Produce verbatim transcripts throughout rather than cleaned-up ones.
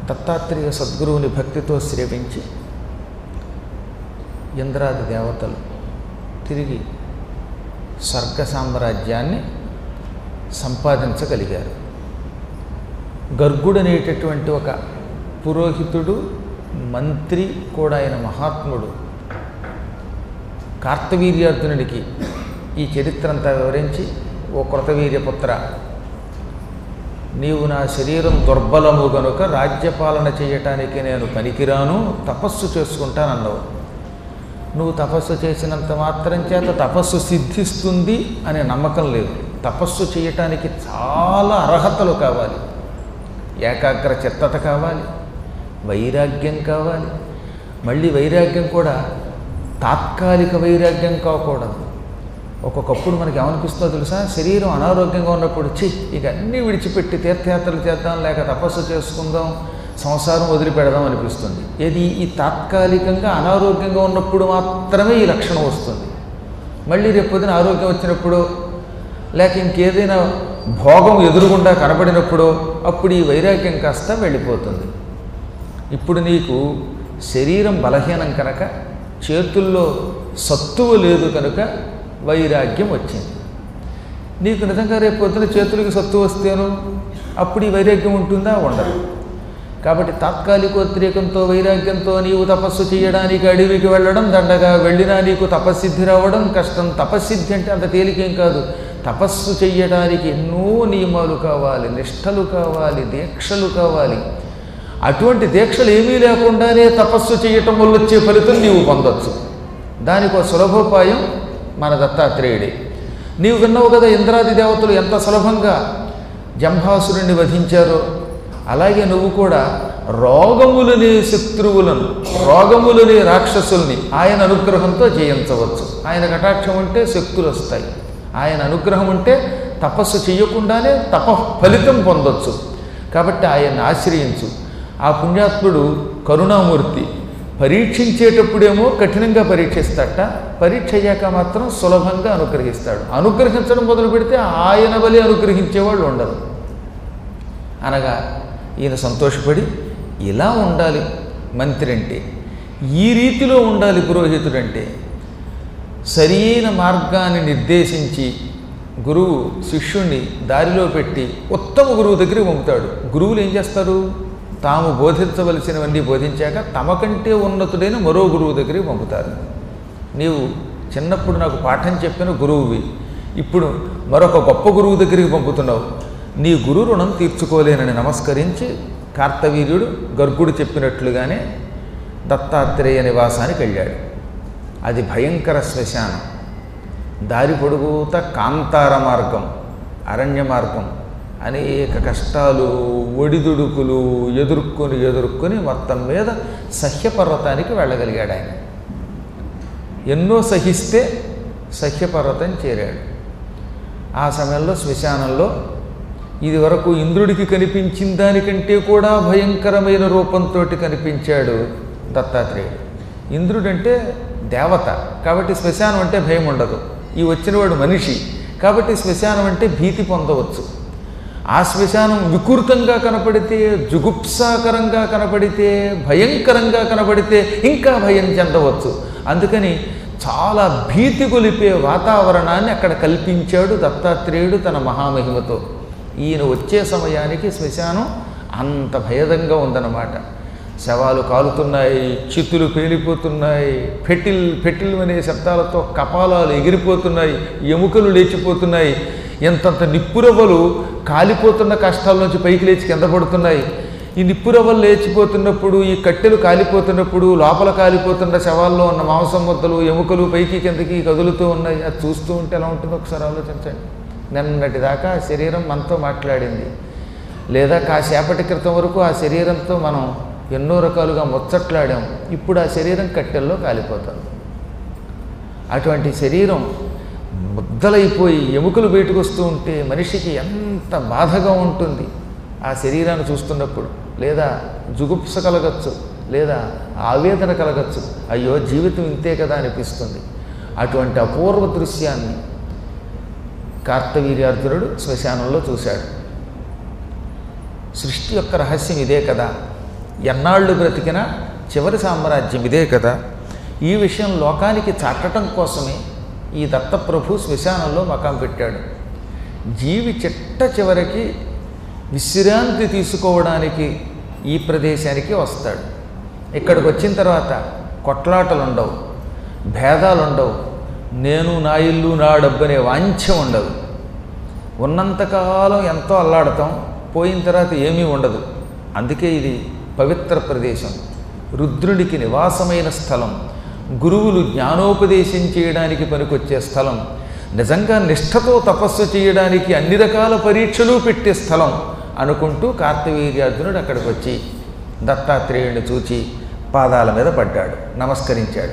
దత్తాత్రేయ సద్గురువుని భక్తితో సేవించి ఇంద్రాది దేవతలు తిరిగి స్వర్గ సామ్రాజ్యాన్ని సంపాదించగలిగారు. గర్గుడు అనేటటువంటి ఒక పురోహితుడు, మంత్రి కూడా అయిన మహాత్ముడు కార్తవీర్యార్జునుడికి ఈ చరిత్ర అంతా వివరించి, ఓ కృతవీర్యపుత్ర, నీవు నా శరీరం దుర్బలము గనుక రాజ్యపాలన చేయటానికి నేను పనికిరాను, తపస్సు చేసుకుంటానన్నావు. నువ్వు తపస్సు చేసినంత మాత్రం చేత తపస్సు సిద్ధిస్తుంది అనే నమ్మకం లేదు. తపస్సు చేయటానికి చాలా అర్హతలు కావాలి. ఏకాగ్ర చిత్తత కావాలి, వైరాగ్యం కావాలి. మళ్ళీ వైరాగ్యం కూడా తాత్కాలిక వైరాగ్యం కాకూడదు. ఒక్కొక్కప్పుడు మనకి ఏమనిపిస్తుందో తెలుసా, శరీరం అనారోగ్యంగా ఉన్నప్పుడు చి ఇక అన్నీ విడిచిపెట్టి తీర్థయాత్రలు చేద్దాం, లేక తపస్సు చేసుకుందాం, సంసారం వదిలిపెడదాం అనిపిస్తుంది. ఏది ఈ తాత్కాలికంగా అనారోగ్యంగా ఉన్నప్పుడు మాత్రమే ఈ లక్షణం వస్తుంది. మళ్ళీ రేపు పొద్దున ఆరోగ్యం వచ్చినప్పుడు, లేక ఇంకేదైనా భోగం ఎదురుగుండా కనబడినప్పుడు అప్పుడు ఈ వైరాగ్యం కాస్త వెళ్ళిపోతుంది. ఇప్పుడు నీకు శరీరం బలహీనం కనుక, చేతుల్లో సత్తువ లేదు కనుక వైరాగ్యం వచ్చింది. నీకు నిజంగా రేపు పొద్దున చేతులకి సత్తువ వస్తేను అప్పుడు ఈ వైరాగ్యం ఉంటుందా? ఉండదు. కాబట్టి తాత్కాలికోద్రేకంతో వైరాగ్యంతో నీవు తపస్సు చేయడానికి అడవికి వెళ్ళడం దండగా, వెళ్ళినా నీకు తపస్సిద్ధి రావడం కష్టం. తపస్సిద్ధి అంటే అంత తేలికేం కాదు. తపస్సు చెయ్యడానికి ఎన్నో నియమాలు కావాలి, నిష్టలు కావాలి, దీక్షలు కావాలి. అటువంటి దీక్షలు ఏమీ లేకుండానే తపస్సు చేయటం వల్ల వచ్చే ఫలితం నీవు పొందొచ్చు. దానికి ఒక సులభోపాయం మన దత్తాత్రేయుడే. నీవు విన్నావు కదా, ఇంద్రాది దేవతలు ఎంత సులభంగా జంభాసురుణ్ణి వధించారో, అలాగే నువ్వు కూడా రోగములని శత్రువులను, రోగములని రాక్షసుల్ని ఆయన అనుగ్రహంతో జయించవచ్చు. ఆయన కటాక్షం ఉంటే శక్తులు వస్తాయి. ఆయన అనుగ్రహం ఉంటే తపస్సు చేయకుండానే తప ఫలితం పొందొచ్చు. కాబట్టి ఆయన్ని ఆశ్రయించు. ఆ పుణ్యాత్ముడు కరుణామూర్తి. పరీక్షించేటప్పుడేమో కఠినంగా పరీక్షిస్తాడట, పరీక్ష అయ్యాక మాత్రం సులభంగా అనుగ్రహిస్తాడు. అనుగ్రహించడం మొదలు పెడితే ఆయన వలె అనుగ్రహించేవాళ్ళు ఉండరు. అనగా ఈయన సంతోషపడి, ఇలా ఉండాలి మంత్రి అంటే, ఈ రీతిలో ఉండాలి పురోహితుడంటే. సరైన మార్గాన్ని నిర్దేశించి గురువు శిష్యుణ్ణి దారిలో పెట్టి ఉత్తమ గురువు దగ్గరికి పంపుతాడు. గురువులు ఏం చేస్తారు? తాము బోధించవలసినవన్నీ బోధించాక తమకంటే ఉన్నతుడైన మరో గురువు దగ్గరికి పంపుతారు. నీవు చిన్నప్పుడు నాకు పాఠం చెప్పిన గురువువి, ఇప్పుడు మరొక గొప్ప గురువు దగ్గరికి పంపుతున్నావు. నీ గురు రుణం తీర్చుకోలేనని నమస్కరించి కార్తవీర్యుడు గర్గుడు చెప్పినట్లుగానే దత్తాత్రేయ నివాసానికి వెళ్ళాడు. అది భయంకర శ్మశానం. దారి పొడుగుతా కాంతార మార్గం, అరణ్య మార్గం. అనేక కష్టాలు, ఒడిదుడుకులు ఎదుర్కొని ఎదుర్కొని మొత్తం మీద సహ్యపర్వతానికి వెళ్ళగలిగాడు ఆయన. ఎన్నో సహిస్తే సహ్యపర్వతం చేరాడు. ఆ సమయంలో శ్మశానంలో ఇది వరకు ఇంద్రుడికి కనిపించిన దానికంటే కూడా భయంకరమైన రూపంతో కనిపించాడు దత్తాత్రేయుడు. ఇంద్రుడంటే దేవత కాబట్టి శ్మశానం అంటే భయం ఉండదు. ఈ వచ్చినవాడు మనిషి కాబట్టి శ్మశానం అంటే భీతి పొందవచ్చు. ఆ శ్మశానం వికృతంగా కనపడితే, జుగుప్సాకరంగా కనపడితే, భయంకరంగా కనపడితే ఇంకా భయం చెందవచ్చు. అందుకని చాలా భీతి కొలిపే వాతావరణాన్ని అక్కడ కల్పించాడు దత్తాత్రేయుడు తన మహామహిమతో. ఈయన వచ్చే సమయానికి శ్మశానం అంత భయదంగా ఉందన్నమాట. శవాలు కాలుతున్నాయి, చితులు పేలిపోతున్నాయి, ఫెటిల్ ఫెటిల్ అనే శబ్దాలతో కపాలాలు ఎగిరిపోతున్నాయి, ఎముకలు లేచిపోతున్నాయి, ఎంతంత నిప్పురవ్వలు కాలిపోతున్న కష్టాల నుంచి పైకి లేచి కింద పడుతున్నాయి. ఈ నిప్పురవ్వలు లేచిపోతున్నప్పుడు, ఈ కట్టెలు కాలిపోతున్నప్పుడు, లోపల కాలిపోతున్న శవాల్లో ఉన్న మాంసం ముద్దలు, ఎముకలు పైకి కిందకి కదులుతూ ఉన్నాయి. అది చూస్తూ ఉంటే ఎలా ఉంటుందో ఒకసారి ఆలోచించండి. నిన్నటి దాకా ఆ శరీరం మనతో మాట్లాడింది, లేదా కాసేపటి క్రితం వరకు ఆ శరీరంతో మనం ఎన్నో రకాలుగా ముచ్చట్లాడాం. ఇప్పుడు ఆ శరీరం కట్టెల్లో కాలిపోతుంది. అటువంటి శరీరం ముద్దలైపోయి ఎముకలు బయటకు వస్తూ ఉంటే మనిషికి ఎంత బాధగా ఉంటుంది ఆ శరీరాన్ని చూస్తున్నప్పుడు. లేదా జుగుప్స కలగచ్చు, లేదా ఆవేదన కలగచ్చు. అయ్యో జీవితం ఇంతే కదా అనిపిస్తుంది. అటువంటి అపూర్వ దృశ్యాన్ని కార్తవీర్యార్జునుడు శ్మశానంలో చూశాడు. సృష్టి యొక్క రహస్యం ఇదే కదా. ఎన్నాళ్ళు బ్రతికినా చివరి సామ్రాజ్యం ఇదే కదా. ఈ విషయం లోకానికి చాటడం కోసమే ఈ దత్తప్రభు శ్మశానంలో మకాం పెట్టాడు. జీవి చిట్ట చివరికి విశ్రాంతి తీసుకోవడానికి ఈ ప్రదేశానికి వస్తాడు. ఇక్కడికి వచ్చిన తర్వాత కొట్లాటలు ఉండవు, భేదాలు ఉండవు, నేను నా ఇల్లు నా డబ్బు అనే వాంఛ్యం ఉండదు. ఉన్నంతకాలం ఎంతో అల్లాడతాం, పోయిన తర్వాత ఏమీ ఉండదు. అందుకే ఇది పవిత్ర ప్రదేశం, రుద్రుడికి నివాసమైన స్థలం, గురువులు జ్ఞానోపదేశం చేయడానికి పనికొచ్చే స్థలం, నిజంగా నిష్ఠతో తపస్సు చేయడానికి అన్ని రకాల పరీక్షలు పెట్టే స్థలం అనుకుంటూ కార్తవీర్యార్జునుడు అక్కడికి వచ్చి దత్తాత్రేయుడిని చూచి పాదాల మీద పడ్డాడు, నమస్కరించాడు.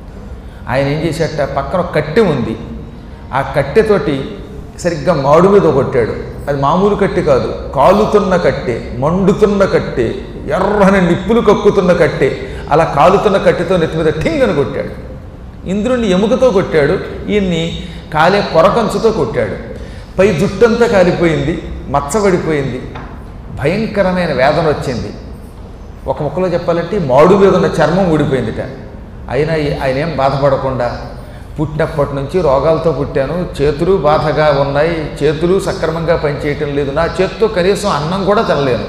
ఆయన ఏం చేశాట, పక్కన ఒక కట్టె ఉంది, ఆ కట్టెతోటి సరిగ్గా మాడు మీద కొట్టాడు. అది మామూలు కట్టె కాదు, కాలుతున్న కట్టె, మండుతున్న కట్టె, ఎర్రని నిప్పులు కక్కుతున్న కట్టె. అలా కాలుతున్న కట్టెతో నెత్తి మీద ఠింగ్ అని కొట్టాడు. ఇంద్రుణ్ణి ఎముకతో కొట్టాడు, ఈయన్ని కాలే పొరకంచుతో కొట్టాడు. పై జుట్టంతా కాలిపోయింది, మచ్చబడిపోయింది, భయంకరమైన వేదన వచ్చింది. ఒక ముక్కలో చెప్పాలంటే మాడు మీద ఉన్న చర్మం ఊడిపోయిందిట. అయినా ఆయన ఏం బాధపడకుండా, పుట్టినప్పటి నుంచి రోగాలతో పుట్టాను, చేతులు బాధగా ఉన్నాయి, చేతులు సక్రమంగా పనిచేయటం లేదు, నా చేత్తో కనీసం అన్నం కూడా తినలేను,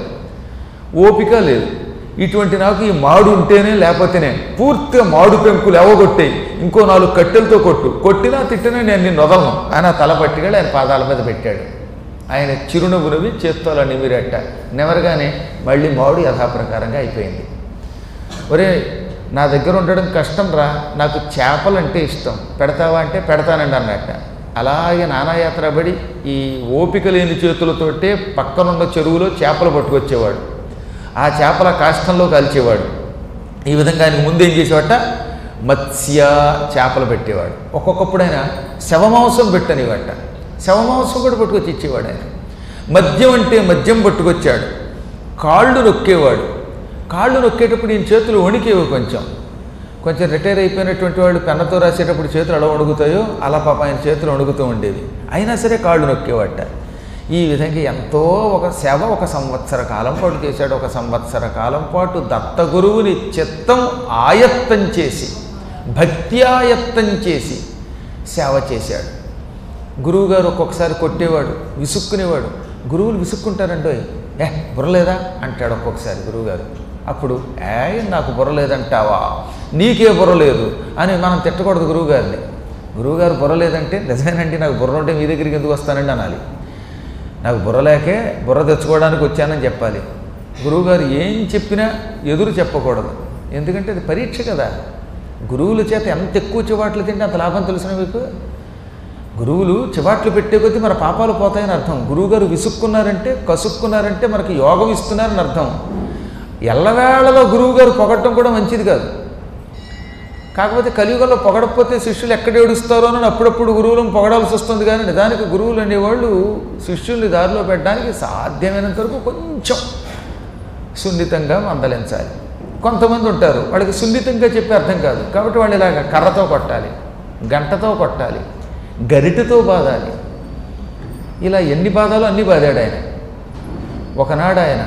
ఓపిక లేదు, ఇటువంటి నాకు ఈ మాడు ఉంటేనే లేకపోతేనే పూర్తిగా మాడు పెంకులు ఎవగొట్టాయి, ఇంకో నాలుగు కట్టెలతో కొట్టు, కొట్టినా తిట్టినా నేను నిన్ను వదలను ఆయన తల పట్టుకెళ్ళి ఆయన పాదాల మీద పెట్టాడు. ఆయన చిరునవ్వు నవ్వి చేత్తో అలా నిమిరట్ట. నెవరగానే మళ్ళీ మాడు యథాప్రకారంగా అయిపోయింది. ఒరే, నా దగ్గర ఉండడం కష్టం రా, నాకు చేపలంటే ఇష్టం, పెడతావా అంటే పెడతానండి అన్నట్ట. అలాగే నానాయాత్ర పడి ఈ ఓపిక లేని చేతులతోటే పక్కనున్న చెరువులో చేపలు పట్టుకొచ్చేవాడు, ఆ చేపల కాష్టంలో కాల్చేవాడు. ఈ విధంగా ఆయన ముందేం చేసేవాట, మత్స్య చేపలు పెట్టేవాడు. ఒక్కొక్కప్పుడైనా శవమాంసం పెట్టనివాట, శవమాంసం కూడా పట్టుకొచ్చి ఇచ్చేవాడు ఆయన. మద్యం అంటే మద్యం పట్టుకొచ్చాడు. కాళ్ళు నొక్కేవాడు, కాళ్ళు నొక్కేటప్పుడు ఈయన చేతులు వణికేవి, కొంచెం కొంచెం రిటైర్ అయిపోయినటువంటి వాళ్ళు పెన్నతో రాసేటప్పుడు చేతులు ఎలా వణుకుతాయో అలా పాప ఆయన చేతులు వణుకుతూ ఉండేవి. అయినా సరే కాళ్ళు నొక్కేవాట. ఈ విధంగా ఎంతో ఒక సేవ ఒక సంవత్సర కాలం పాటు చేశాడు. ఒక సంవత్సర కాలం పాటు దత్తగురువుని చిత్తం ఆయత్తం చేసి, భక్త్యాయత్తం చేసి సేవ చేశాడు. గురువుగారు ఒక్కొక్కసారి కొట్టేవాడు, విసుక్కునేవాడు. గురువులు విసుక్కుంటారండో, ఏ బుర్రలేదా అంటాడు ఒక్కొక్కసారి గురువుగారు. అప్పుడు ఏ నాకు బుర్రలేదంటావా, నీకే బుర్రలేదు అని మనం తిట్టకూడదు గురువుగారిని. గురువుగారు బుర్రలేదంటే నిజమేనండి, నాకు బుర్ర ఉంటే మీ దగ్గరికి ఎందుకు వస్తానండి అనాలి. నాకు బుర్ర లేకే బుర్ర తెచ్చుకోవడానికి వచ్చానని చెప్పాలి. గురువుగారు ఏం చెప్పినా ఎదురు చెప్పకూడదు, ఎందుకంటే అది పరీక్ష కదా. గురువుల చేత ఎంత ఎక్కువ చివాట్లు తింటే అంత లాభం తెలిసిన మీకు. గురువులు చివాట్లు పెట్టే కొద్దీ మన పాపాలు పోతాయని అర్థం. గురువుగారు విసుక్కున్నారంటే, కసుక్కున్నారంటే మనకి యోగం ఇస్తున్నారని అర్థం. ఎల్లవేళలో గురువుగారు పొగట్టడం కూడా మంచిది కాదు. కాకపోతే కలియుగంలో పొగడకపోతే శిష్యులు ఎక్కడ ఏడుస్తారో అని అప్పుడప్పుడు గురువులను పొగడాల్సి వస్తుంది. కానీ నిజానికి గురువులు అనేవాళ్ళు శిష్యుల్ని దారిలో పెట్టడానికి సాధ్యమైనంత వరకు కొంచెం సున్నితంగా మందలించాలి. కొంతమంది ఉంటారు వాళ్ళకి సున్నితంగా చెప్పే అర్థం కాదు, కాబట్టి వాళ్ళు ఇలాగ కర్రతో కొట్టాలి, గంటతో కొట్టాలి, గరిటెతో బాధాలి. ఇలా ఎన్ని బాధాలో అన్ని బాధాడు ఆయన. ఒకనాడు ఆయన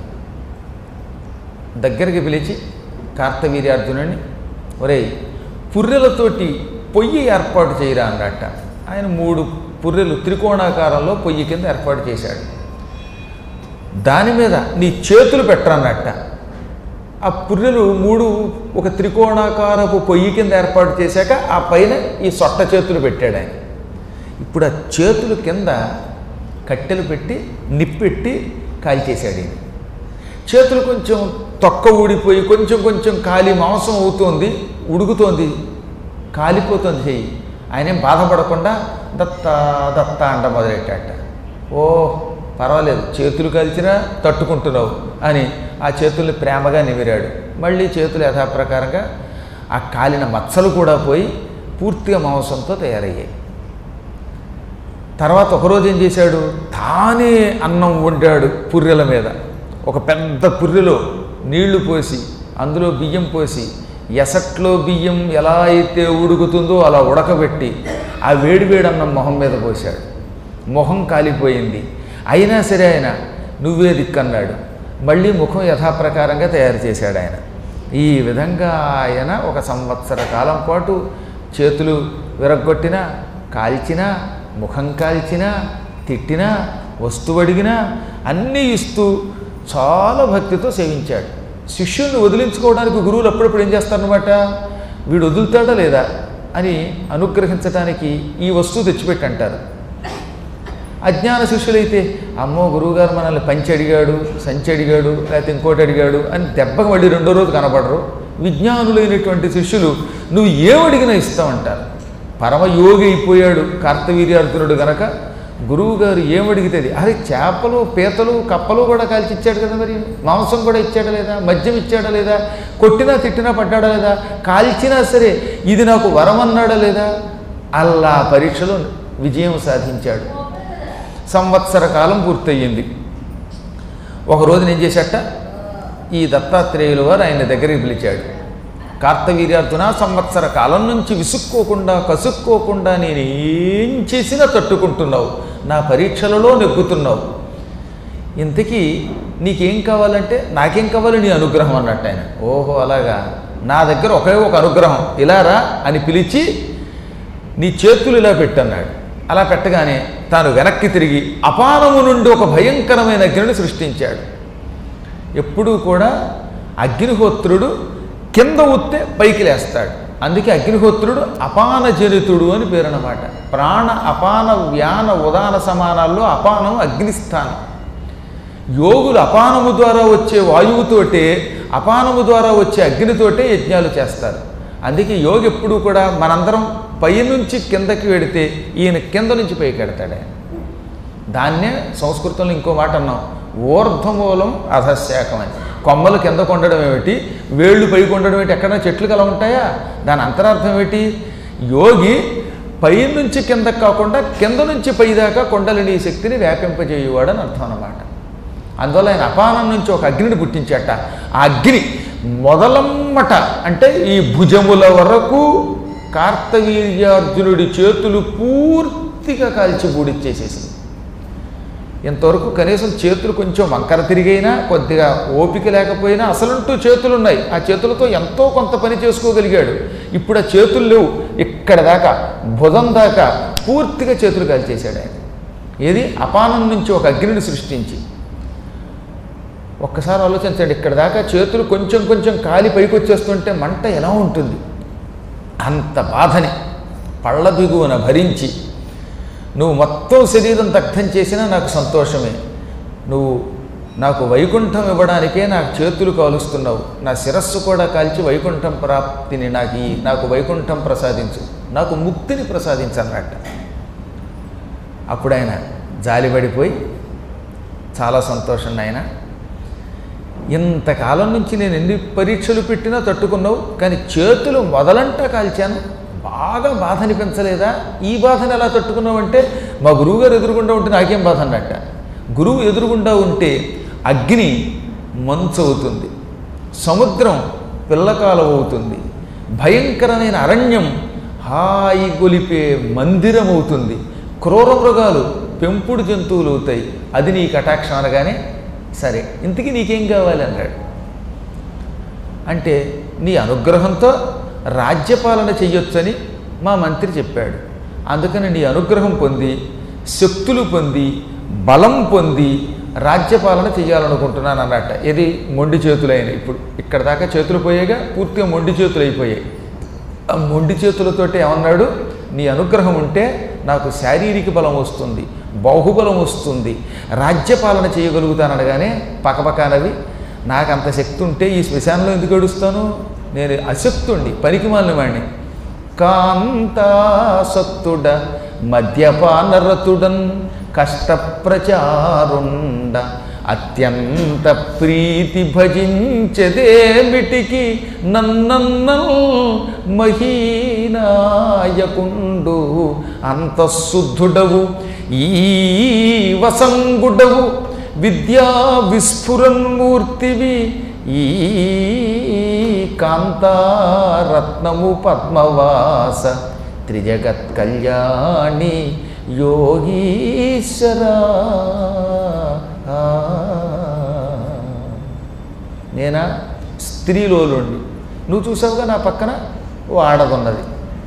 దగ్గరికి పిలిచి కార్తవీర్యార్జునుడిని, ఒరేయ్ పుర్రెలతోటి పొయ్యి ఏర్పాటు చేయరా అన్నట్ట. ఆయన మూడు పుర్రెలు త్రికోణాకారంలో పొయ్యి కింద ఏర్పాటు చేశాడు. దాని మీద నీ చేతులు పెట్టరన్నట్ట. ఆ పుర్రెలు మూడు ఒక త్రికోణాకారపు పొయ్యి కింద ఏర్పాటు చేశాక ఆ పైన ఈ సొట్ట చేతులు పెట్టాడు ఆయన. ఇప్పుడు ఆ చేతులు కింద కట్టెలు పెట్టి నిప్పెట్టి కాల్చేశాడు ఈయన. చేతులు కొంచెం తొక్క ఊడిపోయి కొంచెం కొంచెం కాలి మాంసం అవుతోంది, ఉడుకుతోంది, కాలిపోతుంది చెయ్యి. ఆయనేం బాధపడకుండా దత్త దత్త అంట మొదలెట్టాట. ఓ పర్వాలేదు, చేతులు కలిసినా తట్టుకుంటున్నావు అని ఆ చేతుల్ని ప్రేమగా నిమిరాడు. మళ్ళీ చేతులు యథాప్రకారంగా ఆ కాలిన మచ్చలు కూడా పోయి పూర్తిగా మాంసంతో తయారయ్యాయి. తర్వాత ఒకరోజు ఏం చేశాడు, తానే అన్నం వండాడు పుర్రెల మీద. ఒక పెద్ద పుర్రెలో నీళ్లు పోసి అందులో బియ్యం పోసి ఎసట్లో బియ్యం ఎలా అయితే ఉడుకుతుందో అలా ఉడకబెట్టి ఆ వేడివేడి అన్నం మొహం మీద పోశాడు. మొహం కాలిపోయింది. అయినా సరే ఆయన నువ్వే దిక్కన్నాడు. మళ్ళీ ముఖం యథాప్రకారంగా తయారు చేశాడు ఆయన. ఈ విధంగా ఆయన ఒక సంవత్సర కాలం పాటు చేతులు విరగ్గొట్టినా, కాల్చినా, ముఖం కాల్చినా, తిట్టినా, వస్తువు అడిగినా అన్నీ ఇస్తూ చాలా భక్తితో సేవించాడు. శిష్యుల్ని వదిలించుకోవడానికి గురువులు అప్పుడప్పుడు ఏం చేస్తారన్నమాట, వీడు వదులుతాడా లేదా అని అనుగ్రహించడానికి ఈ వస్తువు తెచ్చిపెట్టి అంటారు. అజ్ఞాన శిష్యులైతే అమ్మో గురువుగారు మనల్ని పంచి అడిగాడు, సంచి అడిగాడు, లేకపోతే ఇంకోటి అడిగాడు అని దెబ్బకు మళ్ళీ రెండో రోజు కనపడరు. విజ్ఞానులైనటువంటి శిష్యులు నువ్వు ఏమడిగినా ఇస్తామంటారు. పరమయోగి అయిపోయాడు కార్తవీర్యార్జునుడు గనక గురువుగారు ఏమడిగితే అది చేపలు, పీతలు, కప్పలు కూడా కాల్చి ఇచ్చాడు కదా, మరి మాంసం కూడా ఇచ్చాడా లేదా, మద్యం ఇచ్చాడా లేదా, కొట్టినా తిట్టినా పడ్డాడా లేదా, కాల్చినా సరే ఇది నాకు వరం అన్నాడా లేదా, అలా పరీక్షలో విజయం సాధించాడు. సంవత్సర కాలం పూర్తయింది. ఒకరోజు ఏం చేశాట, ఈ దత్తాత్రేయుల వారు ఆయన దగ్గరికి పిలిచాడు. కార్తవీర్యార్జున, సంవత్సర కాలం నుంచి విసుక్కోకుండా కసుక్కోకుండా నేను ఏం చేసినా తట్టుకుంటున్నావు, నా పరీక్షలలో నెగ్గుతున్నావు. ఇంతకీ నీకేం కావాలంటే, నాకేం కావాలి నీ అనుగ్రహం అన్నట్టు ఆయన. ఓహో అలాగా, నా దగ్గర ఒకే ఒక అనుగ్రహం, ఇలా రా అని పిలిచి నీ చేతులు ఇలా పెట్టన్నాడు. అలా పెట్టగానే తాను వెనక్కి తిరిగి అపానము నుండి ఒక భయంకరమైన అగ్నిని సృష్టించాడు. ఎప్పుడూ కూడా అగ్నిహోత్రుడు కింద ఉత్తే పైకి లేస్తాడు. అందుకే అగ్నిహోత్రుడు అపాన జనితుడు అని పేరు అన్నమాట. ప్రాణ అపాన వ్యాన ఉదాన సమానాల్లో అపానం అగ్నిస్థానం. యోగులు అపానము ద్వారా వచ్చే వాయువుతోటే, అపానము ద్వారా వచ్చే అగ్నితోటే యజ్ఞాలు చేస్తారు. అందుకే యోగి ఎప్పుడూ కూడా మనందరం పైనుంచి కిందకి వెడితే ఈయన కింద నుంచి పైకి వెడతాడు ఆయన. దాన్నే సంస్కృతంలో ఇంకో మాట అన్నాం, ఊర్ధ్వమూలం అధశాఖం అని. కొమ్మలు కింద కొండడం ఏమిటి, వేళ్ళు పై కొండడం ఏమిటి, ఎక్కడైనా చెట్లు కల ఉంటాయా? దాని అంతరార్థం ఏమిటి, యోగి పై నుంచి కిందకు కాకుండా కింద నుంచి పైదాకా కొండలని శక్తిని వ్యాపింపజేయువాడు అని అర్థం అన్నమాట. అందువల్ల ఆయన అపానం నుంచి ఒక అగ్నిని పుట్టించాట. ఆ అగ్ని మొదలమ్మట అంటే ఈ భుజముల వరకు కార్తవీర్యార్జునుడి చేతులు పూర్తిగా కాల్చి బూడిచ్చేసేసింది. ఇంతవరకు కనీసం చేతులు కొంచెం వంకర తిరిగైనా, కొద్దిగా ఓపిక లేకపోయినా అసలుంటూ చేతులు ఉన్నాయి, ఆ చేతులతో ఎంతో కొంత పని చేసుకోగలిగాడు. ఇప్పుడు ఆ చేతులు లేవు, ఇక్కడ దాకా భుజం దాకా పూర్తిగా చేతులు కాల్చేశాడు ఆయన. ఏది అపానం నుంచి ఒక అగ్నిని సృష్టించి. ఒక్కసారి ఆలోచించండి, ఇక్కడ దాకా చేతులు కొంచెం కొంచెం కాలి పైకి వచ్చేస్తుంటే మంట ఎలా ఉంటుంది? అంత బాధని పళ్ళ బిగువన భరించి నువ్వు మొత్తం శరీరం దగ్ధం చేసినా నాకు సంతోషమే, నువ్వు నాకు వైకుంఠం ఇవ్వడానికే నాకు చేతులు కాలుస్తున్నావు, నా శిరస్సు కూడా కాల్చి వైకుంఠం ప్రాప్తిని నాకు ఈ నాకు వైకుంఠం ప్రసాదించు, నాకు ముక్తిని ప్రసాదించన్నట్ట. అప్పుడు ఆయన జాలిపడిపోయి చాలా సంతోషం నాయన, ఇంతకాలం నుంచి నేను ఎన్ని పరీక్షలు పెట్టినా తట్టుకున్నావు, కానీ చేతులు మొదలంటా కాల్చాను, బాగా బాధ అనిపించలేదా? ఈ బాధను ఎలా తట్టుకున్నావు అంటే, మా గురువుగారు ఎదురుగుండా ఉంటే నాకేం బాధ అన్నట్ట. గురువు ఎదురుగుండా ఉంటే అగ్ని మంచు అవుతుంది, సముద్రం పిల్లకాలం అవుతుంది, భయంకరమైన అరణ్యం హాయి గొలిపే మందిరం అవుతుంది, క్రూర మృగాలు పెంపుడు జంతువులు అవుతాయి. అది నీ కటాక్షం అనగానే సరే ఇంతకీ నీకేం కావాలి అన్నాడు. అంటే నీ అనుగ్రహంతో రాజ్యపాలన చెయ్యొచ్చని మా మంత్రి చెప్పాడు. అందుకని నీ అనుగ్రహం పొంది శక్తులు పొంది బలం పొంది రాజ్యపాలన చెయ్యాలనుకుంటున్నాను అన్నట్ట. ఇది మొండి చేతులైన ఇప్పుడు ఇక్కడ దాకా చేతులు పోయేగా పూర్తిగా మొండి చేతులు అయిపోయాయి. ఆ మొండి చేతులతోటి ఏమన్నాడు, నీ అనుగ్రహం ఉంటే నాకు శారీరక బలం వస్తుంది, బాహుబలం వస్తుంది, రాజ్యపాలన చేయగలుగుతాననగానే పకపకానవి నాకు అంత శక్తి ఉంటే ఈ శ్మశానంలో ఎందుకు గడుస్తాను, నేను అశక్తుండి పనికిమాలిన వాడిని. కాంతాసక్తుడ మద్యపానరతుడన్ కష్టప్రచారుండ అత్యంత ప్రీతి భజించదేమిటికి నన్నన్నల్ మహీనాయకుండు అంతఃశుద్ధుడవు ఈ వసంగుడవు విద్యా విస్ఫురన్మూర్తివి ఈ కాంతారత్నము పద్మవాస త్రిజగత్ కళ్యాణి యోగీశ్వర. స్త్రీలోలుండి. నువ్వు చూసావుగా నా పక్కన ఓ ఆడదున్నది.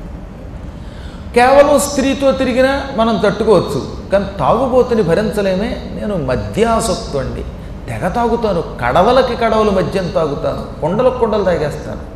కేవలం స్త్రీతో తిరిగినా మనం తట్టుకోవచ్చు, కానీ తాగుబోతుని భరించలేమే. నేను మద్యాసక్తుణ్ణి, తెగ తాగుతాను, కడవలకి కడవలు మద్యం తాగుతాను, కుండలకు కుండలు తాగేస్తాను.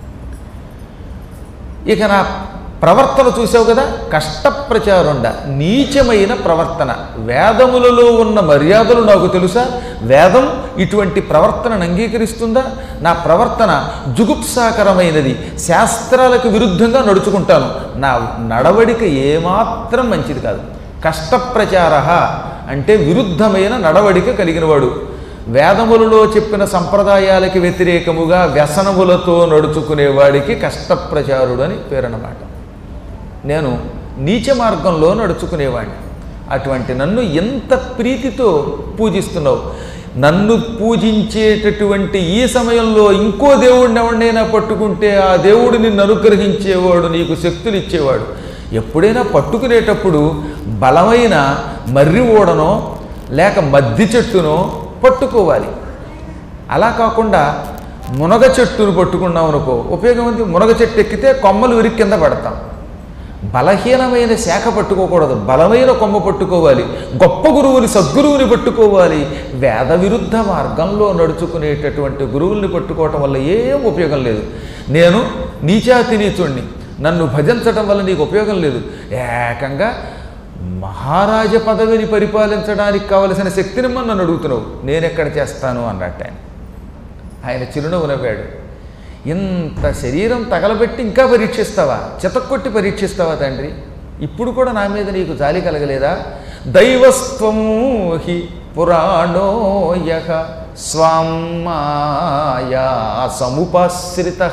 ఇక నా ప్రవర్తన చూసావు కదా, కష్టప్రచారుండ, నీచమైన ప్రవర్తన. వేదములలో ఉన్న మర్యాదలు నాకు తెలుసా? వేదం ఇటువంటి ప్రవర్తనను అంగీకరిస్తుందా? నా ప్రవర్తన జుగుప్సాకరమైనది, శాస్త్రాలకు విరుద్ధంగా నడుచుకుంటాను. నా నడవడిక ఏమాత్రం మంచిది కాదు. కష్టప్రచార అంటే విరుద్ధమైన నడవడిక కలిగినవాడు. వేదములలో చెప్పిన సంప్రదాయాలకి వ్యతిరేకముగా వ్యసనములతో నడుచుకునేవాడికి కష్టప్రచారుడు అని పేరన్నమాట. నేను నీచ మార్గంలో నడుచుకునేవాడిని. అటువంటి నన్ను ఎంత ప్రీతితో పూజిస్తున్నావు. నన్ను పూజించేటటువంటి ఈ సమయంలో ఇంకో దేవుడిని ఎవరినైనా పట్టుకుంటే ఆ దేవుడు నిన్ను అనుగ్రహించేవాడు, నీకు శక్తులు ఇచ్చేవాడు. ఎప్పుడైనా పట్టుకునేటప్పుడు బలమైన మర్రి ఓడనో లేక మద్ది చెట్టునో పట్టుకోవాలి. అలా కాకుండా మునగ చెట్టును పట్టుకున్నాం అనుకో, ఉపయోగం ఉంది. మునగ చెట్టు ఎక్కితే కొమ్మలు విరిగి కింద పడతాం. బలహీనమైన శాఖ పట్టుకోకూడదు, బలమైన కొమ్మ పట్టుకోవాలి. గొప్ప గురువుని, సద్గురువుని పట్టుకోవాలి. వేద విరుద్ధ మార్గంలో నడుచుకునేటటువంటి గురువుల్ని పట్టుకోవటం వల్ల ఏం ఉపయోగం లేదు. నేను నీచాతి నీచుణ్ణి, నన్ను భజించటం వల్ల నీకు ఉపయోగం లేదు. ఏకంగా మహారాజ పదవిని పరిపాలించడానికి కావలసిన శక్తిని నన్ను అడుగుతున్నావు, నేనెక్కడ చేస్తాను అన్నట్టు ఆయన. ఆయన చిరునవ్వు నవ్వాడు. ఇంత శరీరం తగలబెట్టి ఇంకా పరీక్షిస్తావా? చితక్కొట్టి పరీక్షిస్తావా తండ్రి? ఇప్పుడు కూడా నా మీద నీకు జాలి కలగలేదా? దైవస్త్వం హి పురాణో యః స్వాం మాయా సముపాశ్రితః.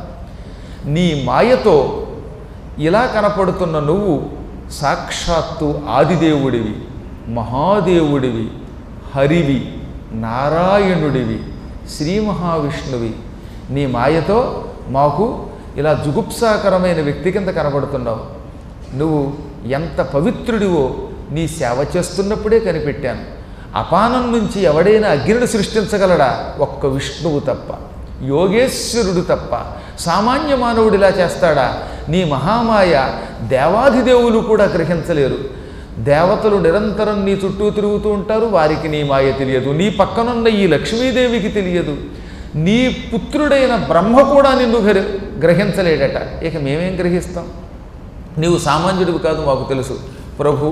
నీ మాయతో ఇలా కనపడుతున్న నువ్వు సాక్షాత్తు ఆదిదేవుడివి, మహాదేవుడివి, హరివి, నారాయణుడివి, శ్రీ మహావిష్ణువి. నీ మాయతో మాకు ఇలా జుగుప్సాకరమైన వ్యక్తి కింద కనబడుతున్నావు. నువ్వు ఎంత పవిత్రుడివో నీ సేవ చేస్తున్నప్పుడే కనిపెట్టాను. అపానం నుంచి ఎవడైనా అగ్నిని సృష్టించగలడా? ఒక్క విష్ణువు తప్ప, యోగేశ్వరుడు తప్ప. సామాన్య మానవుడు ఇలా చేస్తాడా? నీ మహామాయ దేవాధిదేవులు కూడా గ్రహించలేరు. దేవతలు నిరంతరం నీ చుట్టూ తిరుగుతూ ఉంటారు, వారికి నీ మాయ తెలియదు. నీ పక్కనున్న ఈ లక్ష్మీదేవికి తెలియదు. నీ పుత్రుడైన బ్రహ్మ కూడా నిన్ను గ్రహించలేడట. ఇక మేమేం గ్రహిస్తాం? నీవు సామాన్యుడివి కాదు మాకు తెలుసు ప్రభు.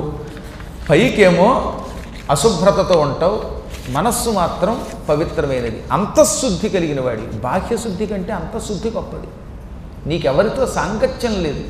పైకేమో అశుభ్రతతో ఉంటావు, మనస్సు మాత్రం పవిత్రమైనది, అంతఃశుద్ధి కలిగిన వాడి. బాహ్యశుద్ధి కంటే అంతఃశుద్ధి గొప్పది. నీకెవరితో సాంగత్యం లేదు.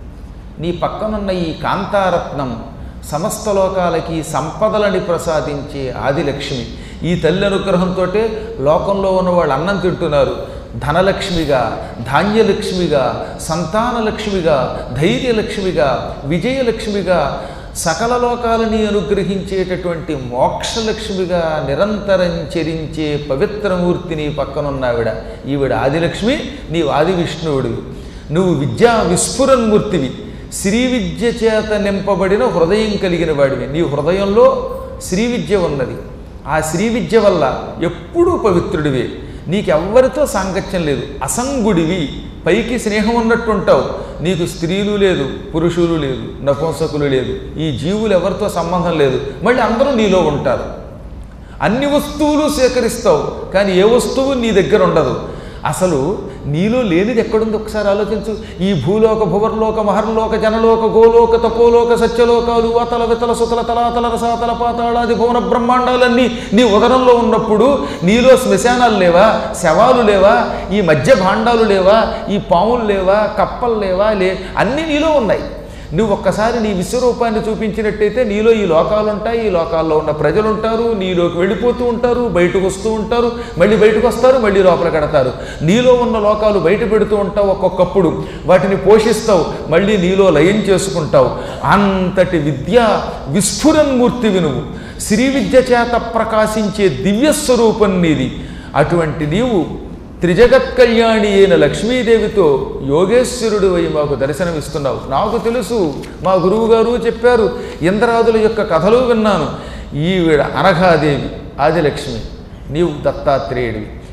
నీ పక్కనున్న ఈ కాంతారత్నం సమస్త లోకాలకి సంపదలని ప్రసాదించే ఆదిలక్ష్మి. ఈ తల్లి అనుగ్రహంతో లోకంలో ఉన్న వాళ్ళు అన్నం తింటున్నారు. ధనలక్ష్మిగా, ధాన్యలక్ష్మిగా, సంతానలక్ష్మిగా, ధైర్యలక్ష్మిగా, విజయలక్ష్మిగా, సకల లోకాలని అనుగ్రహించేటటువంటి మోక్షలక్ష్మిగా నిరంతరం చరించే పవిత్రమూర్తిని పక్కనున్నావిడ. ఈవిడ ఆదిలక్ష్మి, నీవు ఆది విష్ణువుడివి. నువ్వు విద్యా విస్ఫురన్మూర్తివి, శ్రీ విద్య చేత నింపబడిన హృదయం కలిగిన వాడివి. నీ హృదయంలో శ్రీ విద్య ఉన్నది. ఆ శ్రీ విద్య వల్ల ఎప్పుడూ పవిత్రుడివే. నీకెవ్వరితో సాంగత్యం లేదు, అసంగుడివి. పైకి స్నేహం ఉన్నట్టు ఉంటావు, నీకు స్త్రీలు లేదు, పురుషులు లేదు, నపుంసకులు లేదు. ఈ జీవులు ఎవరితో సంబంధం లేదు. మళ్ళీ అందరూ నీలో ఉంటారు. అన్ని వస్తువులు సేకరిస్తావు, కానీ ఏ వస్తువు నీ దగ్గర ఉండదు. అసలు నీలో లేనిది ఎక్కడుంది ఒకసారి ఆలోచించు. ఈ భూలోక, భువర్లోక, మహర్లోక, జనలోక, గోలోక, తపోలోక, సత్యలోకాలు, అతల వితల సుతల తలాతల రసాతల పాతాళాది భువన బ్రహ్మాండాలన్నీ నీ ఉదరంలో ఉన్నప్పుడు నీలో శ్మశానాలు లేవా? శవాలు లేవా? ఈ మధ్య భాండాలు లేవా? ఈ పాములు లేవా? కప్పలు లేవా? లే అన్నీ నీలో ఉన్నాయి. నువ్వు ఒక్కసారి నీ విశ్వరూపాన్ని చూపించినట్టయితే నీలో ఈ లోకాలు ఉంటాయి, ఈ లోకాల్లో ఉన్న ప్రజలు ఉంటారు, నీలోకి వెళ్ళిపోతూ ఉంటారు, బయటకు వస్తూ ఉంటారు, మళ్ళీ బయటకు వస్తారు, మళ్ళీ లోపల కడతారు. నీలో ఉన్న లోకాలు బయట పెడుతూ ఉంటావు, ఒక్కొక్కప్పుడు వాటిని పోషిస్తావు, మళ్ళీ నీలో లయం చేసుకుంటావు. అంతటి విద్యా విస్ఫురన్మూర్తివి నువ్వు. శ్రీ విద్య చేత ప్రకాశించే దివ్యస్వరూపం నీది. అటువంటి నీవు త్రిజగత్ కళ్యాణి అయిన లక్ష్మీదేవితో యోగేశ్వరుడు అయి మాకు దర్శనమిస్తున్నావు. నాకు తెలుసు, మా గురువుగారు చెప్పారు, ఇంద్రాదుల యొక్క కథలు విన్నాను. ఈవిడ అనఘాదేవి, ఆదిలక్ష్మి, నీవు దత్తాత్రేయుడివి.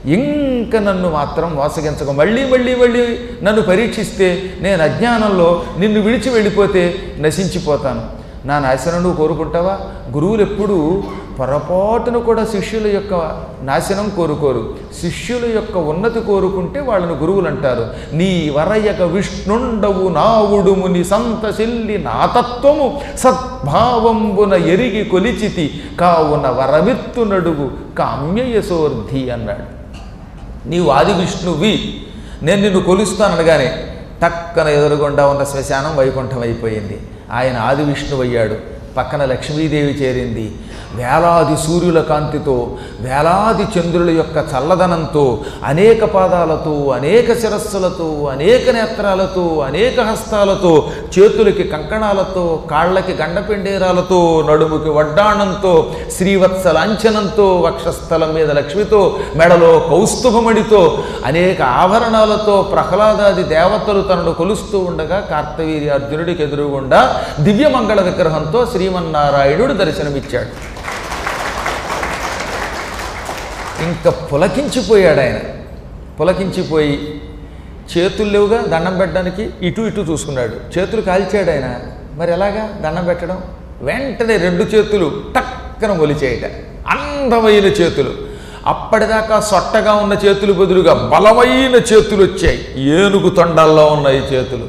ఇంక నన్ను మాత్రం మోసగించక, మళ్ళీ మళ్ళీ మళ్ళీ నన్ను పరీక్షిస్తే నేను అజ్ఞానంలో నిన్ను విడిచి వెళ్ళిపోతే నశించిపోతాను. నా నాశనం నువ్వు కోరుకుంటావా? గురువులు ఎప్పుడూ పొరపాటును కూడా శిష్యుల యొక్క నాశనం కోరుకోరు. శిష్యుల యొక్క ఉన్నతి కోరుకుంటే వాళ్ళను గురువులు అంటారు. నీ వరయక విష్ణుండవు నావుడుము ని సంతశిల్లి నా తత్వము సద్భావంబున ఎరిగి కొలిచితి కావున వరవిత్తు నడుగు కామ్యయశోర్ధి అన్నాడు. నీవు ఆది విష్ణువి, నేను నిన్ను కొలుస్తాననగానే టక్కన ఎదురుగుండా ఉన్న శ్మశానం వైకుంఠం అయిపోయింది. ఆయన ఆది విష్ణువు అయ్యాడు. పక్కన లక్ష్మీదేవి చేరింది. వేలాది సూర్యుల కాంతితో, వేలాది చంద్రుల యొక్క చల్లదనంతో, అనేక పాదాలతో, అనేక శిరస్సులతో, అనేక నేత్రాలతో, అనేక హస్తాలతో, చేతులకి కంకణాలతో, కాళ్ళకి గండపిండేరాలతో, నడుముకి వడ్డాణంతో, శ్రీవత్స లాంఛనంతో, వక్షస్థలం మీద లక్ష్మితో, మెడలో కౌస్తుభమణితో, అనేక ఆభరణాలతో ప్రహ్లాదాది దేవతలు తనను కొలుస్తూ ఉండగా కార్తవీర్యార్జునుడికి ఎదురుగుండా దివ్యమంగళ విగ్రహంతో శ్రీమన్నారాయణుడు దర్శనమిచ్చాడు. ఇంకా పులకించిపోయాడు ఆయన. పులకించిపోయి చేతులు లేవుగా దండం పెట్టడానికి, ఇటు ఇటు చూసుకున్నాడు. చేతులు కాల్చాడు ఆయన. మరి ఎలాగా దండం పెట్టడం? వెంటనే రెండు చేతులు టక్కన మొలిచేయట. అందమైన చేతులు. అప్పటిదాకా సొట్టగా ఉన్న చేతులు బదులుగా బలమైన చేతులు వచ్చాయి. ఏనుగు తొండాల్లో ఉన్నాయి చేతులు.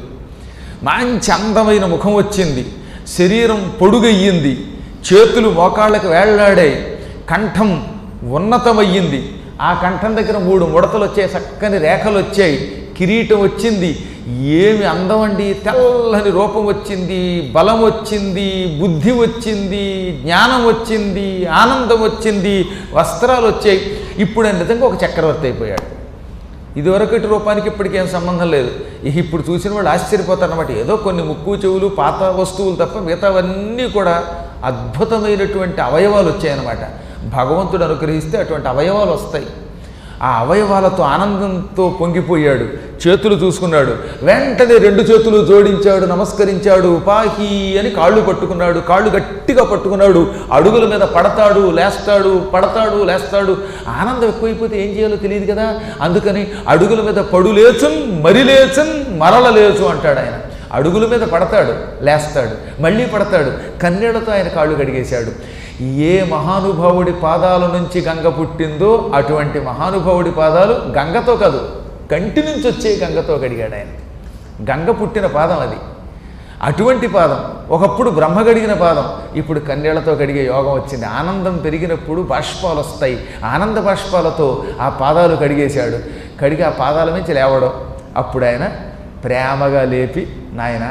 మంచి అందమైన ముఖం వచ్చింది. శరీరం పొడుగయ్యింది. చేతులు మోకాళ్ళకి వేళ్లాడాయి. కంఠం ఉన్నతమయ్యింది. ఆ కంఠం దగ్గర మూడు ముడతలు వచ్చాయి. చక్కని రేఖలు వచ్చాయి. కిరీటం వచ్చింది. ఏమి అందం అండి! తెల్లని రూపం వచ్చింది, బలం వచ్చింది, బుద్ధి వచ్చింది, జ్ఞానం వచ్చింది, ఆనందం వచ్చింది, వస్త్రాలు వచ్చాయి. ఇప్పుడు ఆయన నిజంగా ఒక చక్రవర్తి అయిపోయాడు. ఇదివరకటి రూపానికి ఇప్పటికేం సంబంధం లేదు. ఇప్పుడు చూసిన వాళ్ళు ఆశ్చర్యపోతారన్నమాట. ఏదో కొన్ని ముక్కు చెవులు పాత వస్తువులు తప్ప మిగతావన్నీ కూడా అద్భుతమైనటువంటి అవయవాలు వచ్చాయన్నమాట. భగవంతుడు అనుగ్రహిస్తే అటువంటి అవయవాలు వస్తాయి. ఆ అవయవాలతో ఆనందంతో పొంగిపోయాడు. చేతులు చూసుకున్నాడు. వెంటనే రెండు చేతులు జోడించాడు, నమస్కరించాడు. పాహి అని కాళ్ళు పట్టుకున్నాడు. కాళ్ళు గట్టిగా పట్టుకున్నాడు. అడుగుల మీద పడతాడు, లేస్తాడు, పడతాడు, లేస్తాడు. ఆనందం ఎక్కువైపోతే ఏం చేయాలో తెలియదు కదా. అందుకని అడుగుల మీద పడు లేచున్, మరి లేచున్, మరల లేచు అంటాడు ఆయన. అడుగుల మీద పడతాడు, లేస్తాడు, మళ్ళీ పడతాడు. కన్నీళ్లతో ఆయన కాళ్ళు కడిగేశాడు. ఏ మహానుభావుడి పాదాల నుంచి గంగ పుట్టిందో అటువంటి మహానుభావుడి పాదాలు గంగతో కాదు, కంటి నుంచి వచ్చే గంగతో కడిగాడు ఆయన. గంగ పుట్టిన పాదం అది. అటువంటి పాదం ఒకప్పుడు బ్రహ్మ కడిగిన పాదం ఇప్పుడు కన్నీళ్లతో కడిగే యోగం వచ్చింది. ఆనందం పెరిగినప్పుడు బాష్పాలు వస్తాయి. ఆనంద బాష్పాలతో ఆ పాదాలు కడిగేశాడు. కడిగి ఆ పాదాల నుంచి లేవడం. అప్పుడు ఆయన ప్రేమగా లేపి, నాయన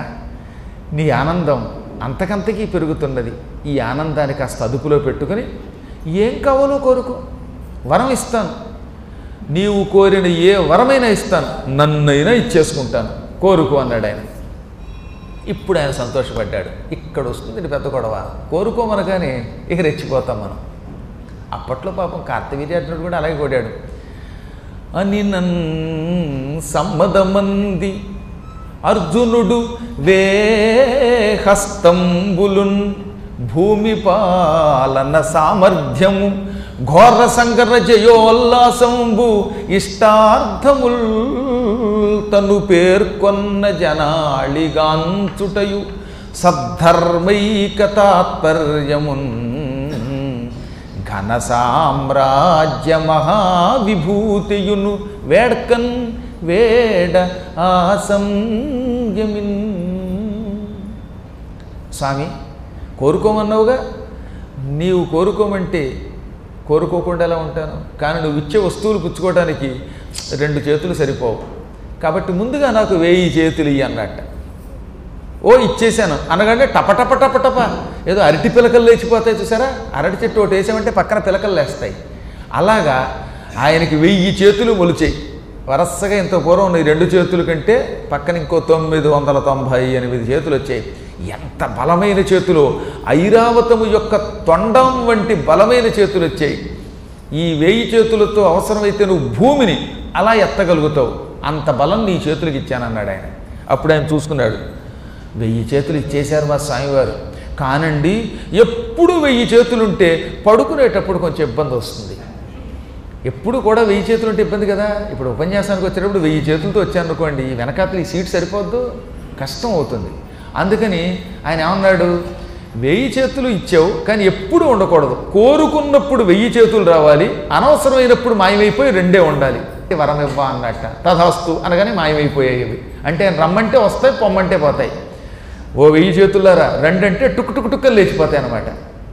నీ ఆనందం అంతకంతకీ పెరుగుతున్నది. ఈ ఆనందాన్ని కాస్త అదుపులో పెట్టుకుని ఏం కావాలో కోరుకో, వరం ఇస్తాను. నీవు కోరిన ఏ వరమైనా ఇస్తాను, నన్నైనా ఇచ్చేసుకుంటాను, కోరుకో అన్నాడు ఆయన. ఇప్పుడు ఆయన సంతోషపడ్డాడు. ఇక్కడ వస్తుంది పెద్ద గొడవ. కోరుకోమనగానే ఇక రెచ్చిపోతాం మనం. అప్పట్లో పాపం కార్తవీర్యార్జునుడు కూడా అలాగే కోడాడు. అని నన్ సమ్మదమంది అర్జునుడు వేహస్తంబులున్ భూమి పాలన సామర్థ్యము ఘోర సంగర జయోల్లాసంబు ఇష్టార్థముల్ తను పేర్కొన్న జనాళిగాంచుటయు సద్ధర్మైక తాత్పర్యమున్ ఘన సామ్రాజ్య మహావిభూతియును వేడ్కన్ వేడ ఆసంయమిన్. స్వామి కోరుకోమన్నావుగా, నీవు కోరుకోమంటే కోరుకోకుండా ఎలా ఉంటాను? కానీ నువ్వు ఇచ్చే వస్తువులు పుచ్చుకోవడానికి రెండు చేతులు సరిపోవు. కాబట్టి ముందుగా నాకు వేయి చేతులు ఇయ్యి అన్నట్ట. ఓ ఇచ్చేసాను అనగానే టపటప టపటప ఏదో అరటి పిలకలు లేచిపోతాయి చూసారా. అరటి చెట్టు ఒకటి వేసామంటే పక్కన పిలకలు లేస్తాయి. అలాగా ఆయనకి వెయ్యి చేతులు మొలిచాయి. వరసగా ఇంత పూర్వం ఉన్న ఈ రెండు చేతుల కంటే పక్కన ఇంకో తొమ్మిది వందల తొంభై ఎనిమిది చేతులు వచ్చాయి. ఎంత బలమైన చేతులు! ఐరావతము యొక్క తొండం వంటి బలమైన చేతులు వచ్చాయి. ఈ వేయి చేతులతో అవసరమైతే నువ్వు భూమిని అలా ఎత్తగలుగుతావు, అంత బలం నీ చేతులకు ఇచ్చానన్నాడు ఆయన. అప్పుడు ఆయన చూసుకున్నాడు, వెయ్యి చేతులు ఇచ్చేశారు మా స్వామివారు. కానండి ఎప్పుడు వెయ్యి చేతులుంటే పడుకునేటప్పుడు కొంచెం ఇబ్బంది వస్తుంది. ఎప్పుడు కూడా వెయ్యి చేతులు ఉంటే ఇబ్బంది కదా. ఇప్పుడు ఉపన్యాసానికి వచ్చేటప్పుడు వెయ్యి చేతులతో వచ్చానుకోండి, వెనకాతలు ఈ సీట్ సరిపోద్దు, కష్టం అవుతుంది. అందుకని ఆయన ఏమన్నాడు, వెయ్యి చేతులు ఇచ్చావు కానీ ఎప్పుడు ఉండకూడదు, కోరుకున్నప్పుడు వెయ్యి చేతులు రావాలి, అనవసరమైనప్పుడు మాయమైపోయి రెండే ఉండాలి, వరం ఇవ్వ అన్నట్ట. తథాస్తు అనగానే మాయమైపోయాయి. అంటే రమ్మంటే వస్తాయి, పొమ్మంటే పోతాయి. ఓ వెయ్యి చేతులారా రెండంటే టుక్ టుక్ టుక్కలు లేచిపోతాయి అన్నమాట,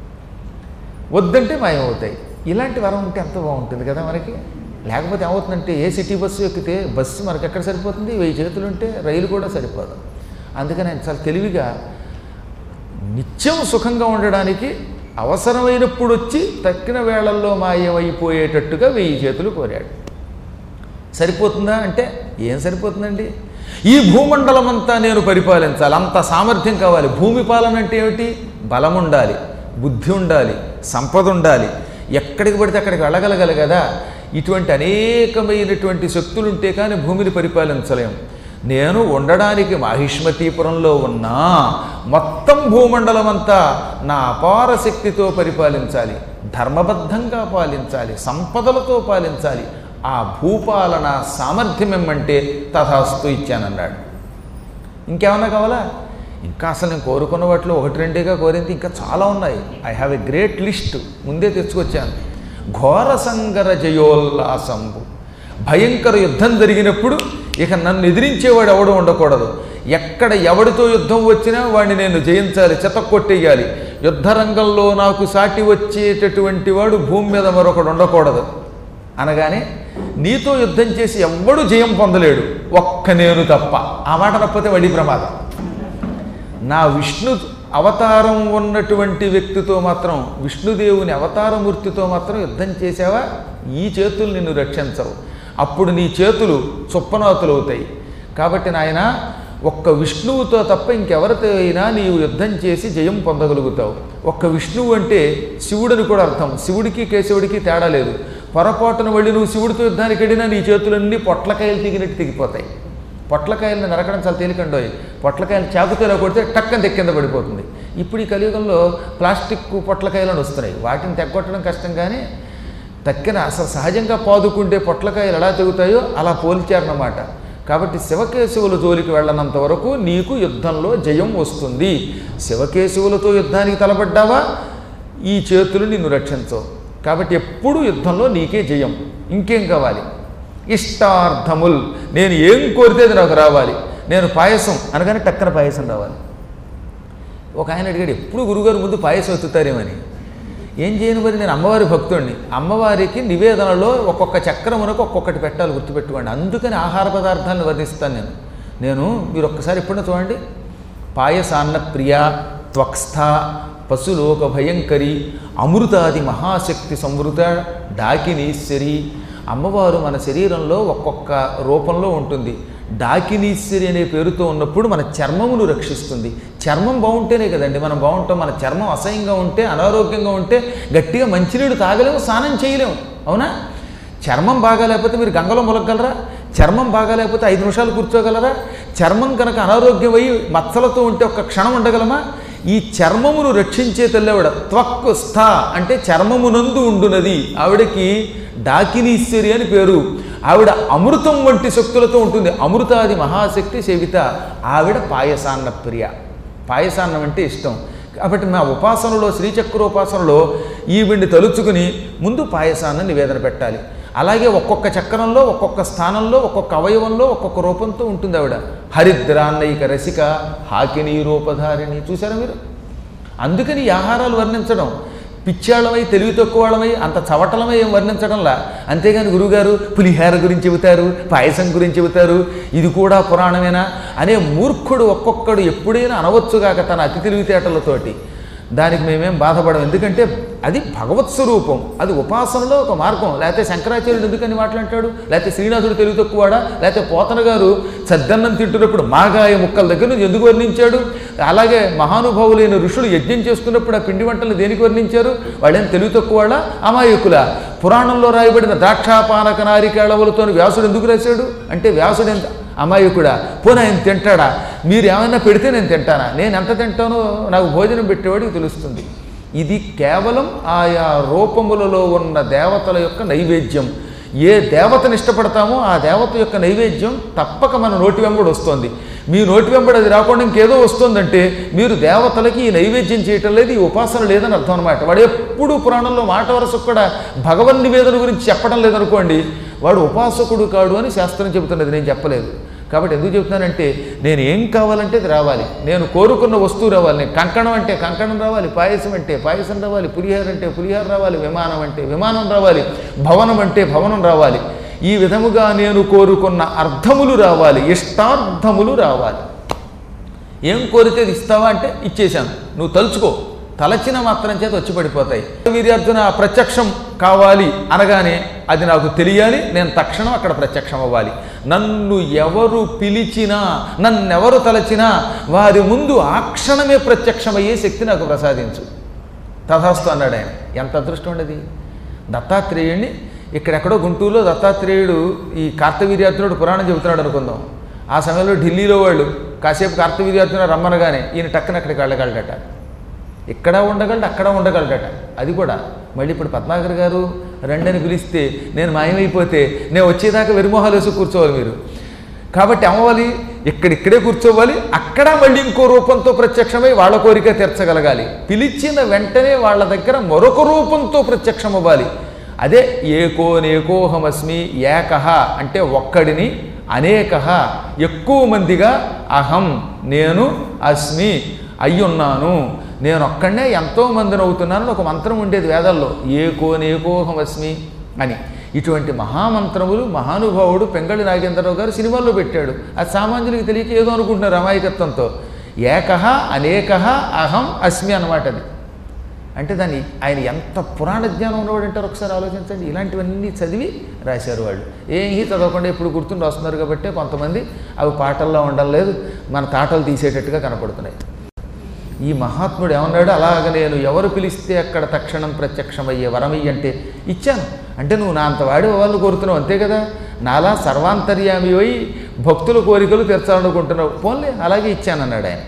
వద్దంటే మాయమవుతాయి. ఇలాంటి వరం ఉంటే ఎంత బాగుంటుంది కదా మనకి. లేకపోతే ఏమవుతుందంటే ఏ సిటీ బస్సు ఎక్కితే బస్సు మనకి ఎక్కడ సరిపోతుంది, వెయ్యి చేతులు ఉంటే రైలు కూడా సరిపోదు. అందుకని ఆయన చాలా తెలివిగా నిత్యం సుఖంగా ఉండడానికి అవసరమైనప్పుడు వచ్చి తక్కిన వేళల్లో మాయమైపోయేటట్టుగా వెయ్యి చేతులు కోరాడు. సరిపోతుందా అంటే ఏం సరిపోతుందండి, ఈ భూమండలం అంతా నేను పరిపాలించాలి, అంత సామర్థ్యం కావాలి. భూమి పాలన అంటే ఏమిటి, బలం ఉండాలి, బుద్ధి ఉండాలి, సంపద ఉండాలి, ఎక్కడికి పడితే అక్కడికి వెళ్ళగలగాలి కదా. ఇటువంటి అనేకమైనటువంటి శక్తులుంటే కానీ భూమిని పరిపాలించలేము. నేను ఉండడానికి మాహిష్మతీపురంలో ఉన్నా మొత్తం భూమండలం అంతా నా అపార శక్తితో పరిపాలించాలి, ధర్మబద్ధంగా పాలించాలి, సంపదలతో పాలించాలి. ఆ భూపాలన సామర్థ్యం ఏమంటే తథాస్తు ఇచ్చానన్నాడు. ఇంకేమన్నా కావాలా? ఇంకా అసలు నేను కోరుకున్న వాటిలో ఒకటి రెండేగా కోరింది, ఇంకా చాలా ఉన్నాయి. I have a great list, ముందే తెచ్చుకొచ్చాను. ఘోర సంగర జయోల్లాసంబు, భయంకర యుద్ధం జరిగినప్పుడు ఇక నన్ను ఎదిరించేవాడు ఎవడు ఉండకూడదు. ఎక్కడ ఎవడితో యుద్ధం వచ్చినా వాడిని నేను జయించాలి, చెతక్కొట్టేయాలి. యుద్ధరంగంలో నాకు సాటి వచ్చేటటువంటి వాడు భూమి మీద మరొకడు ఉండకూడదు అనగానే, నీతో యుద్ధం చేసి ఎవ్వడు జయం పొందలేడు ఒక్క నేను తప్ప. ఆ మాట తప్పితే వడి ప్రమాదం. నా విష్ణు అవతారం ఉన్నటువంటి వ్యక్తితో మాత్రం, విష్ణుదేవుని అవతారమూర్తితో మాత్రం యుద్ధం చేసావా, ఈ చేతులు నిన్ను రక్షించవు, అప్పుడు నీ చేతులు చుప్పనాతులు అవుతాయి. కాబట్టి నాయన ఒక్క విష్ణువుతో తప్ప ఇంకెవరితో అయినా నీవు యుద్ధం చేసి జయం పొందగలుగుతావు. ఒక్క విష్ణువు అంటే శివుడని కూడా అర్థం. శివుడికి కేశవుడికి తేడా లేదు. పొరపాటున వెళ్ళి నువ్వు శివుడితో యుద్ధానికి వెళ్ళినా నీ చేతులన్నీ పొట్లకాయలు తెగినట్టు తెగిపోతాయి. పొట్లకాయలను నరకడం చాలా తేలికండోయ్. పొట్లకాయలు చాకుతేలా కొడితే టక్కన తెక్కింద పడిపోతుంది. ఇప్పుడు ఈ కలియుగంలో ప్లాస్టిక్ పొట్లకాయలను వస్తున్నాయి, వాటిని తెగ్గొట్టడం కష్టం. కానీ తక్కిన అసలు సహజంగా పాదుకుంటే పొట్లకాయలు ఎలా తెగుతాయో అలా పోల్చారన్నమాట. కాబట్టి శివకేశవుల జోలికి వెళ్ళనంత వరకు నీకు యుద్ధంలో జయం వస్తుంది. శివకేశవులతో యుద్ధానికి తలపడ్డావా ఈ చేతులు నిన్ను రక్షించవు. కాబట్టి ఎప్పుడూ యుద్ధంలో నీకే జయం. ఇంకేం కావాలి? ఇష్టార్థముల్, నేను ఏం కోరితే అది నాకు రావాలి. నేను పాయసం అనగానే టక్కన పాయసం రావాలి. ఒక ఆయన అడిగాడు, ఎప్పుడు గురుగారు ముందు పాయసం ఎత్తుతారేమని. ఏం చేయను మరి, నేను అమ్మవారి భక్తుడిని. అమ్మవారికి నివేదనలో ఒక్కొక్క చక్రమునకు ఒక్కొక్కటి పెట్టాలి, గుర్తుపెట్టుకోండి. అందుకని ఆహార పదార్థాలను వర్ణిస్తాను నేను నేను మీరు ఒక్కసారి ఎప్పుడైనా చూడండి. పాయసాన్న ప్రియ, త్వక్స్థ, పశులోక భయంకరి, అమృతాది మహాశక్తి సంవృత, డాకినీశ్వరి. అమ్మవారు మన శరీరంలో ఒక్కొక్క రూపంలో ఉంటుంది. డాకినీశ్వరి అనే పేరుతో ఉన్నప్పుడు మన చర్మమును రక్షిస్తుంది. చర్మం బాగుంటేనే కదండి మనం బాగుంటాం. మన చర్మం అసహ్యంగా ఉంటే, అనారోగ్యంగా ఉంటే గట్టిగా మంచినీళ్ళు తాగలేము, స్నానం చేయలేము, అవునా? చర్మం బాగా లేకపోతే మీరు గంగలో ములగలరా? చర్మం బాగా లేకపోతే ఐదు నిమిషాలు కూర్చోగలరా? చర్మం కనుక అనారోగ్యమై మచ్చలతో ఉంటే ఒక్క క్షణం ఉండగలమా? ఈ చర్మమును రక్షించే తల్లివిడ త్వక్ స్థ అంటే చర్మమునందు ఉండునది. ఆవిడకి డాకినీశ్వరి అని పేరు. ఆవిడ అమృతం వంటి శక్తులతో ఉంటుంది. అమృతాది మహాశక్తి సేవిత. ఆవిడ పాయసాన్న ప్రియ. పాయసాన్నం అంటే ఇష్టం. కాబట్టి మా ఉపాసనలో, శ్రీచక్రోపాసనలో ఈవిడిని తలుచుకుని ముందు పాయసాన్ని నివేదన పెట్టాలి. అలాగే ఒక్కొక్క చక్రంలో, ఒక్కొక్క స్థానంలో, ఒక్కొక్క అవయవంలో ఒక్కొక్క రూపంతో ఉంటుంది ఆవిడ. హరిద్రాన్నైక రసిక, హాకినీ రూపధారిణి. చూసారా మీరు? అందుకని ఈ ఆహారాలు వర్ణించడం పిచ్చాళ్ళమై, తెలివి తక్కువళ్ళమై, అంత చవటలమై ఏం వర్ణించడంలా. అంతేగాని గురువుగారు పులిహార గురించి చెబుతారు, పాయసం గురించి చెబుతారు, ఇది కూడా పురాణమేనా అనే మూర్ఖుడు ఒక్కొక్కడు ఎప్పుడైనా అనవచ్చుగాక తన అతి తెలివితేటలతోటి. దానికి మేమేం బాధపడం. ఎందుకంటే అది భగవత్ స్వరూపం, అది ఉపాసనలో ఒక మార్గం. లేకపోతే శంకరాచార్యుడు ఎందుకని మాట్లాంటాడు, లేకపోతే శ్రీనాథుడు తెలివి తక్కువవాడా, లేకపోతే పోతన గారు సద్దన్నం తింటున్నప్పుడు మాగాయ ముక్కల దగ్గర నుంచి ఎందుకు వర్ణించాడు? అలాగే మహానుభావులైన ఋషులు యజ్ఞం చేసుకున్నప్పుడు ఆ పిండి వంటలు దేనికి వర్ణించారు? వాళ్ళేం తెలివి తక్కువవాడా, అమాయకుల? పురాణంలో రాయబడిన ద్రాక్షాపానక నారికేళవులతో వ్యాసుడు ఎందుకు రాశాడు అంటే వ్యాసుడు ఎంత అమాయకుడా? పోనీ ఆయన తింటాడా? మీరు ఏమైనా పెడితే నేను తింటానా? నేను ఎంత తింటానో నాకు భోజనం పెట్టేవాడికి తెలుస్తుంది. ఇది కేవలం ఆయా రూపములలో ఉన్న దేవతల యొక్క నైవేద్యం. ఏ దేవతను ఇష్టపడతామో ఆ దేవత యొక్క నైవేద్యం తప్పక మన నోటి వెంబడి వస్తుంది. మీ నోటి వెంబడి అది రాకుండా ఇంకేదో వస్తుందంటే మీరు దేవతలకి ఈ నైవేద్యం చేయటం లేదు, ఈ ఉపాసన లేదని అర్థం అనమాట. వాడు ఎప్పుడు పురాణంలో మాట వరసకు కూడా భగవన్ నివేదన గురించి చెప్పడం లేదనుకోండి, వాడు ఉపాసకుడు కాడు అని శాస్త్రం చెబుతున్నది, నేను చెప్పలేదు. కాబట్టి ఎందుకు చెబుతున్నానంటే నేను ఏం కావాలంటే అది రావాలి, నేను కోరుకున్న వస్తువు రావాలి. నేను కంకణం అంటే కంకణం రావాలి, పాయసం అంటే పాయసం రావాలి, పులిహార అంటే పులిహార రావాలి, విమానం అంటే విమానం రావాలి, భవనం అంటే భవనం రావాలి. ఈ విధముగా నేను కోరుకున్న అర్థములు రావాలి, ఇష్టార్థములు రావాలి. ఏం కోరితే ఇస్తావా అంటే ఇచ్చేశాను, నువ్వు తలుచుకో, తలచిన మాత్రం చేత వచ్చి పడిపోతాయి. వీర్యార్జున ప్రత్యక్షం కావాలి అనగానే అది నాకు తెలియాలి, నేను తక్షణం అక్కడ ప్రత్యక్షం అవ్వాలి. నన్ను ఎవరు పిలిచినా, నన్నెవరు తలచినా వారి ముందు ఆ క్షణమే ప్రత్యక్షమయ్యే శక్తి నాకు ప్రసాదించు. తథాస్తు అన్నాడు ఆయన. ఎంత అదృష్టం ఉండేది. దత్తాత్రేయుడిని ఇక్కడెక్కడో గుంటూరులో దత్తాత్రేయుడు ఈ కార్తవీర్యార్జునుడు పురాణం చెబుతున్నాడు అనుకుందాం. ఆ సమయంలో ఢిల్లీలో వాళ్ళు కాసేపు కార్తవీర్యార్జున రమ్మనగానే ఈయన టక్కన అక్కడికి వెళ్ళగలడట. ఇక్కడ ఉండగలడు, అక్కడ ఉండగలడట. అది కూడా మళ్ళీ ఇప్పుడు పద్మాకర్ గారు రెండని పిలిస్తే నేను మాయమైపోతే నేను వచ్చేదాకా వెరిమోహాలు వేసి కూర్చోవాలి మీరు. కాబట్టి అమ్మవాలి, ఇక్కడిక్కడే కూర్చోవాలి, అక్కడ మళ్ళీ ఇంకో రూపంతో ప్రత్యక్షమై వాళ్ళ కోరిక తీర్చగలగాలి. పిలిచిన వెంటనే వాళ్ళ దగ్గర మరొక రూపంతో ప్రత్యక్షం అవ్వాలి. అదే ఏకోనేకోహమస్మి. ఏకహ అంటే ఒక్కడిని, అనేకహ ఎక్కువ మందిగా, అహం నేను, అస్మి అయ్యున్నాను, నేను ఒక్కడనే ఎంతో మందిని అవుతున్నానని ఒక మంత్రం ఉండేది వేదాల్లో, ఏకోనేకోహమస్మి అని. ఇటువంటి మహామంత్రములు మహానుభావుడు పెంగళి నాగేంద్రరావు గారు సినిమాల్లో పెట్టాడు. అది సామాన్యులకి తెలియక ఏదో అనుకుంటున్నారు అమాయకత్వంతో. ఏకహ అనేకహ అహం అస్మి అన్నమాట అది. అంటే దాన్ని ఆయన ఎంత పురాణ జ్ఞానం ఉన్నవాడు అంటారు ఒకసారి ఆలోచించండి. ఇలాంటివన్నీ చదివి రాశారు వాళ్ళు. ఏమీ చదవకుండా ఇప్పుడు గుర్తుండి వస్తున్నారు కాబట్టి కొంతమంది అవి పాటల్లో ఉండలేదు, మన తాటలు తీసేటట్టుగా కనపడుతున్నాయి. ఈ మహాత్ముడు ఏమన్నాడు, అలాగ నేను ఎవరు పిలిస్తే అక్కడ తక్షణం ప్రత్యక్షమయ్యే వరమయ్యి అంటే ఇచ్చాను. అంటే నువ్వు నా అంత వాడి వాళ్ళు కోరుతున్నావు అంతే కదా, నాలా సర్వాంతర్యామి అయి భక్తుల కోరికలు తీర్చాలనుకుంటున్నావు, పోన్లే అలాగే ఇచ్చానన్నాడు ఆయన.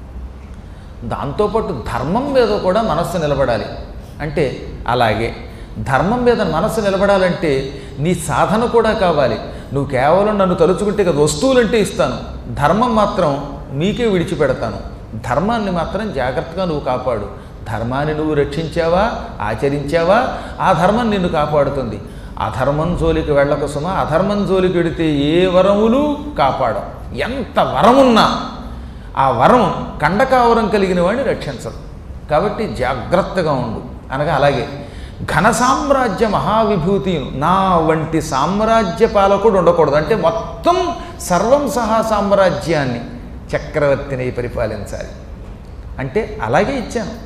దాంతోపాటు ధర్మం మీద కూడా మనస్సు నిలబడాలి. అంటే అలాగే ధర్మం మీద మనస్సు నిలబడాలంటే నీ సాధన కూడా కావాలి. నువ్వు కేవలం నన్ను తలుచుకుంటే కదా వస్తువులంటే ఇస్తాను, ధర్మం మాత్రం మీకే విడిచిపెడతాను. ధర్మాన్ని మాత్రం జాగ్రత్తగా నువ్వు కాపాడు. ధర్మాన్ని నువ్వు రక్షించావా, ఆచరించావా, ఆ ధర్మం నిన్ను కాపాడుతుంది. అధర్మం జోలికి వెళ్ళక సుమా, అధర్మం జోలికి వెడితే ఏ వరములు కాపాడం. ఎంత వరమున్నా ఆ వరం కండకావరం కలిగిన వాడిని రక్షించదు. కాబట్టి జాగ్రత్తగా ఉండు అనగా అలాగే ఘన సామ్రాజ్య మహావిభూతి, నా వంటి సామ్రాజ్య పాలకుడు ఉండకూడదు. అంటే మొత్తం సర్వం సహా సామ్రాజ్యాన్ని చక్రవర్తిని పరిపాలించాలి. అంటే అలాగే ఇచ్చాను.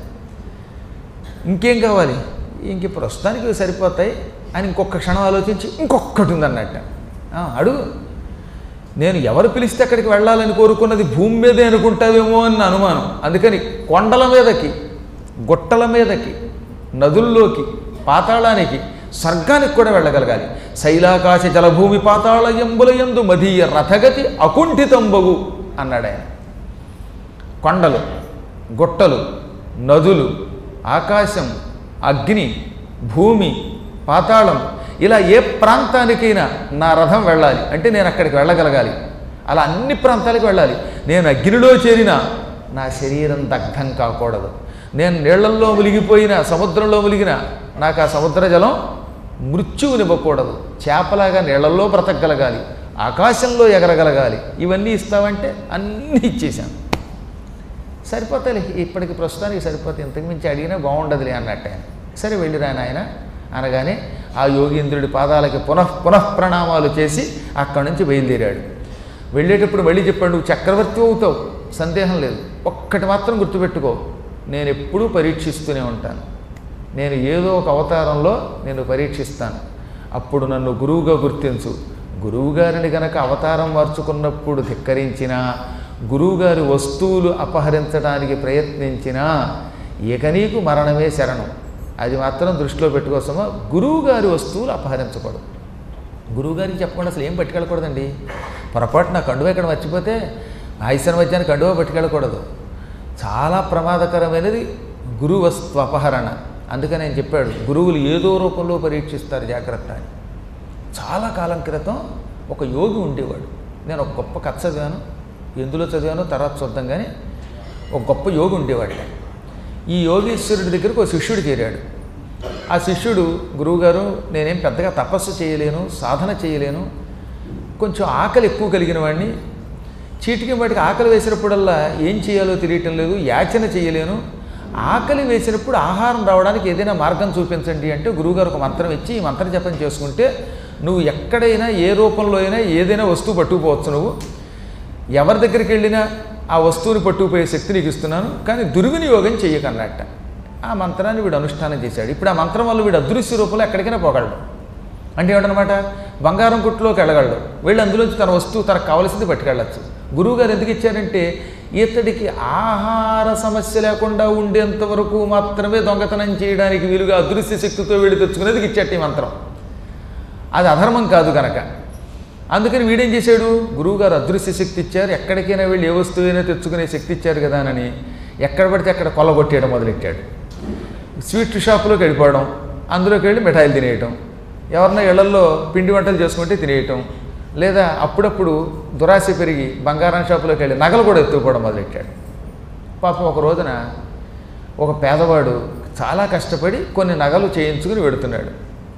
ఇంకేం కావాలి, ఇంక ప్రస్తుతానికి సరిపోతాయి అని ఇంకొక క్షణం ఆలోచించి ఇంకొకటి ఉందన్నట్ట. అడుగు, నేను ఎవరు పిలిస్తే అక్కడికి వెళ్ళాలని కోరుకున్నది భూమి మీదే అనుకుంటావేమో అని అనుమానం. అందుకని కొండల మీదకి, గుట్టల మీదకి, నదుల్లోకి, పాతాళానికి, స్వర్గానికి కూడా వెళ్ళగలగాలి. శైలాకాశ జలభూమి పాతాళ ఎంబులయందు మదీయ రథగతి అకుంఠితంబగు అన్నాడు ఆయన. కొండలు, గుట్టలు, నదులు, ఆకాశం, అగ్ని, భూమి, పాతాళం, ఇలా ఏ ప్రాంతానికైనా నా రథం వెళ్ళాలి అంటే నేను అక్కడికి వెళ్ళగలగాలి. అలా అన్ని ప్రాంతాలకు వెళ్ళాలి. నేను అగ్నిలో చేరినా నా శరీరం దగ్ధం కాకూడదు. నేను నీళ్లల్లో మునిగిపోయినా, సముద్రంలో మునిగినా నాకు ఆ సముద్ర జలం మృత్యువునివ్వకూడదు. చేపలాగా నీళ్లలో బ్రతకగలగాలి, ఆకాశంలో ఎగరగలగాలి. ఇవన్నీ ఇస్తావంటే అన్నీ ఇచ్చేశాను. సరిపోతాయి, ఇప్పటికి ప్రస్తుతానికి సరిపోతాయి, ఇంతకుమించి అడిగినా బాగుండదులే అన్నట్టు ఆయన. సరే వెళ్ళిరా నాయన అనగానే ఆ యోగీంద్రుడి పాదాలకి పునః పునః ప్రణామాలు చేసి అక్కడి నుంచి బయలుదేరాడు. వెళ్ళేటప్పుడు మళ్ళీ చెప్పాడు, నువ్వు చక్రవర్తి అవుతావు, సందేహం లేదు. ఒక్కటి మాత్రం గుర్తుపెట్టుకో, నేను ఎప్పుడూ పరీక్షిస్తూనే ఉంటాను. నేను ఏదో ఒక అవతారంలో నేను పరీక్షిస్తాను. అప్పుడు నన్ను గురువుగా గుర్తించు. గురువుగారిని గనక అవతారం మార్చుకున్నప్పుడు ధిక్కరించినా, గురువుగారి వస్తువులు అపహరించడానికి ప్రయత్నించినా ఇక నీకు మరణమే శరణం. అది మాత్రం దృష్టిలో పెట్టుకోసమా, గురువుగారి వస్తువులు అపహరించకూడదు. గురువుగారికి చెప్పకుండా అసలు ఏం పట్టుకెళ్ళకూడదండి. పొరపాటు నా కండువ ఇక్కడ మర్చిపోతే ఆయుష్యం మధ్యాన్ని కండువ పట్టుకెళ్ళకూడదు. చాలా ప్రమాదకరమైనది గురువస్త్వపహరణ. అందుకని నేను చెప్పాడు గురువులు ఏదో రూపంలో పరీక్షిస్తారు జాగ్రత్త అని. చాలా కాలం క్రితం ఒక యోగి ఉండేవాడు. నేను ఒక గొప్ప కథ చదివాను, ఎందులో చదివానో తర్వాత చూద్దాం. కానీ ఒక గొప్ప యోగి ఉండేవాడు. ఈ యోగీశ్వరుడి దగ్గరకు ఒక శిష్యుడు చేరాడు. ఆ శిష్యుడు, గురువుగారు నేనేం పెద్దగా తపస్సు చేయలేను, సాధన చేయలేను, కొంచెం ఆకలి ఎక్కువ కలిగిన వాడిని, చీటికి వాటికి ఆకలి వేసినప్పుడల్లా ఏం చేయాలో తెలియటం లేదు, యాచన చేయలేను, ఆకలి వేసినప్పుడు ఆహారం రావడానికి ఏదైనా మార్గం చూపించండి అంటే గురువుగారు ఒక మంత్రం ఇచ్చి ఈ మంత్ర జపం చేసుకుంటే నువ్వు ఎక్కడైనా ఏ రూపంలో అయినా ఏదైనా వస్తువు పట్టుకుపోవచ్చు, నువ్వు ఎవరి దగ్గరికి వెళ్ళినా ఆ వస్తువుని పట్టుకుపోయే శక్తి నీకు ఇస్తున్నాను, కానీ దుర్వినియోగం చెయ్యకన్నట్ట. ఆ మంత్రాన్ని వీడు అనుష్ఠానం చేశాడు. ఇప్పుడు ఆ మంత్రం వల్ల వీడు అదృశ్య రూపంలో ఎక్కడికైనా పోగలడు. అంటే ఏమిటనమాట, బంగారం కుట్టులోకి వెళ్ళగలడు, వెళ్ళి అందులోంచి తన వస్తువు తనకు కావలసింది పట్టుకెళ్ళచ్చు. గురువుగారు ఎందుకు ఇచ్చారంటే ఇతడికి ఆహార సమస్య లేకుండా ఉండేంత వరకు మాత్రమే దొంగతనం చేయడానికి వీలుగా అదృశ్య శక్తితో వీడు తెచ్చుకునేది ఇచ్చాడు ఈ మంత్రం. అది అధర్మం కాదు కనుక. అందుకని వీడేం చేశాడు, గురువుగారు అదృశ్య శక్తి ఇచ్చారు, ఎక్కడికైనా వెళ్ళి ఏ వస్తువైనా తెచ్చుకునే శక్తి ఇచ్చారు కదా అని ఎక్కడ పడితే అక్కడ కొల్లగొట్టేయడం మొదలెట్టాడు. స్వీట్ షాపులోకి వెళ్ళిపోవడం, అందులోకి వెళ్ళి మిఠాయిలు తినేయటం, ఎవరన్నా ఇళ్లల్లో పిండి వంటలు చేసుకుంటే తినేయటం, లేదా అప్పుడప్పుడు దురాశ పెరిగి బంగారం షాపులోకి వెళ్ళి నగలు కూడా ఎత్తుకోవడం మొదలెట్టాడు. పాపం ఒక రోజున ఒక పేదవాడు చాలా కష్టపడి కొన్ని నగలు చేయించుకుని వెడుతున్నాడు.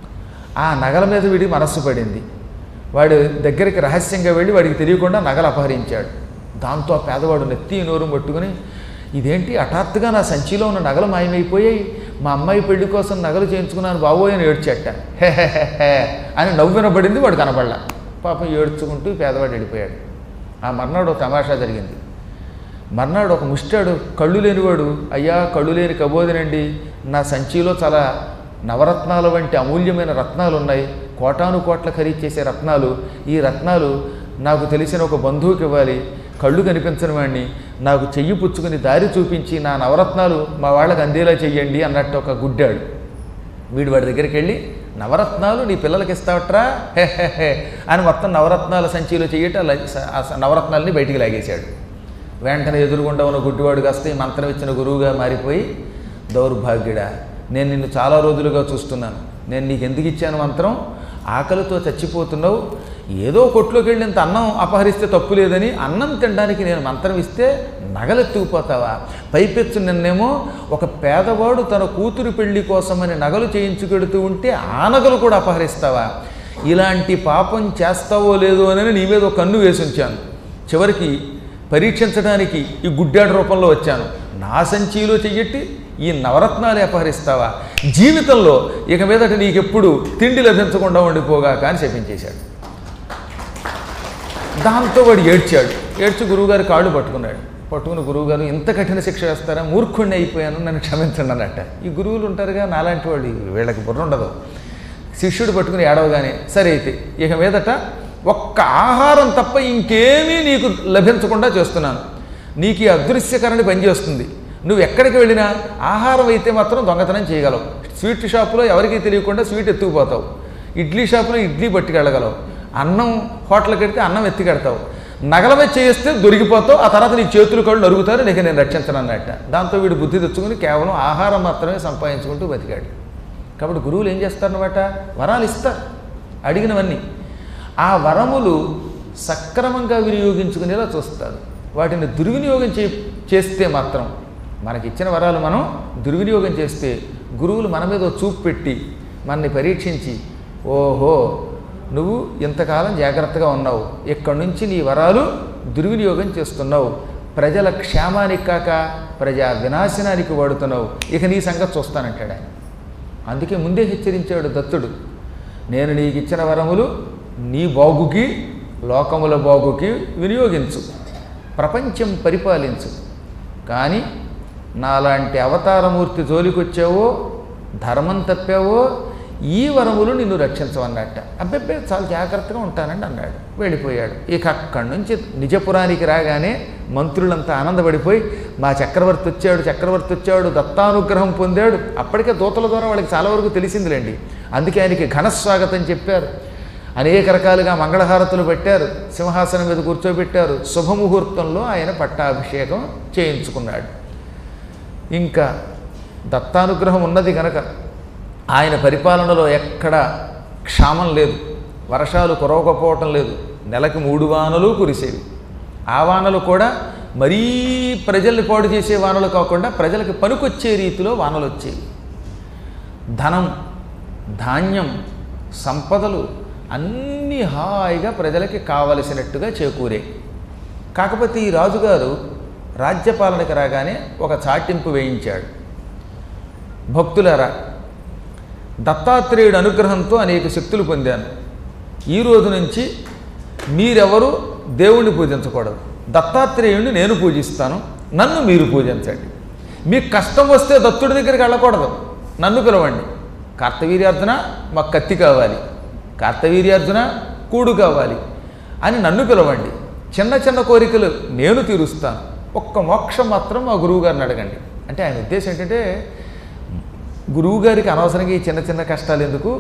ఆ నగల మీద వీడి మనస్సు పడింది. వాడు దగ్గరికి రహస్యంగా వెళ్ళి వాడికి తెలియకుండా నగలు అపహరించాడు. దాంతో ఆ పేదవాడు నెత్తి నోరు పట్టుకుని, ఇదేంటి హఠాత్తుగా నా సంచిలో ఉన్న నగలు మాయమైపోయాయి, మా అమ్మాయి పెళ్లి కోసం నగలు చేయించుకున్నాను బాబోయ్ అని ఏడ్చట. హే హే హే అని నవ్వు వినబడింది, వాడు కనపడలా. పాపం ఏడ్చుకుంటూ పేదవాడు వెళ్ళిపోయాడు. ఆ మర్నాడు ఒక తమాషా జరిగింది. మర్నాడు ఒక ముష్టాడు కళ్ళు లేనివాడు, అయ్యా కళ్ళు లేని కబోదినండి, నా సంచిలో చాలా నవరత్నాల వంటి అమూల్యమైన రత్నాలు ఉన్నాయి, కోటాను కోట్ల ఖరీదు చేసే రత్నాలు, ఈ రత్నాలు నాకు తెలిసిన ఒక బంధువుకి ఇవ్వాలి, కళ్ళు కనిపించని వాడిని నాకు చెయ్యి పుచ్చుకుని దారి చూపించి నా నవరత్నాలు మా వాళ్ళకి అందేలా చెయ్యండి అన్నట్టు ఒక గుడ్డాడు. వీడు వాడి దగ్గరికి వెళ్ళి, నవరత్నాలు నీ పిల్లలకి ఇస్తావట్రా హే హే హే అని మొత్తం నవరత్నాల సంచిలో చెయ్యట నవరత్నాలని బయటికి లాగేశాడు. వెంటనే ఎదురుగుండా ఉన్న గుడ్డివాడు కాస్త ఈ మంత్రం ఇచ్చిన గురువుగా మారిపోయి, దౌర్భాగ్యుడా, నేను నిన్ను చాలా రోజులుగా చూస్తున్నాను, నేను నీకు ఎందుకు ఇచ్చాను మంత్రం, ఆకలితో చచ్చిపోతున్నావు, ఏదో కొట్లోకి వెళ్ళి ఇంత అన్నం అపహరిస్తే తప్పు లేదని అన్నం తినడానికి నేను మంత్రం ఇస్తే నగలెత్తుకుపోతావా, పైపెచ్చు నిన్నేమో ఒక పేదవాడు తన కూతురు పెళ్లి కోసమని నగలు చేయించుకెడుతూ ఉంటే ఆ నగలు కూడా అపహరిస్తావా, ఇలాంటి పాపం చేస్తావో లేదో అని నీ మీద ఒక కన్ను వేసి ఉంచాను, చివరికి పరీక్షించడానికి ఈ గుడ్డాడు రూపంలో వచ్చాను, నా సంచిలో చెయ్యట్టి ఈ నవరత్నాలే అపహరిస్తావా, జీవితంలో ఇక మీదట నీకెప్పుడు తిండి లభించకుండా ఉండిపోగా కానీ శపించేశాడు. దాంతో వాడు ఏడ్చాడు. ఏడ్చి గురువుగారి కాళ్ళు పట్టుకున్నాడు. పట్టుకుని గురువుగారు ఇంత కఠిన శిక్ష వేస్తారా, మూర్ఖుణ్ణి అయిపోయాను, నన్ను క్షమించండి అన్నట్ట. ఈ గురువులు ఉంటారుగా నాలాంటి వాళ్ళు, వీళ్ళకి బుర్ర ఉండదు. శిష్యుడు పట్టుకుని ఏడవగానే, సరే అయితే ఇక మీదట ఒక్క ఆహారం తప్ప ఇంకేమీ నీకు లభించకుండా చేస్తున్నాను, నీకు ఈ అదృశ్యకరణి పనిచేస్తుంది, నువ్వు ఎక్కడికి వెళ్ళినా ఆహారం అయితే మాత్రం దొంగతనం చేయగలవు, స్వీట్ షాపులో ఎవరికీ తెలియకుండా స్వీట్ ఎత్తుకుపోతావు, ఇడ్లీ షాపులో ఇడ్లీ పట్టుకెళ్ళగలవు, అన్నం హోటల్కి వెడితే అన్నం ఎత్తికెడతావు, నగల మీద చేస్తే దొరికిపోతావు, ఆ తర్వాత నీ చేతులు కళ్ళు నరుగుతారు, నీకు నేను రక్షించను అన్నట్ట. దాంతో వీడు బుద్ధి తెచ్చుకుని కేవలం ఆహారం మాత్రమే సంపాదించుకుంటూ బతికాడు. కాబట్టి గురువులు ఏం చేస్తారన్నమాట, వరాలు ఇస్తారు అడిగినవన్నీ. ఆ వరములు సక్రమంగా వినియోగించుకునేలా చూస్తారు. వాటిని దుర్వినియోగం చే చేస్తే మాత్రం, మనకిచ్చిన వరాలు మనం దుర్వినియోగం చేస్తే గురువులు మన మీద చూపు పెట్టి మనని పరీక్షించి, ఓహో నువ్వు ఇంతకాలం జాగ్రత్తగా ఉన్నావు, ఇక్కడి నుంచి నీ వరాలు దుర్వినియోగం చేస్తున్నావు, ప్రజల క్షేమానికి కాక ప్రజా వినాశనానికి వాడుతున్నావు, ఇక నీ సంగతి చూస్తానంటాడు ఆయన. అందుకే ముందే హెచ్చరించాడు దత్తుడు, నేను నీకు ఇచ్చిన వరములు నీ బాగుకి లోకముల బాగుకి వినియోగించు, ప్రపంచం పరిపాలించు, కానీ నాలాంటి అవతారమూర్తి జోలికొచ్చావో ధర్మం తప్పావో ఈ వరములు నిన్ను రక్షించవన్నట్ట. అబ్బెబ్బే చాలా జాగ్రత్తగా ఉంటానండి అన్నాడు. వెళ్ళిపోయాడు. ఇక అక్కడి నుంచి నిజపురానికి రాగానే మంత్రులంతా ఆనందపడిపోయి, మా చక్రవర్తి వచ్చాడు చక్రవర్తి వచ్చాడు దత్తానుగ్రహం పొందాడు. అప్పటికే దూతల ద్వారా వాళ్ళకి చాలా వరకు తెలిసిందిలేండి. అందుకే ఆయనకి ఘనస్వాగతం చెప్పారు, అనేక రకాలుగా మంగళహారతులు పెట్టారు, సింహాసనం మీద కూర్చోబెట్టారు, శుభముహూర్తంలో ఆయన పట్టాభిషేకం చేయించుకున్నాడు. ఇంకా దత్తానుగ్రహం ఉన్నది కనుక ఆయన పరిపాలనలో ఎక్కడ క్షామం లేదు, వర్షాలు కురవకపోవటం లేదు, నెలకి మూడు వానలు కురిసేవి. ఆ వానలు కూడా మరీ ప్రజల్ని పాడు చేసే వానలు కాకుండా ప్రజలకు పనికొచ్చే రీతిలో వానలు వచ్చేవి. ధనం, ధాన్యం, సంపదలు అన్నీ హాయిగా ప్రజలకి కావలసినట్టుగా చేకూరే. కాకపోతే ఈ రాజుగారు రాజ్యపాలనకి రాగానే ఒక చాటింపు వేయించాడు. భక్తులారా, దత్తాత్రేయుడు అనుగ్రహంతో అనేక శక్తులు పొందాను. ఈ రోజు నుంచి మీరెవరు దేవుణ్ణి పూజించకూడదు, దత్తాత్రేయుడిని నేను పూజిస్తాను, నన్ను మీరు పూజించండి. మీకు కష్టం వస్తే దత్తుడి దగ్గరికి వెళ్ళకూడదు, నన్ను పిలవండి. కార్తవీర్యార్జున మాకు కత్తి కావాలి, కార్తవీర్యార్జున కూడు కావాలి అని నన్ను పిలవండి. చిన్న చిన్న కోరికలు నేను తీరుస్తాను, ఒక్క మోక్షం మాత్రం మా గురువుగారిని అడగండి. అంటే ఆయన ఉద్దేశం ఏంటంటే, గురువుగారికి అనవసరంగా ఈ చిన్న చిన్న కష్టాలు ఎందుకు,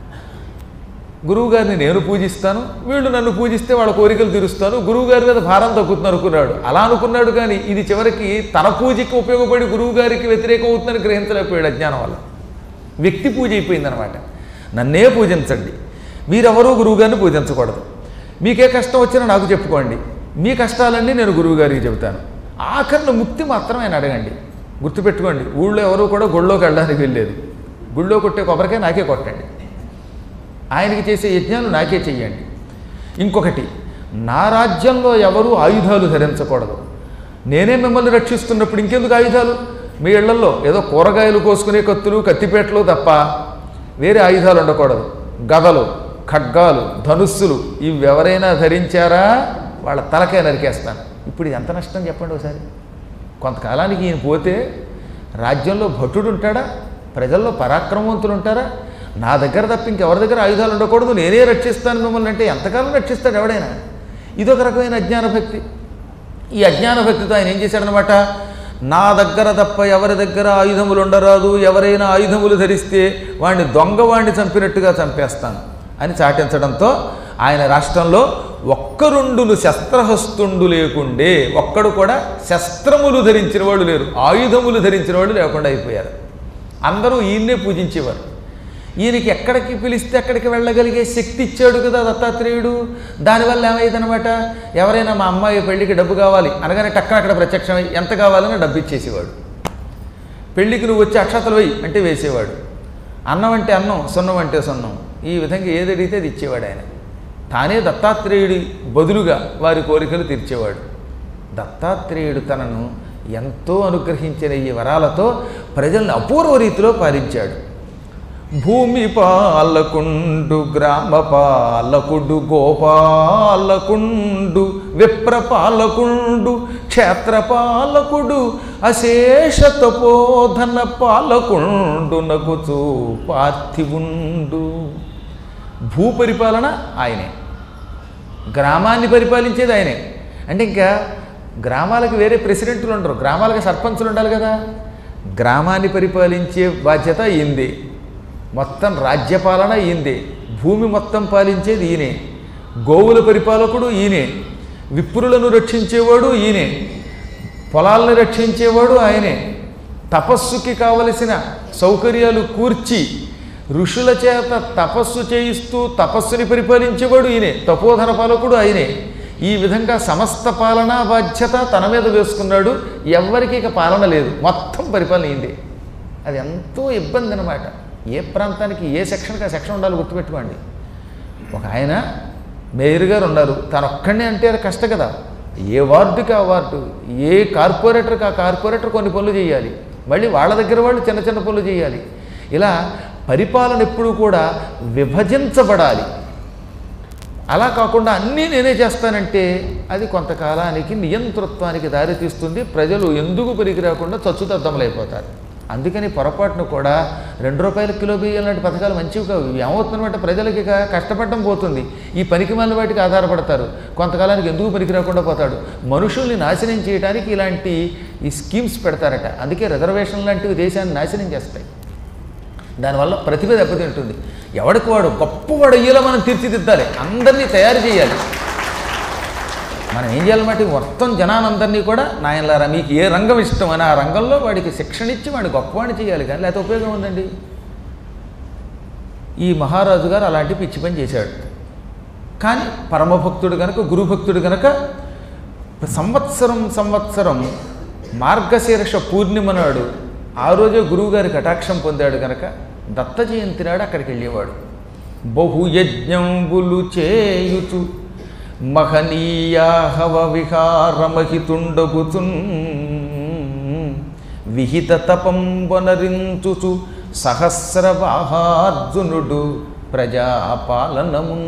గురువుగారిని నేను పూజిస్తాను, వీళ్ళు నన్ను పూజిస్తే వాళ్ళ కోరికలు తీరుస్తాను, గురువుగారి మీద భారం తగ్గుతుంది అనుకున్నాడు. అలా అనుకున్నాడు కానీ ఇది చివరికి తన పూజకి ఉపయోగపడి గురువుగారికి వ్యతిరేకం అవుతుందని గ్రహించలేకపోయాడు అజ్ఞానం వల్ల. వ్యక్తి పూజ అయిపోయిందనమాట. నన్నే పూజించండి, మీరెవరూ గురువుగారిని పూజించకూడదు. మీకే కష్టం వచ్చినా నాకు చెప్పుకోండి, మీ కష్టాలన్నీ నేను గురువుగారికి చెబుతాను. ఆఖరిన ముక్తి మాత్రం ఆయన అడగండి. గుర్తుపెట్టుకోండి, ఊళ్ళో ఎవరు కూడా గుళ్ళోకి వెళ్ళడానికి వెళ్ళలేదు. గుళ్ళో కొట్టే కొబ్బరికాయ నాకే కొట్టండి, ఆయనకి చేసే యజ్ఞాలు నాకే చెయ్యండి. ఇంకొకటి, నా రాజ్యంలో ఎవరూ ఆయుధాలు ధరించకూడదు. నేనే మిమ్మల్ని రక్షిస్తున్నప్పుడు ఇంకెందుకు ఆయుధాలు? మీ ఇళ్లలో ఏదో కూరగాయలు కోసుకునే కత్తులు, కత్తిపేటలు తప్ప వేరే ఆయుధాలు ఉండకూడదు. గదలు, ఖడ్గాలు, ధనుస్సులు ఇవి ఎవరైనా ధరించారా వాళ్ళ తలకాయ నరికేస్తాను. ఇప్పుడు ఇది ఎంత నష్టం చెప్పండి ఒకసారి. కొంతకాలానికి ఈయన పోతే రాజ్యంలో భటుడు ఉంటాడా, ప్రజల్లో పరాక్రమవంతులు ఉంటారా? నా దగ్గర తప్ప ఇంకెవరి దగ్గర ఆయుధాలు ఉండకూడదు, నేనే రక్షిస్తాను మిమ్మల్ని అంటే ఎంతకాలం రక్షిస్తాడు ఎవడైనా? ఇదొక రకమైన అజ్ఞానభక్తి. ఈ అజ్ఞానభక్తితో ఆయన ఏం చేశాడనమాట, నా దగ్గర తప్ప ఎవరి దగ్గర ఆయుధములు ఉండరాదు, ఎవరైనా ఆయుధములు ధరిస్తే వాడిని దొంగవాడిని చంపినట్టుగా చంపేస్తాను అని చాటించడంతో ఆయన రాష్ట్రంలో ఒక్కరుండును శస్త్రహస్తుండు లేకుండే, ఒక్కడు కూడా శస్త్రములు ధరించిన వాళ్ళు లేరు, ఆయుధములు ధరించిన వాళ్ళు లేకుండా అయిపోయారు. అందరూ ఈయన్నే పూజించేవారు. ఈయనకి ఎక్కడికి పిలిస్తే అక్కడికి వెళ్ళగలిగే శక్తి ఇచ్చాడు కదా దత్తాత్రేయుడు. దానివల్ల ఏమైందనమాట, ఎవరైనా మా అమ్మాయి పెళ్ళికి డబ్బు కావాలి అనగానే టక్కన అక్కడ ప్రత్యక్షమై ఎంత కావాలని డబ్బు ఇచ్చేసేవాడు. పెళ్ళికి నువ్వు వచ్చి అక్షతలు వేయి అంటే వేసేవాడు. అన్నం అంటే అన్నం, సున్నం అంటే సున్నం, ఈ విధంగా ఏది అడిగితే అది ఇచ్చేవాడు ఆయన. తానే దత్తాత్రేయుడి బదులుగా వారి కోరికలు తీర్చేవాడు. దత్తాత్రేయుడు తనను ఎంతో అనుగ్రహించిన ఈ వరాలతో ప్రజల్ని అపూర్వ రీతిలో పాలించాడు. భూమి పాలకుండు, గ్రామ పాలకుడు, గోపాలకుండు, విప్రపాలకుండు, క్షేత్రపాలకుడు, అశేష తపోధన పాలకుండు, నగుచు పార్థివుండు. భూపరిపాలన ఆయనే, గ్రామాన్ని పరిపాలించేది ఆయనే. అంటే ఇంకా గ్రామాలకు వేరే ప్రెసిడెంట్లు ఉండరు, గ్రామాలకు సర్పంచులు ఉండాలి కదా. గ్రామాన్ని పరిపాలించే బాధ్యత ఈయనదే, మొత్తం రాజ్యపాలన ఈయనదే, భూమి మొత్తం పాలించేది ఈయనే, గోవుల పరిపాలకుడు ఈయనే, విప్రులను రక్షించేవాడు ఈయనే, పొలాలను రక్షించేవాడు ఆయనే, తపస్సుకి కావలసిన సౌకర్యాలు కూర్చి ఋషుల చేత తపస్సు చేయిస్తూ తపస్సుని పరిపాలించేవాడు ఈయనే, తపోధన పాలకుడు ఆయనే. ఈ విధంగా సమస్త పాలనా బాధ్యత తన మీద వేసుకున్నాడు. ఎవ్వరికి ఇక పాలన లేదు, మొత్తం పరిపాలన అయింది. అది ఎంతో ఇబ్బంది అన్నమాట. ఏ ప్రాంతానికి ఏ సెక్షన్కి ఆ సెక్షన్ ఉండాలి గుర్తుపెట్టుకోండి. ఒక ఆయన మేయర్ గారు ఉన్నారు, తను ఒక్కడనే అంటే అది కష్టం కదా. ఏ వార్డుకి ఆ వార్డు, ఏ కార్పొరేటర్కి ఆ కార్పొరేటర్ కొన్ని పనులు చేయాలి, మళ్ళీ వాళ్ళ దగ్గర వాళ్ళు చిన్న చిన్న పనులు చేయాలి. ఇలా పరిపాలన ఎప్పుడూ కూడా విభజించబడాలి. అలా కాకుండా అన్నీ నేనే చేస్తానంటే అది కొంతకాలానికి నియంతృత్వానికి దారితీస్తుంది. ప్రజలు ఎందుకు పనికి రాకుండా చచ్చుతద్దములైపోతారు. అందుకని పొరపాటును కూడా రెండు రూపాయల కిలో బియ్యం లాంటి పథకాలు మంచివి కావు. ఏమవుతుందన్నమాట, ప్రజలకి కష్టపడడం పోతుంది, ఈ పనికిమాలిన వాటికి ఆధారపడతారు, కొంతకాలానికి ఎందుకు పనికి రాకుండా పోతాడు. మనుషుల్ని నాశనం చేయడానికి ఇలాంటి ఈ స్కీమ్స్ పెడతారట. అందుకే రిజర్వేషన్ లాంటివి దేశాన్ని నాశనం చేస్తాయి. దానివల్ల ప్రతిభ దెబ్బతింటుంది. ఎవడికి వాడు గొప్పవాడు అయ్యేలా మనం తీర్చిదిద్దాలి, అందరినీ తయారు చేయాలి. మనం ఏం చేయాలన్నమాట మొత్తం జనానందరినీ కూడా నాయనలారా మీకు ఏ రంగం ఇష్టం అని ఆ రంగంలో వాడికి శిక్షణ ఇచ్చి వాడిని గొప్పవాడిని చేయాలి, కానీ లేకపోతే ఉపయోగం ఉందండి. ఈ మహారాజు గారు అలాంటి పిచ్చి పని చేశాడు. కానీ పరమభక్తుడు కనుక, గురుభక్తుడు కనుక సంవత్సరం సంవత్సరం మార్గశీర్ష పూర్ణిమ నాడు ఆ రోజే గురువుగారి కటాక్షం పొందాడు కనుక దత్త జయంతి నాడు అక్కడికి వెళ్ళేవాడు. బహుయజ్ఞంబులు చేయుచు మహనీయాహవ విహారమహితుండగుచున్ విహిత తపంబనరించుచు సహస్రవాహార్జునుడు ప్రజాపాలనము.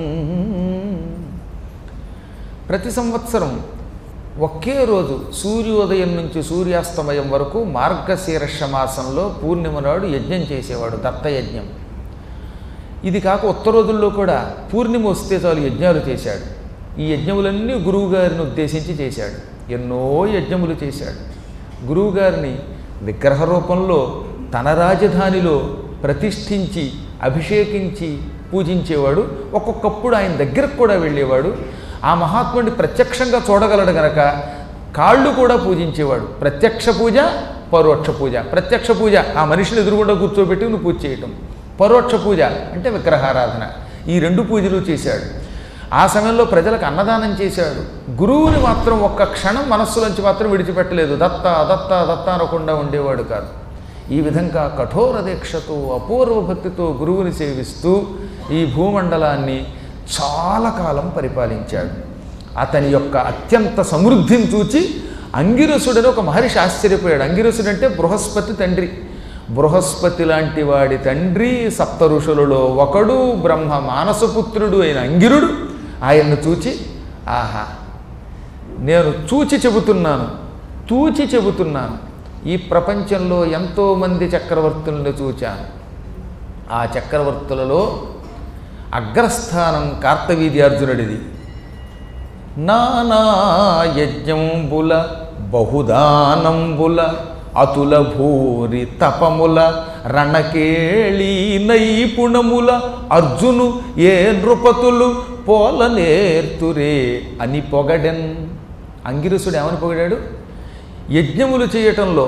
ప్రతి సంవత్సరం ఒకే రోజు సూర్యోదయం నుంచి సూర్యాస్తమయం వరకు మార్గశీర్ష మాసంలో పూర్ణిమ నాడు యజ్ఞం చేసేవాడు, దత్తయజ్ఞం. ఇది కాక ఉత్త రోజుల్లో కూడా పూర్ణిమ వస్తే చాలు యజ్ఞాలు చేశాడు. ఈ యజ్ఞములన్నీ గురువుగారిని ఉద్దేశించి చేశాడు. ఎన్నో యజ్ఞములు చేశాడు. గురువుగారిని విగ్రహ రూపంలో తన రాజధానిలో ప్రతిష్ఠించి అభిషేకించి పూజించేవాడు. ఒక్కొక్కప్పుడు ఆయన దగ్గరకు కూడా వెళ్ళేవాడు. ఆ మహాత్ముడిని ప్రత్యక్షంగా చూడగలడు గనక కాళ్ళు కూడా పూజించేవాడు. ప్రత్యక్ష పూజ, పరోక్ష పూజ. ప్రత్యక్ష పూజ ఆ మనిషిని ఎదురుగుండా కూర్చోబెట్టి నువ్వు పూజ చేయటం. పరోక్ష పూజ అంటే విగ్రహారాధన. ఈ రెండు పూజలు చేశాడు. ఆ సమయంలో ప్రజలకు అన్నదానం చేశాడు. గురువుని మాత్రం ఒక్క క్షణం మనస్సులోంచి మాత్రం విడిచిపెట్టలేదు. దత్త దత్త దత్త అనకుండా ఉండేవాడు కాదు. ఈ విధంగా కఠోర దీక్షతో అపూర్వ భక్తితో గురువుని సేవిస్తూ ఈ భూమండలాన్ని చాలా కాలం పరిపాలించాడు. అతని యొక్క అత్యంత సమృద్ధిని చూచి అంగిరసుడని ఒక మహర్షి ఆశ్చర్యపోయాడు. అంగిరసుడు అంటే బృహస్పతి తండ్రి. బృహస్పతి లాంటి వాడి తండ్రి సప్త ఋషులలో ఒకడు, బ్రహ్మ మానసపుత్రుడు అయిన అంగిరుడు ఆయన్ను చూచి, ఆహా నేను చూచి చెబుతున్నాను, తూచి చెబుతున్నాను, ఈ ప్రపంచంలో ఎంతోమంది చక్రవర్తులను చూచాను. ఆ చక్రవర్తులలో అగ్రస్థానం కార్తవీర్యార్జునుడిది. నానా యజ్ఞంబుల బహుదానంబుల అతుల భూరి తపముల రణకేళీ నైపుణముల అర్జును ఏ నృపతులు పోల నేర్తురే అని పొగడెన్. అంగిరసుడు ఏమని పొగిడాడు? యజ్ఞములు చేయటంలో,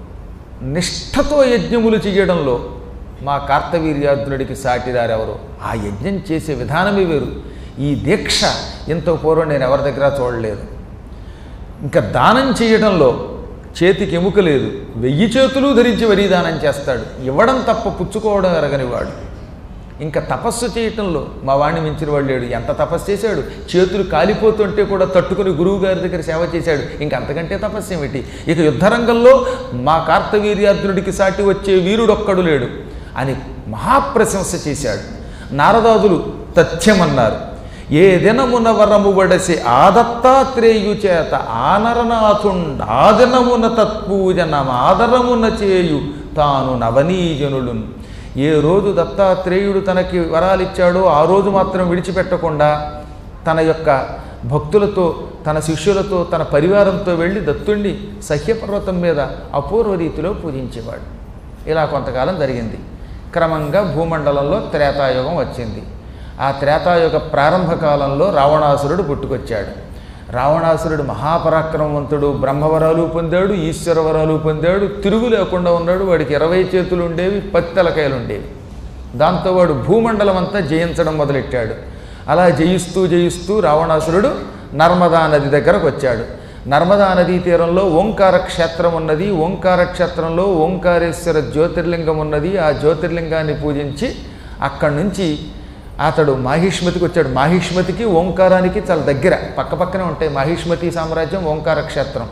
నిష్ఠతో యజ్ఞములు చేయడంలో మా కార్తవీర్యార్జునుడికి సాటిదారెవరు? ఆ యజ్ఞం చేసే విధానమే వేరు. ఈ దీక్ష ఇంత పూర్వం నేను ఎవరి దగ్గర చూడలేదు. ఇంకా దానం చేయడంలో చేతికి ఎముక లేదు, వెయ్యి చేతులు ధరించి వరీ దానం చేస్తాడు. ఇవ్వడం తప్ప పుచ్చుకోవడం ఎరగని వాడు. ఇంకా తపస్సు చేయటంలో మా వాడిని మించిన వాడు లేడు. ఎంత తపస్సు చేశాడు! చేతులు కాలిపోతుంటే కూడా తట్టుకుని గురువు గారి దగ్గర సేవ చేశాడు. ఇంక అంతకంటే తపస్సు ఏమిటి? ఇక యుద్ధరంగంలో మా కార్తవీర్యార్జునుడికి సాటి వచ్చే వీరుడొక్కడు లేడు అని మహాప్రశంస చేశాడు. నారదాదులు తథ్యమన్నారు. ఏ దినమున వరము వడసి ఆదత్తాత్రేయు చేత ఆనరనాథుండ ఆదినమున తత్పూజనమాదరమున చేయు తాను నవనీజనులున్. ఏ రోజు దత్తాత్రేయుడు తనకి వరాలిచ్చాడో ఆ రోజు మాత్రం విడిచిపెట్టకుండా తన యొక్క భక్తులతో, తన శిష్యులతో, తన పరివారంతో వెళ్ళి దత్తుణ్ణి సహ్యపర్వతం మీద అపూర్వ రీతిలో పూజించేవాడు. ఇలా కొంతకాలం జరిగింది. క్రమంగా భూమండలంలో త్రేతాయుగం వచ్చింది. ఆ త్రేతాయుగ ప్రారంభ కాలంలో రావణాసురుడు పుట్టుకొచ్చాడు. రావణాసురుడు మహాపరాక్రమవంతుడు, బ్రహ్మవరాలు పొందాడు, ఈశ్వర వరాలు పొందాడు, తిరుగు లేకుండా ఉన్నాడు. వాడికి ఇరవై చేతులు ఉండేవి, పది తలకాయలు ఉండేవి. దాంతో వాడు భూమండలం అంతా జయించడం మొదలెట్టాడు. అలా జయిస్తూ జయిస్తూ రావణాసురుడు నర్మదా నది దగ్గరకు వచ్చాడు. నర్మదా నదీ తీరంలో ఓంకార క్షేత్రం ఉన్నది. ఓంకార క్షేత్రంలో ఓంకారేశ్వర జ్యోతిర్లింగం ఉన్నది. ఆ జ్యోతిర్లింగాన్ని పూజించి అక్కడి నుంచి అతడు మాహిష్మతికి వచ్చాడు. మాహిష్మతికి ఓంకారానికి చాలా దగ్గర, పక్క పక్కనే ఉంటాయి మాహిష్మతి సామ్రాజ్యం, ఓంకార క్షేత్రం.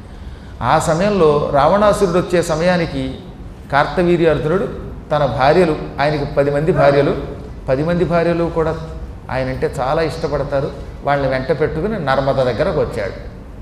ఆ సమయంలో రావణాసురుడు వచ్చే సమయానికి కార్తవీర్యార్జునుడు తన భార్యలు, ఆయనకి పది మంది భార్యలు, పది మంది భార్యలు కూడా ఆయనంటే చాలా ఇష్టపడతారు. వాళ్ళని వెంట పెట్టుకుని నర్మదా దగ్గరకు వచ్చాడు.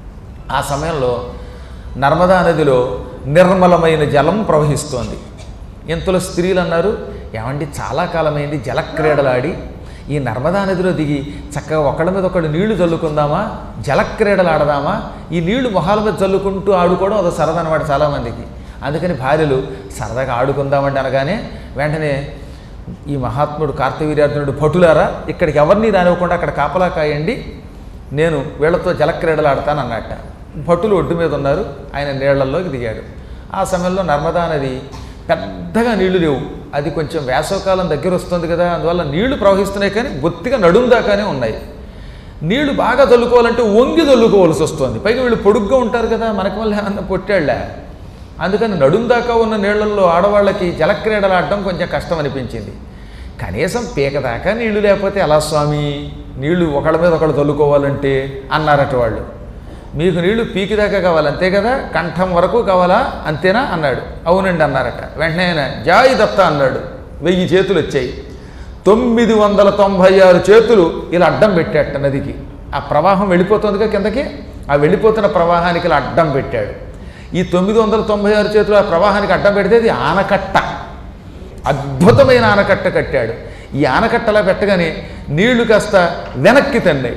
ఆ సమయంలో నర్మదా నదిలో నిర్మలమైన జలం ప్రవహిస్తోంది. ఇంతలో స్త్రీలు అన్నారు, ఏమండి చాలా కాలమైంది జలక్రీడలాడి, ఈ నర్మదా నదిలో దిగి చక్కగా ఒకళ్ళ మీద ఒకళ్ళు నీళ్లు చల్లుకుందామా, జలక్రీడలు ఆడదామా? ఈ నీళ్లు మొహాల మీద చల్లుకుంటూ ఆడుకోవడం అదో సరదా అనమాట చాలామందికి. అందుకని భార్యలు సరదాగా ఆడుకుందామండి అనగానే వెంటనే ఈ మహాత్ముడు కార్తవీర్యార్జునుడు, భటులారా ఇక్కడికి ఎవరిని రానివ్వకుండా అక్కడ కాపలా కాయండి, నేను వీళ్లతో జలక్రీడలు ఆడతాను అన్నట్ట. భటులు ఒడ్డు మీద ఉన్నారు, ఆయన నీళ్లలోకి దిగాడు. ఆ సమయంలో నర్మదా నది పెద్దగా నీళ్లు లేవు, అది కొంచెం వేసవకాలం దగ్గర వస్తుంది కదా, అందువల్ల నీళ్లు ప్రవహిస్తున్నాయి కానీ బొత్తిగా నడుం దాకానే ఉన్నాయి. నీళ్లు బాగా చల్లుకోవాలంటే వంగి చల్లుకోవాల్సి వస్తుంది, పైగా వీళ్ళు పొడుగ్గా ఉంటారు కదా, మనకి మళ్ళీ అన్న పొట్టాళ్ళ. అందుకని నడుం దాకా ఉన్న నీళ్లలో ఆడవాళ్ళకి జలక్రీడలు ఆడడం కొంచెం కష్టం అనిపించింది. కనీసం పీక దాకా నీళ్లు లేకపోతే ఎలా స్వామి, నీళ్లు ఒకళ్ళ మీద ఒకళ్ళు చల్లుకోవాలంటే అన్నారట వాళ్ళు. మీకు నీళ్లు పీకి దాకా కావాలి అంతే కదా, కంఠం వరకు కావాలా అంతేనా అన్నాడు. అవునండి అన్నారట. వెంటనే ఆయన జాయి దత్త అన్నాడు. వెయ్యి చేతులు వచ్చాయి. తొమ్మిది వందల తొంభై ఆరు చేతులు ఇలా అడ్డం పెట్టాట నదికి. ఆ ప్రవాహం వెళ్ళిపోతుందిగా కిందకి, ఆ వెళ్ళిపోతున్న ప్రవాహానికి ఇలా అడ్డం పెట్టాడు. ఈ తొమ్మిది వందల తొంభై ఆరు చేతులు ఆ ప్రవాహానికి అడ్డం పెడితే అది ఆనకట్ట, అద్భుతమైన ఆనకట్ట కట్టాడు. ఈ ఆనకట్టలా పెట్టగానే నీళ్లు కాస్త వెనక్కి తన్నాయి,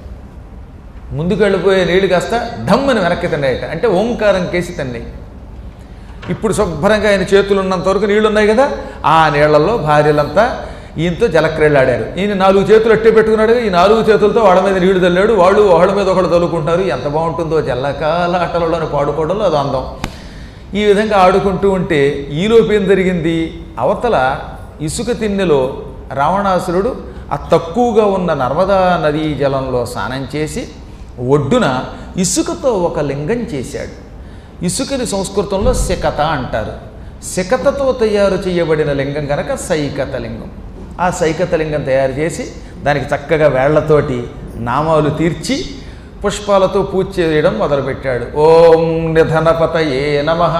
ముందుకు వెళ్ళిపోయే నీళ్లు కాస్త ఢమ్మని వెనక్కి తన్నాయట, అంటే ఓంకారం కేసి తన్నాయి. ఇప్పుడు శుభ్రంగా ఆయన చేతులు ఉన్నంత వరకు నీళ్లు ఉన్నాయి కదా, ఆ నీళ్లలో భార్యలంతా ఈయనతో జలక్రీడలు ఆడారు. ఈయన నాలుగు చేతులు అట్టే పెట్టుకున్నాడు, ఈ నాలుగు చేతులతో వాళ్ళ మీద నీళ్లు తల్లాడు, వాళ్ళు వాళ్ళ మీద ఒకళ్ళు తల్లుకుంటారు. ఎంత బాగుంటుందో జల్లకాల ఆటలలోనే పాడుకోవడంలో అది అందం. ఈ విధంగా ఆడుకుంటూ ఉంటే ఈలోపు ఏం జరిగింది, అవతల ఇసుక తిన్నెలో రావణాసురుడు ఆ తక్కువగా ఉన్న నర్మదా నదీ జలంలో స్నానం చేసి ఒడ్డున ఇసుకతో ఒక లింగం చేశాడు. ఇసుకని సంస్కృతంలో శకత అంటారు. శకతతో తయారు చేయబడిన లింగం కనుక సైకత లింగం. ఆ సైకత లింగం తయారు చేసి దానికి చక్కగా వేళ్లతోటి నామాలు తీర్చి పుష్పాలతో పూజ చేయడం మొదలుపెట్టాడు. ఓం నిధనపతయే నమః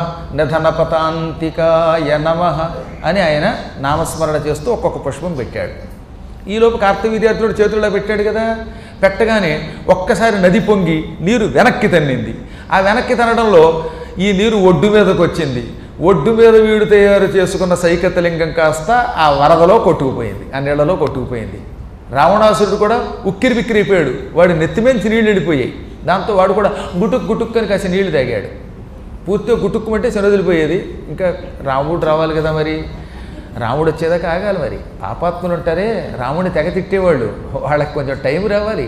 నిధనపతాంతికాయ నమః అని ఆయన నామస్మరణ చేస్తూ ఒక్కొక్క పుష్పం పెట్టాడు. ఈలోపు కార్తవీర్యార్జునుడు చేతుల్లో పెట్టాడు కదా, పెట్టగానే ఒక్కసారి నది పొంగి నీరు వెనక్కి తన్నింది. ఆ వెనక్కి తనడంలో ఈ నీరు ఒడ్డు మీదకు వచ్చింది. ఒడ్డు మీద వీడు తయారు చేసుకున్న సైకతలింగం కాస్త ఆ వరదలో కొట్టుకుపోయింది, ఆ నీళ్లలో కొట్టుకుపోయింది. రావణాసురుడు కూడా ఉక్కిరి బిక్కిరిపోయాడు, వాడు నెత్తిమెంచి నీళ్ళు వెళ్ళిపోయాయి. దాంతో వాడు కూడా గుటుక్ గుటుక్కని కాసి నీళ్లు తాగాడు. పూర్తిగా గుటుక్కుమంటే శనొదిలిపోయేది. ఇంకా రాముడు రావాలి కదా, మరి రాముడు వచ్చేదాకా ఆగాలి. మరి పాపాత్ములు ఉంటారే, రాముడిని తెగ తిట్టేవాళ్ళు, వాళ్ళకి కొంచెం టైం రావాలి.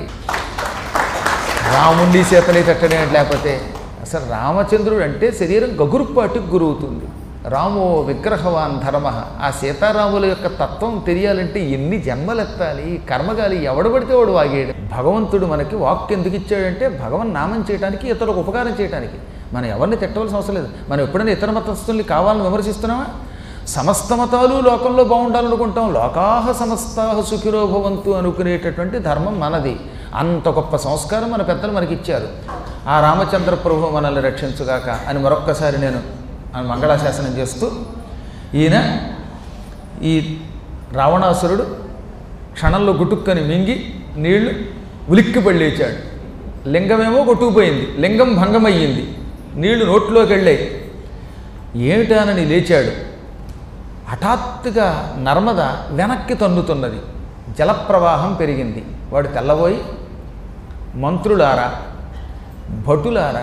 రాముడి చేతలే తట్టడే లేకపోతే అసలు రామచంద్రుడు అంటే శరీరం గగురుపాటుకు గురవుతుంది. రామో విగ్రహవాన్ ధర్మ. ఆ సీతారాముల యొక్క తత్వం తెలియాలంటే ఎన్ని జన్మలెత్తాలి, కర్మగాలి, ఎవడబడితే వాడు వాగేడు. భగవంతుడు మనకి వాక్కు ఎందుకు ఇచ్చాడంటే భగవన్ నామం చేయడానికి, ఇతరులకు ఉపకారం చేయడానికి. మనం ఎవరిని తిట్టవలసిన అవసరం లేదు. మనం ఎప్పుడైనా ఇతర మతస్థుల్ని కావాలని విమర్శిస్తున్నామా? సమస్త మతాలు లోకంలో బాగుండాలనుకుంటాం. లోకాహ సమస్తాహ సుఖిరో భవంతు అనుకునేటటువంటి ధర్మం మనది. అంత గొప్ప సంస్కారం మన పెద్దలు మనకిచ్చారు. ఆ రామచంద్ర ప్రభు మనల్ని రక్షించుగాక అని మరొక్కసారి నేను మంగళాశాసనం చేస్తూ, ఈయన ఈ రావణాసురుడు క్షణంలో గుటుక్కని మింగి నీళ్లు ఉలిక్కిపడి లేచాడు. లింగమేమో కొట్టుకుపోయింది, లింగం భంగమయ్యింది, నీళ్లు నోట్లోకి వెళ్ళాయి. ఏమిటానని లేచాడు. హఠాత్తుగా నర్మద వెనక్కి తన్నుతున్నది, జలప్రవాహం పెరిగింది. వాడు తెల్లబోయి, మంత్రులారా, భటులారా,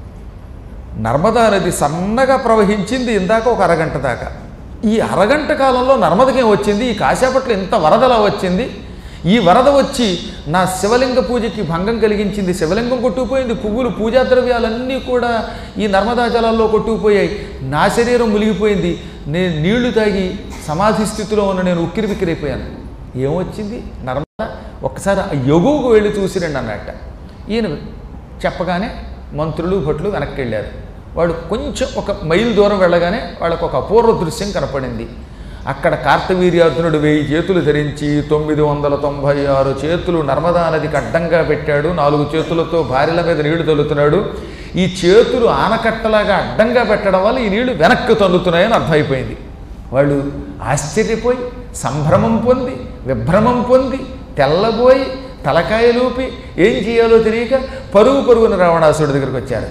నర్మదా నది సన్నగా ప్రవహించింది ఇందాక ఒక అరగంట దాకా. ఈ అరగంట కాలంలో నర్మదకేం వచ్చింది? ఈ కాసేపట్లో ఇంత వరదలా వచ్చింది. ఈ వరద వచ్చి నా శివలింగ పూజకి భంగం కలిగించింది. శివలింగం కొట్టుకుపోయింది, పువ్వులు, పూజా ద్రవ్యాలన్నీ కూడా ఈ నర్మదా జలాల్లో కొట్టుకుపోయాయి. నా శరీరం మునిగిపోయింది. నేను నీళ్లు తాగి సమాధి స్థితిలో ఉన్న నేను ఉక్కిరి బిక్కిరైపోయాను. ఏమొచ్చింది? నర్మదా ఒక్కసారి ఎగువకు వెళ్ళి చూసిరండి అన్నట్ట. ఈయన చెప్పగానే మంత్రులు భటులు వెనక్కి వెళ్ళారు. వాడు కొంచెం ఒక మైలు దూరం వెళ్ళగానే వాళ్ళకు ఒక అపూర్వ దృశ్యం కనపడింది. అక్కడ కార్తవీర్యార్జునుడు వెయ్యి చేతులు ధరించి తొమ్మిది వందల తొంభై ఆరు చేతులు నర్మదా నదికి అడ్డంగా పెట్టాడు. నాలుగు చేతులతో భార్యల మీద నీళ్లు తల్లుతున్నాడు. ఈ చేతులు ఆనకట్టలాగా అడ్డంగా పెట్టడం వల్ల ఈ నీళ్లు వెనక్కి తల్లుతున్నాయని అర్థమైపోయింది. వాళ్ళు ఆశ్చర్యపోయి, సంభ్రమం పొంది, విభ్రమం పొంది, తెల్లబోయి, తలకాయలూపి ఏం చేయాలో తెలియక పరుగు పరుగున రావణాసురుడి దగ్గరికి వచ్చారు.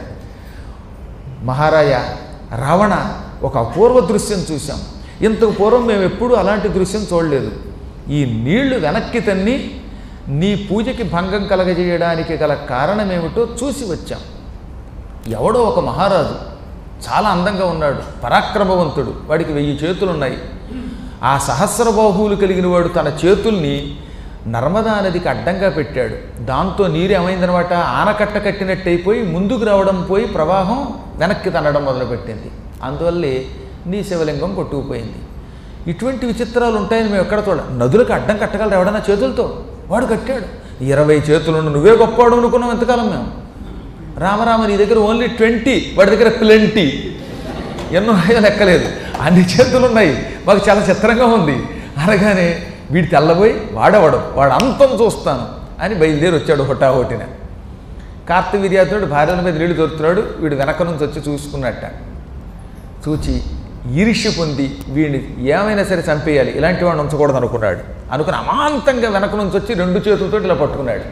మహారాజా, రావణ, ఒక అపూర్వ దృశ్యం చూశాం. ఇంతకు పూర్వం మేము ఎప్పుడూ అలాంటి దృశ్యం చూడలేదు. ఈ నీళ్లు వెనక్కి తన్ని నీ పూజకి భంగం కలగజేయడానికి గల కారణమేమిటో చూసి వచ్చాం. ఎవడో ఒక మహారాజు చాలా అందంగా ఉన్నాడు, పరాక్రమవంతుడు, వాడికి వెయ్యి చేతులున్నాయి. ఆ సహస్ర బాహువులు కలిగిన వాడు తన చేతుల్ని నర్మదా నదికి అడ్డంగా పెట్టాడు. దాంతో నీరు ఏమైందనమాట, ఆనకట్ట కట్టినట్టు అయిపోయి ముందుకు రావడం పోయి ప్రవాహం వెనక్కి తన్నడం మొదలుపెట్టింది. అందువల్లే నీ శివలింగం కొట్టుకుపోయింది. ఇటువంటి విచిత్రాలు ఉంటాయని మేము ఎక్కడ చూడ. నదులకు అడ్డం కట్టగలరు ఎవడన్నా చేతులతో? వాడు కట్టాడు. ఇరవై చేతులను నువ్వే గొప్పవాడు అనుకున్నాం ఎంతకాలం మేము. రామరామ నీ దగ్గర ఓన్లీ ట్వంటీ, వాడి దగ్గర ప్లెంటీ, ఎన్నో లెక్కలేదు, అన్ని చేతులు ఉన్నాయి, మాకు చాలా చిత్రంగా ఉంది అనగానే వీడి తెల్లబోయి వాడవడం వాడు అంతం చూస్తాను అని బయలుదేరి వచ్చాడు హుటాహుటిన. కార్తవీర్యార్జునుడు భార్యల మీద నీళ్లు దొరుకుతున్నాడు. వీడు వెనక నుంచి వచ్చి చూసుకున్నట్ట. చూచి ఈర్ష్య పొంది వీడిని ఏమైనా సరే చంపేయాలి, ఇలాంటి వాడిని ఉంచకూడదు అనుకున్నాడు. అనుకుని అమాంతంగా వెనక నుంచి వచ్చి రెండు చేతులతో ఇలా పట్టుకున్నాడు.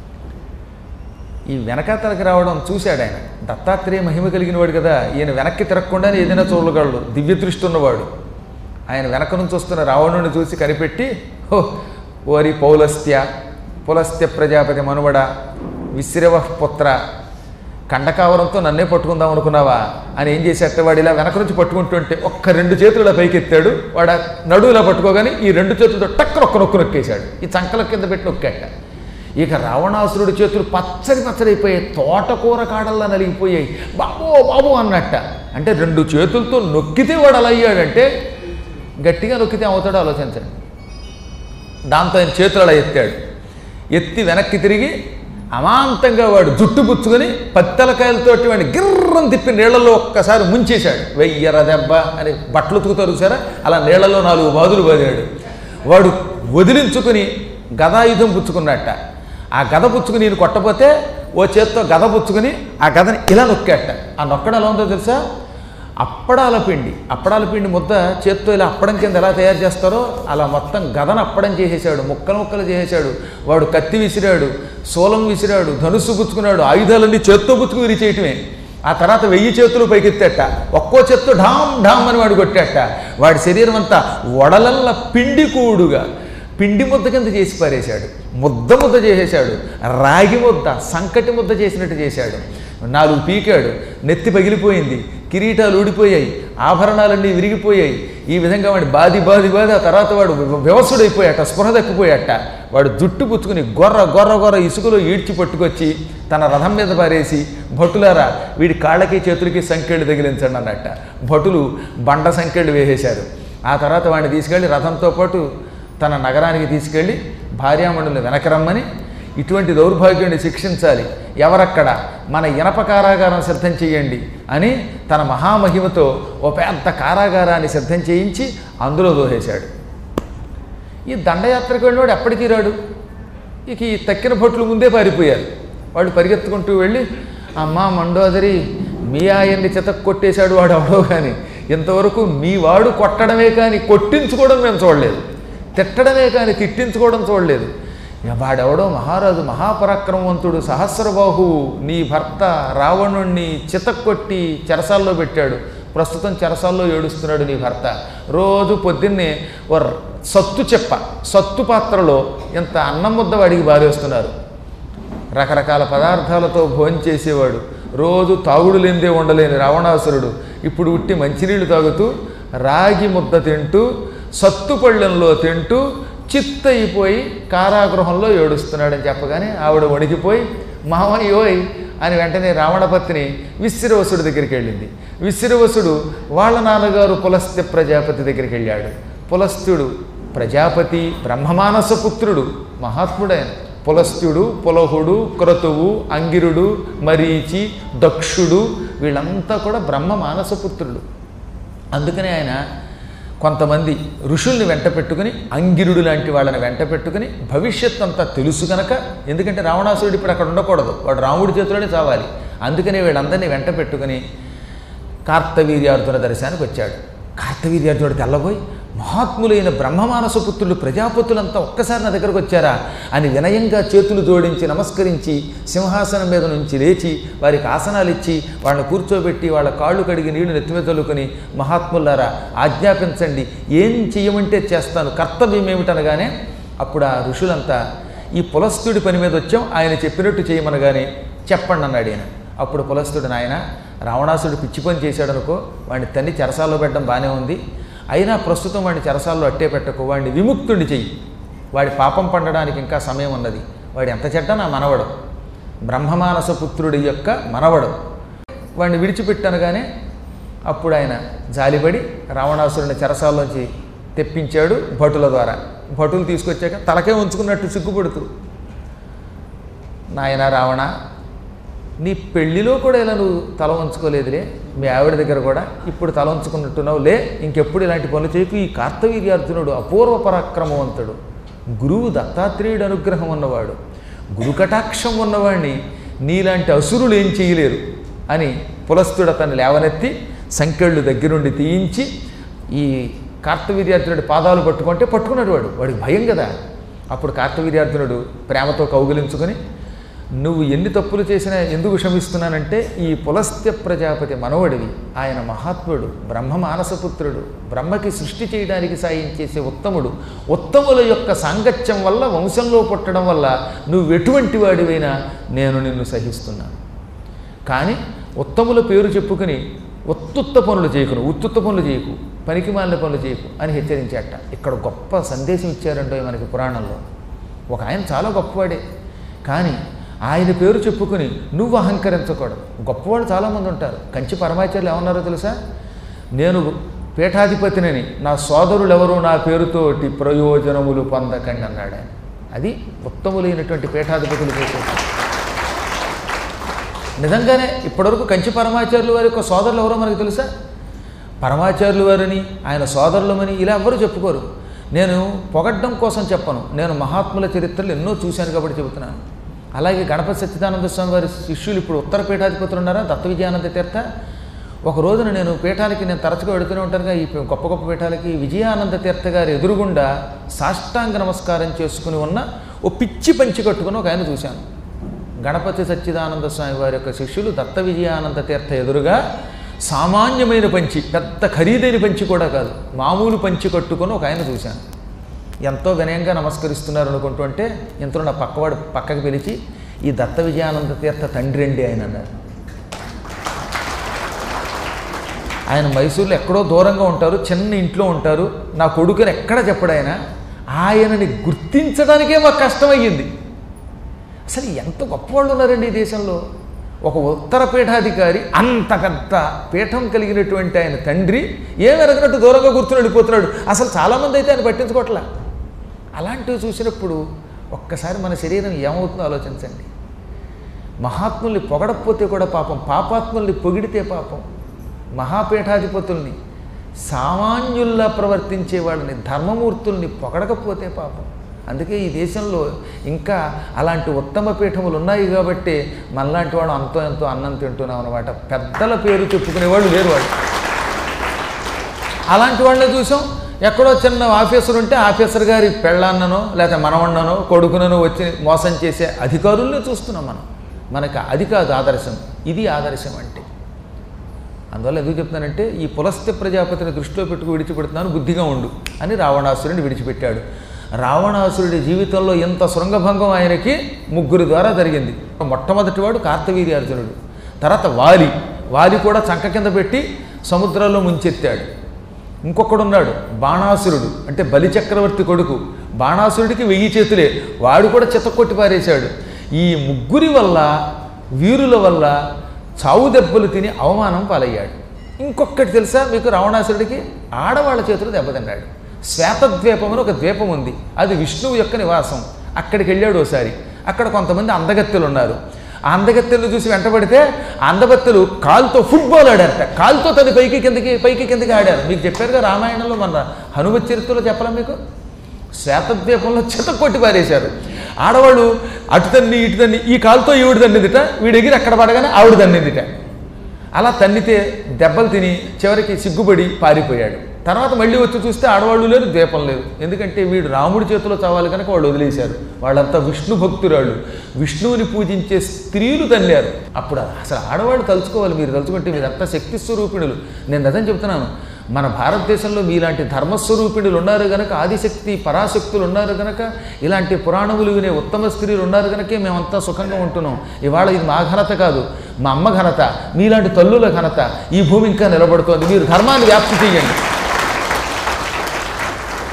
ఈ వెనకాతలకి రావడం చూశాడు ఆయన. దత్తాత్రేయ మహిమ కలిగిన వాడు కదా, ఈయన వెనక్కి తిరగకుండానే ఏదైనా చూడగలడు, దివ్య దృష్టి ఉన్నవాడు. ఆయన వెనక నుంచి వస్తున్న రావణుని చూసి కనిపెట్టి, హో ఓరి పౌలస్త్య పులస్త్య ప్రజాపతి మనువడ విశ్రవ పుత్ర, కండకావరంతో నన్నే పట్టుకుందాం అనుకున్నావా అని ఏం చేసేట, వాడు ఇలా వెనక నుంచి పట్టుకుంటుంటే ఒక్క రెండు చేతులు ఇలా పైకెత్తాడు. వాడు నడువు ఇలా పట్టుకోగానే ఈ రెండు చేతులతో టక్కన ఒక్క నొక్కు నొక్కేశాడు. ఈ చంకల కింద పెట్టి నొక్కాట. ఇక రావణాసురుడి చేతులు పచ్చడి పచ్చడైపోయాయి, తోటకూర కాడల్లా నలిగిపోయాయి. బాబో బాబు అన్నట్ట. అంటే రెండు చేతులతో నొక్కితే వాడు అలా అయ్యాడంటే గట్టిగా నొక్కితే అవుతాడో ఆలోచించండి. దాంతో ఆయన చేతులు అలా ఎత్తాడు. ఎత్తి వెనక్కి తిరిగి అమాంతంగా వాడు జుట్టు పుచ్చుకొని పత్తెలకాయలతోటి వాడిని గిర్రం తిప్పి నీళ్లలో ఒక్కసారి ముంచేశాడు. వెయ్యర దెబ్బ అని బట్టలు ఉతుకుతారు చూసారా, అలా నీళ్లలో నాలుగు బాదులు బాదాడు. వాడు వదిలించుకుని గదాయుధం పుచ్చుకున్నట్ట. ఆ గద పుచ్చుకుని నేను కొట్టపోతే ఓ చేత్తో గద పుచ్చుకుని ఆ గదని ఇలా నొక్కాట. ఆ నొక్కడం ఎలా ఉందో తెలుసా, అప్పడాల పిండి అప్పడాల పిండి ముద్ద చేత్తో ఇలా అప్పడం కింద ఎలా తయారు చేస్తారో అలా మొత్తం గదను అప్పడం చేసేసాడు, ముక్కలు ముక్కలు చేసేసాడు. వాడు కత్తి విసిరాడు, శూలం విసిరాడు, ధనుస్సు పుచ్చుకున్నాడు, ఆయుధాలన్నీ చేత్తో పుచ్చుకు విరిచేయటమే. ఆ తర్వాత వెయ్యి చేతులు పైకెత్తాట. ఒక్కో చేత్తో ఢామ్ ఢామ్ అని వాడు కొట్టాట. వాడి శరీరం అంతా వడలల్ల పిండి కూడుగా పిండి ముద్ద కింద చేసి పారేశాడు. ముద్ద ముద్ద చేసేశాడు, రాగి ముద్ద సంకటి ముద్ద చేసినట్టు చేశాడు. నాలుగు పీకాడు, నెత్తి పగిలిపోయింది, కిరీటాలు ఊడిపోయాయి, ఆభరణాలన్నీ విరిగిపోయాయి. ఈ విధంగా వాడి బాది బాది బాది ఆ తర్వాత వాడు వ్యవసుడైపోయాట, స్పృహ తప్పిపోయాట. వాడు జుట్టు పుచ్చుకుని గొర్ర గొర్ర గొర్ర ఇసుకలో ఈడ్చి పట్టుకొచ్చి తన రథం మీద పారేసి, భటులారా వీడి కాళ్ళకి చేతులకి సంకెళ్ళు తగిలించండి అన్నట్ట. భటులు బండ సంకెళ్ళు వేసేశారు. ఆ తర్వాత వాడిని తీసుకెళ్ళి రథంతో పాటు తన నగరానికి తీసుకెళ్ళి భార్యామణుల్ని వెనకరమ్మని, ఇటువంటి దౌర్భాగ్యాన్ని శిక్షించాలి, ఎవరక్కడ మన ఇనప కారాగారం సిద్ధం చేయండి అని తన మహామహిమతో ఓ పెద్ద కారాగారాన్ని సిద్ధం చేయించి అందులో దోహేశాడు. ఈ దండయాత్రకు వెళ్ళినవాడు ఎప్పటికీ రాడు. ఇక ఈ తక్కిన భట్లు ముందే పారిపోయారు. వాళ్ళు పరిగెత్తుకుంటూ వెళ్ళి, అమ్మా మండోదరి మీ ఆయన్ని చితక్ కొట్టేశాడు వాడు అవడో కానీ, ఇంతవరకు మీ వాడు కొట్టడమే కానీ కొట్టించుకోవడం మేము చూడలేదు, తిట్టడమే కానీ తిట్టించుకోవడం చూడలేదు. వాడెవడో మహారాజు మహాపరాక్రమవంతుడు సహస్రబాహువు నీ భర్త రావణుణ్ణి చితక్కొట్టి చెరసాల్లో పెట్టాడు. ప్రస్తుతం చెరసాల్లో ఏడుస్తున్నాడు నీ భర్త. రోజు పొద్దున్నే ఓ సత్తు చెప్ప సత్తు పాత్రలో ఇంత అన్నం ముద్ద వాడికి బారేస్తున్నారు. రకరకాల పదార్థాలతో భోజనం చేసేవాడు. రోజు తాగుడు లేనిదే ఉండలేని రావణాసురుడు ఇప్పుడు ఉట్టి మంచినీళ్ళు తాగుతూ రాగి ముద్ద తింటూ సత్తు పళ్ళెంలో తింటూ చిత్తయిపోయి కారాగృహంలో ఏడుస్తున్నాడని చెప్పగానే ఆవిడ వణికిపోయి మామయ్యోయ్ అని వెంటనే రావణపత్ని విశ్రవసుడి దగ్గరికి వెళ్ళింది. విశ్రవసుడు వాళ్ళ నాన్నగారు పులస్త్య ప్రజాపతి దగ్గరికి వెళ్ళాడు. పులస్త్యుడు ప్రజాపతి బ్రహ్మమానస పుత్రుడు, మహాత్ముడైన పులస్త్యుడు, పులహుడు, క్రతువు, అంగిరుడు, మరీచి, దక్షుడు వీళ్ళంతా కూడా బ్రహ్మ మానస పుత్రుడు. అందుకనే ఆయన కొంతమంది ఋషుల్ని వెంట పెట్టుకుని, అంగిరుడు లాంటి వాళ్ళని వెంట పెట్టుకుని భవిష్యత్ అంతా తెలుసు కనుక, ఎందుకంటే రావణాసురుడు ఇప్పుడు అక్కడ ఉండకూడదు, వాడు రాముడి చేతిలోనే చావాలి. అందుకనే వీళ్ళందరినీ వెంట పెట్టుకుని కార్తవీర్యార్జున దర్శనానికి వచ్చాడు. కార్తవీర్యార్జునుడు తెల్లబోయి, మహాత్ములైన బ్రహ్మమానస పుత్రులు ప్రజాపతులంతా ఒక్కసారి నా దగ్గరకు వచ్చారా అని వినయంగా చేతులు జోడించి నమస్కరించి సింహాసనం మీద నుంచి లేచి వారికి ఆసనాలు ఇచ్చి వాళ్ళని కూర్చోబెట్టి వాళ్ళ కాళ్ళు కడిగి నీళ్లు నెత్తిమీద తొలుకొని, మహాత్ములారా ఆజ్ఞాపించండి, ఏం చెయ్యమంటే చేస్తాను, కర్తవ్యం ఏమిటనగానే అప్పుడు ఆ ఋషులంతా ఈ పులస్తుడి పని మీద వచ్చాం, ఆయన చెప్పినట్టు చేయమనగానే చెప్పండి అన్నాడు ఆయన. అప్పుడు పులస్తుడు, నాయన రావణాసుడు పిచ్చి పని చేశాడనుకో, వాడిని తన్ని చెరసాల్లో పెట్టడం బాగానే ఉంది, అయినా ప్రస్తుతం వాడిని చెరసాల్లో అట్టే పెట్టకు, వాడిని విముక్తుడిని చెయ్యి, వాడి పాపం పండడానికి ఇంకా సమయం ఉన్నది. వాడు ఎంత చెడ్డ నా మనవడు, బ్రహ్మమానస పుత్రుడి యొక్క మనవడు. వాడిని విడిచిపెట్టనగానే అప్పుడు ఆయన జాలిపడి రావణాసురుని చెరసాల్లోంచి తెప్పించాడు భటుల ద్వారా. భటులు తీసుకొచ్చాక తలకే ఉంచుకున్నట్టు సిగ్గుపడుతూ, నాయన రావణ, నీ పెళ్లిలో కూడా ఇలా నువ్వు తల ఉంచుకోలేదులే, మీ ఆవిడ దగ్గర కూడా ఇప్పుడు తల ఉంచుకున్నట్టున్నావు లే, ఇంకెప్పుడు ఇలాంటి పనులు చేయకు. ఈ కార్తవీర్యార్జునుడు అపూర్వ పరాక్రమవంతుడు, గురువు దత్తాత్రేయుడు అనుగ్రహం ఉన్నవాడు, గురుకటాక్షం ఉన్నవాడిని నీలాంటి అసురులు ఏం చేయలేరు అని పులస్తుడు అతన్ని లేవనెత్తి సంకెళ్ళు దగ్గరుండి తీయించి ఈ కార్తవీర్యార్జునుడి పాదాలు పట్టుకుంటే పట్టుకున్నాడు. వాడు వాడికి భయం కదా. అప్పుడు కార్తవీర్యార్జునుడు ప్రేమతో కౌగిలించుకొని, నువ్వు ఎన్ని తప్పులు చేసినా ఎందుకు క్షమిస్తున్నానంటే ఈ పులస్త్య ప్రజాపతి మనవడివి, ఆయన మహాత్ముడు, బ్రహ్మ మానసపుత్రుడు, బ్రహ్మకి సృష్టి చేయడానికి సాయం చేసే ఉత్తముడు, ఉత్తముల యొక్క సాంగత్యం వల్ల వంశంలో పుట్టడం వల్ల నువ్వు ఎటువంటి వాడివైనా నేను నిన్ను సహిస్తున్నాను. కానీ ఉత్తముల పేరు చెప్పుకుని ఉత్తుత్త పనులు చేయకును, ఉత్తుత్త పనులు చేయకు, పనికి మాలిన పనులు చేయకు అని హెచ్చరించాట. ఇక్కడ గొప్ప సందేశం ఇచ్చారంటో మనకి పురాణంలో. ఒక ఆయన చాలా గొప్పవాడే, కానీ ఆయన పేరు చెప్పుకుని నువ్వు అహంకరించకూడదు. గొప్పవాళ్ళు చాలామంది ఉంటారు. కంచి పరమాచార్యులు ఏమన్నారో తెలుసా? నేను పీఠాధిపతినని నా సోదరులు ఎవరు నా పేరుతోటి ప్రయోజనములు పొందకండి అన్నాడు ఆయన. అది ఉత్తములైనటువంటి పీఠాధిపతులు చేసేది. నిజంగానే ఇప్పటివరకు కంచి పరమాచార్యుల వారి యొక్క సోదరులు ఎవరో మనకు తెలుసా? పరమాచార్యుల వారిని ఆయన సోదరులమని ఇలా ఎవరు చెప్పుకోరు. నేను పొగడ్డం కోసం చెప్పను, నేను మహాత్ముల చరిత్రలు ఎన్నో చూశాను కాబట్టి చెబుతున్నాను. అలాగే గణపతి సచ్చిదానంద స్వామి వారి శిష్యులు ఇప్పుడు ఉత్తర పీఠాధిపతులు ఉన్నారా, దత్త విజయానంద తీర్థ. ఒక రోజున నేను పీఠానికి నేను తరచుగా వెళుతూనే ఉంటానుగా, ఈ గొప్ప గొప్ప పీఠాలకి విజయానంద తీర్థ గారి ఎదురుగుండా సాష్టాంగ నమస్కారం చేసుకుని ఉన్న ఓ పిచ్చి పంచి కట్టుకుని ఒక ఆయన చూశాను. గణపతి సచ్చిదానంద స్వామి వారి యొక్క శిష్యులు దత్త విజయానంద తీర్థ ఎదురుగా సామాన్యమైన పంచి, పెద్ద ఖరీదైన పంచి కూడా కాదు, మామూలు పంచి కట్టుకొని ఒక ఆయన చూశాను. ఎంతో వినయంగా నమస్కరిస్తున్నారు అనుకుంటుంటే ఎంతో నా పక్కవాడు పక్కకి పిలిచి, ఈ దత్త విజయానంద తీర్థ తండ్రి అండి ఆయన అన్నారు. ఆయన మైసూరులో ఎక్కడో దూరంగా ఉంటారు, చిన్న ఇంట్లో ఉంటారు. నా కొడుకుని ఎక్కడ చెప్పడు ఆయన. ఆయనని గుర్తించడానికే మాకు కష్టమయ్యింది. అసలు ఎంత గొప్పవాళ్ళు ఉన్నారండి ఈ దేశంలో. ఒక ఉత్తర పీఠాధికారి, అంత పెద్ద పీఠం కలిగినటువంటి ఆయన తండ్రి ఏం ఎరగనట్టు దూరంగా కూర్చుని వెళ్ళిపోతున్నాడు. అసలు చాలామంది అయితే ఆయన పట్టించుకోవట్లా. అలాంటివి చూసినప్పుడు ఒక్కసారి మన శరీరం ఏమవుతుందో ఆలోచించండి. మహాత్ముల్ని పొగడకపోతే కూడా పాపం, పాపాత్ముల్ని పొగిడితే పాపం. మహాపీఠాధిపతుల్ని, సామాన్యుల్లా ప్రవర్తించే వాళ్ళని, ధర్మమూర్తుల్ని పొగడకపోతే పాపం. అందుకే ఈ దేశంలో ఇంకా అలాంటి ఉత్తమ పీఠములు ఉన్నాయి కాబట్టి మనలాంటి వాడు అంతో ఎంతో అన్నం తింటున్నాం అనమాట. పెద్దల పేరు చెప్పుకునేవాళ్ళు లేరు వాళ్ళు. అలాంటి వాళ్ళని చూసాం. ఎక్కడో చిన్న ఆఫీసర్ ఉంటే ఆఫీసర్ గారి పెళ్ళాన్ననో లేకపోతే మనవన్ననో కొడుకుననో వచ్చి మోసం చేసే అధికారుల్ని చూస్తున్నాం మనం. మనకు అది కాదు ఆదర్శం, ఇది ఆదర్శం అంటే. అందువల్ల ఎందుకు చెప్తున్నానంటే, ఈ పులస్త్య ప్రజాపతిని దృష్టిలో పెట్టుకు విడిచిపెడుతున్నాను, బుద్ధిగా ఉండు అని రావణాసురుడిని విడిచిపెట్టాడు. రావణాసురుడి జీవితంలో ఎంత శృంగభంగం ఆయనకి ముగ్గురు ద్వారా జరిగింది. మొట్టమొదటి వాడు కార్తవీర్యార్జునుడు, తర్వాత వాలి వాలి కూడా చంక కింద పెట్టి సముద్రంలో ముంచెత్తాడు. ఇంకొకడున్నాడు బాణాసురుడు, అంటే బలిచక్రవర్తి కొడుకు. బాణాసురుడికి వెయ్యి చేతులే, వాడు కూడా చితక్కొట్టి పారేశాడు. ఈ ముగ్గురి వల్ల, వీరుల వల్ల చావు దెబ్బలు తిని అవమానం పాలయ్యాడు. ఇంకొకటి తెలుసా మీకు, రావణాసురుడికి ఆడవాళ్ళ చేతులు దెబ్బతిన్నాడు. శ్వేతద్వీపం అని ఒక ద్వీపం ఉంది, అది విష్ణువు యొక్క నివాసం. అక్కడికి వెళ్ళాడు ఒకసారి. అక్కడ కొంతమంది అందగత్తెలు ఉన్నారు. ఆ అందగత్తెలను చూసి వెంటబడితే అందగత్తెలు కాలుతో ఫుట్బాల్ ఆడారట. కాలుతో తది పైకి కిందకి పైకి కిందకి ఆడారు. మీకు చెప్పారుగా రామాయణంలో, మన హనుమత్ చరిత్రలో చెప్పాలా మీకు. శ్వేతద్వీపంలో చితక్కొట్టి పారేశారు. ఆడవాళ్ళు అటు తన్ని ఇటు తన్ని, ఈ కాలుతో ఈవిడ తన్నిదిట, వీడు ఎగిరి అక్కడ పడగానే ఆవిడ తన్నిదిట. అలా తన్నితే దెబ్బలు తిని చివరికి సిగ్గుపడి పారిపోయాడు. తర్వాత మళ్ళీ వచ్చి చూస్తే ఆడవాళ్ళు లేరు, ద్వీపం లేదు. ఎందుకంటే వీడు రాముడి చేతిలో చావాలి కనుక వాళ్ళు వదిలేశారు. వాళ్ళంతా విష్ణు భక్తురాళ్ళు, విష్ణువుని పూజించే స్త్రీలు తన్నారు. అప్పుడు అసలు ఆడవాళ్ళు తలుచుకోవాలి. మీరు తలుచుకుంటే మీరంతా శక్తి స్వరూపిణులు. నేను నిజం చెప్తున్నాను, మన భారతదేశంలో మీలాంటి ధర్మస్వరూపిణులు ఉన్నారు కనుక, ఆదిశక్తి పరాశక్తులు ఉన్నారు కనుక, ఇలాంటి పురాణములు వినే ఉత్తమ స్త్రీలు ఉన్నారు కనుకే మేమంతా సుఖంగా ఉంటున్నాం. ఇవాళ ఇది మా ఘనత కాదు, మా అమ్మ ఘనత, మీలాంటి తల్లుల ఘనత. ఈ భూమి ఇంకా నిలబడుతోంది. మీరు ధర్మాన్ని వ్యాప్తి చేయండి.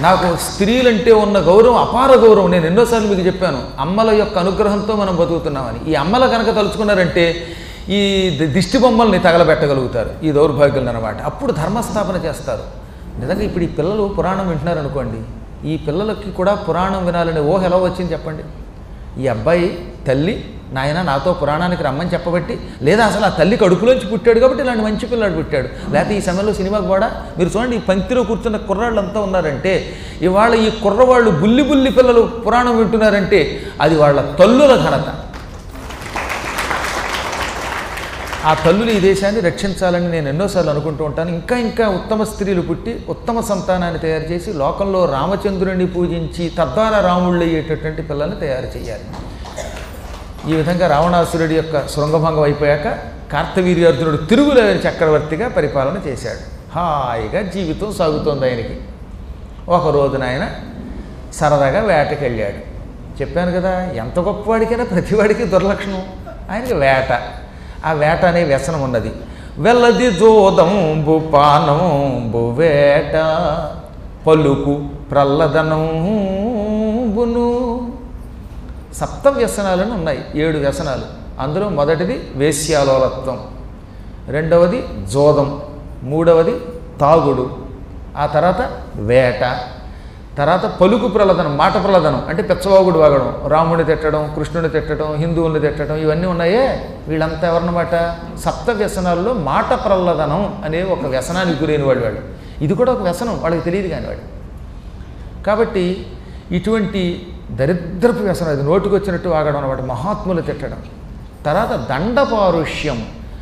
నాకు స్త్రీలంటే ఉన్న గౌరవం అపార గౌరవం. నేను ఎన్నోసార్లు మీకు చెప్పాను, అమ్మల యొక్క అనుగ్రహంతో మనం బతుకుతున్నామని. ఈ అమ్మల కనుక తలుచుకున్నారంటే ఈ దిష్టి బొమ్మల్ని తగలబెట్టగలుగుతారు ఈ దౌర్భాగ్యులు అన్నమాట. అప్పుడు ధర్మస్థాపన చేస్తారు. నిజంగా ఇప్పుడు ఈ పిల్లలు పురాణం వింటున్నారు అనుకోండి, ఈ పిల్లలకి కూడా పురాణం వినాలనే ఊహ ఎలా వచ్చింది చెప్పండి. ఈ అబ్బాయి తల్లి నాయన నాతో పురాణానికి రమ్మని చెప్పబట్టి, లేదా అసలు ఆ తల్లి కడుపులోంచి పుట్టాడు కాబట్టి ఇలాంటి మంచి పిల్లాడు పుట్టాడు. లేకపోతే ఈ సమయంలో సినిమాకి కూడా మీరు చూడండి, ఈ పంక్తిలో కూర్చున్న కుర్రాళ్ళు అంతా ఉన్నారంటే, ఇవాళ ఈ కుర్రవాళ్ళు బుల్లి బుల్లి పిల్లలు పురాణం వింటున్నారంటే అది వాళ్ళ తల్లుల ఘనత. ఆ తల్లులు ఈ దేశాన్ని రక్షించాలని నేను ఎన్నోసార్లు అనుకుంటూ ఉంటాను. ఇంకా ఇంకా ఉత్తమ స్త్రీలు పుట్టి ఉత్తమ సంతానాన్ని తయారు చేసి లోకంలో రామచంద్రుడిని పూజించి తద్వారా రాముళ్ళు అయ్యేటటువంటి పిల్లల్ని తయారు చేయాలి. ఈ విధంగా రావణాసురుడి యొక్క శృంగభంగం అయిపోయాక కార్తవీర్యార్జునుడు తిరుగులేని చక్రవర్తిగా పరిపాలన చేశాడు. హాయిగా జీవితం సాగుతోంది ఆయనకి. ఒక రోజున ఆయన సరదాగా వేటకి వెళ్ళాడు. చెప్పాను కదా, ఎంత గొప్పవాడికైనా ప్రతివాడికి దుర్లక్షణం. ఆయనకి వేట, ఆ వేట అనే వ్యసనం ఉన్నది. వెల్లది జోదంబు పానంబు వేట పలుకు ప్రల్లదనంబును. సప్త వ్యసనాలను ఉన్నాయి, ఏడు వ్యసనాలు. అందులో మొదటిది వేశ్యాలోలత్వం, రెండవది జోదం, మూడవది తాగుడు, ఆ తర్వాత వేట, తర్వాత పలుకు ప్రలదనం, మాట ప్రలదనం అంటే పెచ్చవాగుడు వాగడం, రాముడిని తిట్టడం, కృష్ణుని తిట్టడం, హిందువుల్ని తిట్టడం, ఇవన్నీ ఉన్నాయే. వీళ్ళంతా ఎవరన్నమాట? సప్త వ్యసనాల్లో మాట ప్రల్లదనం అనే ఒక వ్యసనానికి గురైన వాడు వాడు. ఇది కూడా ఒక వ్యసనం, వాళ్ళకి తెలియదు కాని వాడు. కాబట్టి ఇటువంటి దరిద్రపు వ్యసనం, అది నోటికి వచ్చినట్టు వాగడం అన్నమాట, మహాత్ములు తిట్టడం. తర్వాత దండపారుష్యం,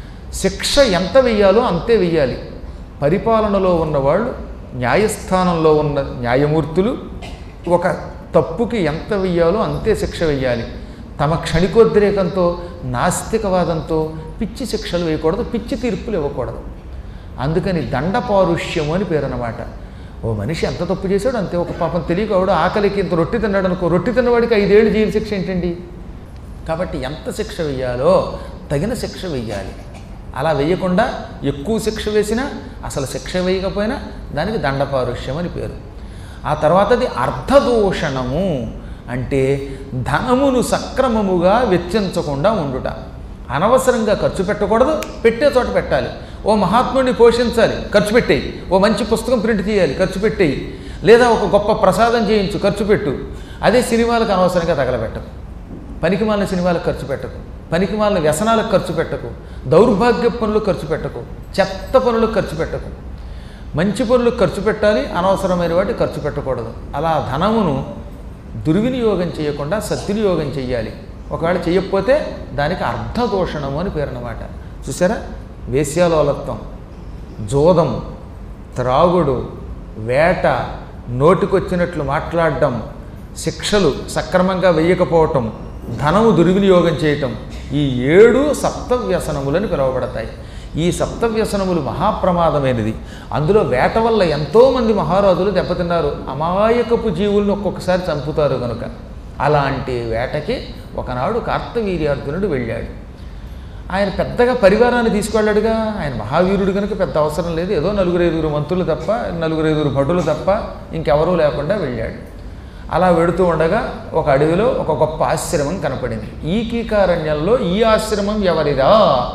శిక్ష ఎంత వెయ్యాలో అంతే వెయ్యాలి. పరిపాలనలో ఉన్నవాళ్ళు, న్యాయస్థానంలో ఉన్న న్యాయమూర్తులు ఒక తప్పుకి ఎంత వెయ్యాలో అంతే శిక్ష వెయ్యాలి. తమ క్షణికోద్రేకంతో, నాస్తికవాదంతో పిచ్చి శిక్షలు వేయకూడదు, పిచ్చి తీర్పులు ఇవ్వకూడదు. అందుకని దండపారుష్యము అని పేరు అన్నమాట. ఓ మనిషి ఎంత తప్పు చేశాడు అంతే. ఒక పాపం తెలియకవాడు ఆకలికి ఇంత రొట్టె తిన్నాడు అనుకో, రొట్టె తిన్నవాడికి ఐదేళ్ళు జైలు శిక్ష ఏంటండి? కాబట్టి ఎంత శిక్ష వెయ్యాలో తగిన శిక్ష వెయ్యాలి. అలా వేయకుండా ఎక్కువ శిక్ష వేసినా, అసలు శిక్ష వేయకపోయినా దానికి దండపారుష్యం అని పేరు. ఆ తర్వాతది అర్థదూషణము, అంటే ధనమును సక్రమముగా వెచ్చించకుండా ఉండుట. అనవసరంగా ఖర్చు పెట్టకూడదు, పెట్టే చోట పెట్టాలి. ఓ మహాత్ముడిని పోషించాలి, ఖర్చు పెట్టేయి. ఓ మంచి పుస్తకం ప్రింట్ చేయాలి, ఖర్చు పెట్టేయి. లేదా ఒక గొప్ప ప్రసాదం చేయించు, ఖర్చు పెట్టు. అదే సినిమాలకు అనవసరంగా తగలబెట్టకు, పనికిమాలిన సినిమాలకు ఖర్చు పెట్టకు, పనికిమాలిన వ్యసనాలకు ఖర్చు పెట్టకు, దౌర్భాగ్య పనులకు ఖర్చు పెట్టకు, చెత్త పనులకు ఖర్చు పెట్టకు. మంచి పనులకు ఖర్చు పెట్టాలి, అనవసరమైన వాటి ఖర్చు పెట్టకూడదు. అలా ధనమును దుర్వినియోగం చేయకుండా సద్వినియోగం చెయ్యాలి. ఒకవేళ చేయకపోతే దానికి అర్ధదూషణము అని పేరు అన్నమాట. చూసారా, వేశ్యాలోలత్వం, జోదం, త్రాగుడు, వేట, నోటికొచ్చినట్లు మాట్లాడడం, శిక్షలు సక్రమంగా వెయ్యకపోవటం, ధనము దుర్వినియోగం చేయటం, ఈ ఏడు సప్తవ్యసనములని పిలువబడతాయి. ఈ సప్తవ్యసనములు మహాప్రమాదమైనది. అందులో వేట వల్ల ఎంతోమంది మహారాజులు దెబ్బతిన్నారు. అమాయకపు జీవులను ఒక్కొక్కసారి చంపుతారు కనుక. అలాంటి వేటకి ఒకనాడు కార్తవీర్యార్జునుడు వెళ్ళాడు. ఆయన పెద్దగా పరివారాన్ని తీసుకెళ్ళాడుగా, ఆయన మహావీరుడు కనుక పెద్ద అవసరం లేదు. ఏదో నలుగురు ఐదుగురు మంత్రులు తప్ప, నలుగురు ఐదుగురు భటులు తప్ప ఇంకెవరూ లేకుండా వెళ్ళాడు. అలా వెడుతూ ఉండగా ఒక అడవిలో ఒక గొప్ప ఆశ్రమం కనపడింది. ఈ కీకారణ్యంలో ఈ ఆశ్రమం ఎవరిదా?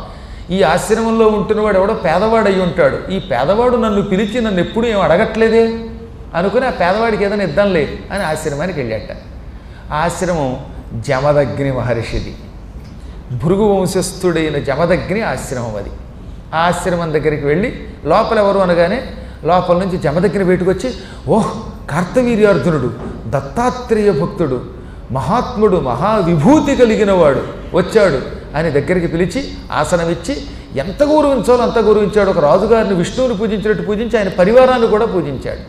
ఈ ఆశ్రమంలో ఉంటున్నవాడు ఎవడో పేదవాడు అయి ఉంటాడు. ఈ పేదవాడు నన్ను పిలిచి నన్ను ఎప్పుడూ ఏం అడగట్లేదే అనుకుని ఆ పేదవాడికి ఏదైనా ఇద్దాంలే అని ఆశ్రమానికి వెళ్ళాట. ఆ ఆశ్రమం జమదగ్ని మహర్షిది. భృగు వంశస్థుడైన జమదగ్ని ఆశ్రమం అది. ఆ ఆశ్రమం దగ్గరికి వెళ్ళి లోపల ఎవరు అనగానే లోపల నుంచి జమదగ్ని బయటకు వచ్చి, ఓహ్ కార్తవీర్యార్జునుడు, దత్తాత్రేయ భక్తుడు, మహాత్ముడు, మహావిభూతి కలిగిన వాడు వచ్చాడు అని దగ్గరికి పిలిచి ఆసనమిచ్చి ఎంత గౌరవించాలో అంత గౌరవించాడు. ఒక రాజుగారిని విష్ణువుని పూజించినట్టు పూజించి ఆయన పరివారాన్ని కూడా పూజించాడు.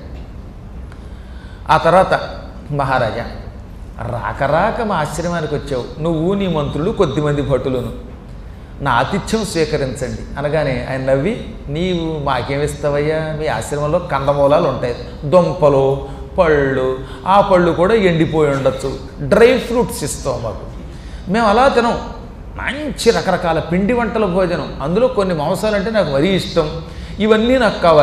ఆ తర్వాత, మహారాజా రాక రాక మా ఆశ్రమానికి వచ్చావు, నువ్వు నీ మంత్రులు కొద్దిమంది భటులను, నా ఆతిథ్యం స్వీకరించండి అనగానే ఆయన నవ్వి, నీవు మాకేమిస్తావయ్యా, మీ ఆశ్రమంలో కందమూలాలు ఉంటాయి, దుంపలు, పళ్ళు, ఆ పళ్ళు కూడా ఎండిపోయి ఉండొచ్చు, డ్రై ఫ్రూట్స్ ఇస్తాం మాకు, మేము అలా తినం, మంచి రకరకాల పిండి వంటల భోజనం, అందులో కొన్ని మాంసాలంటే నాకు మరీ ఇష్టం, ఇవన్నీ నాకు కావాలి,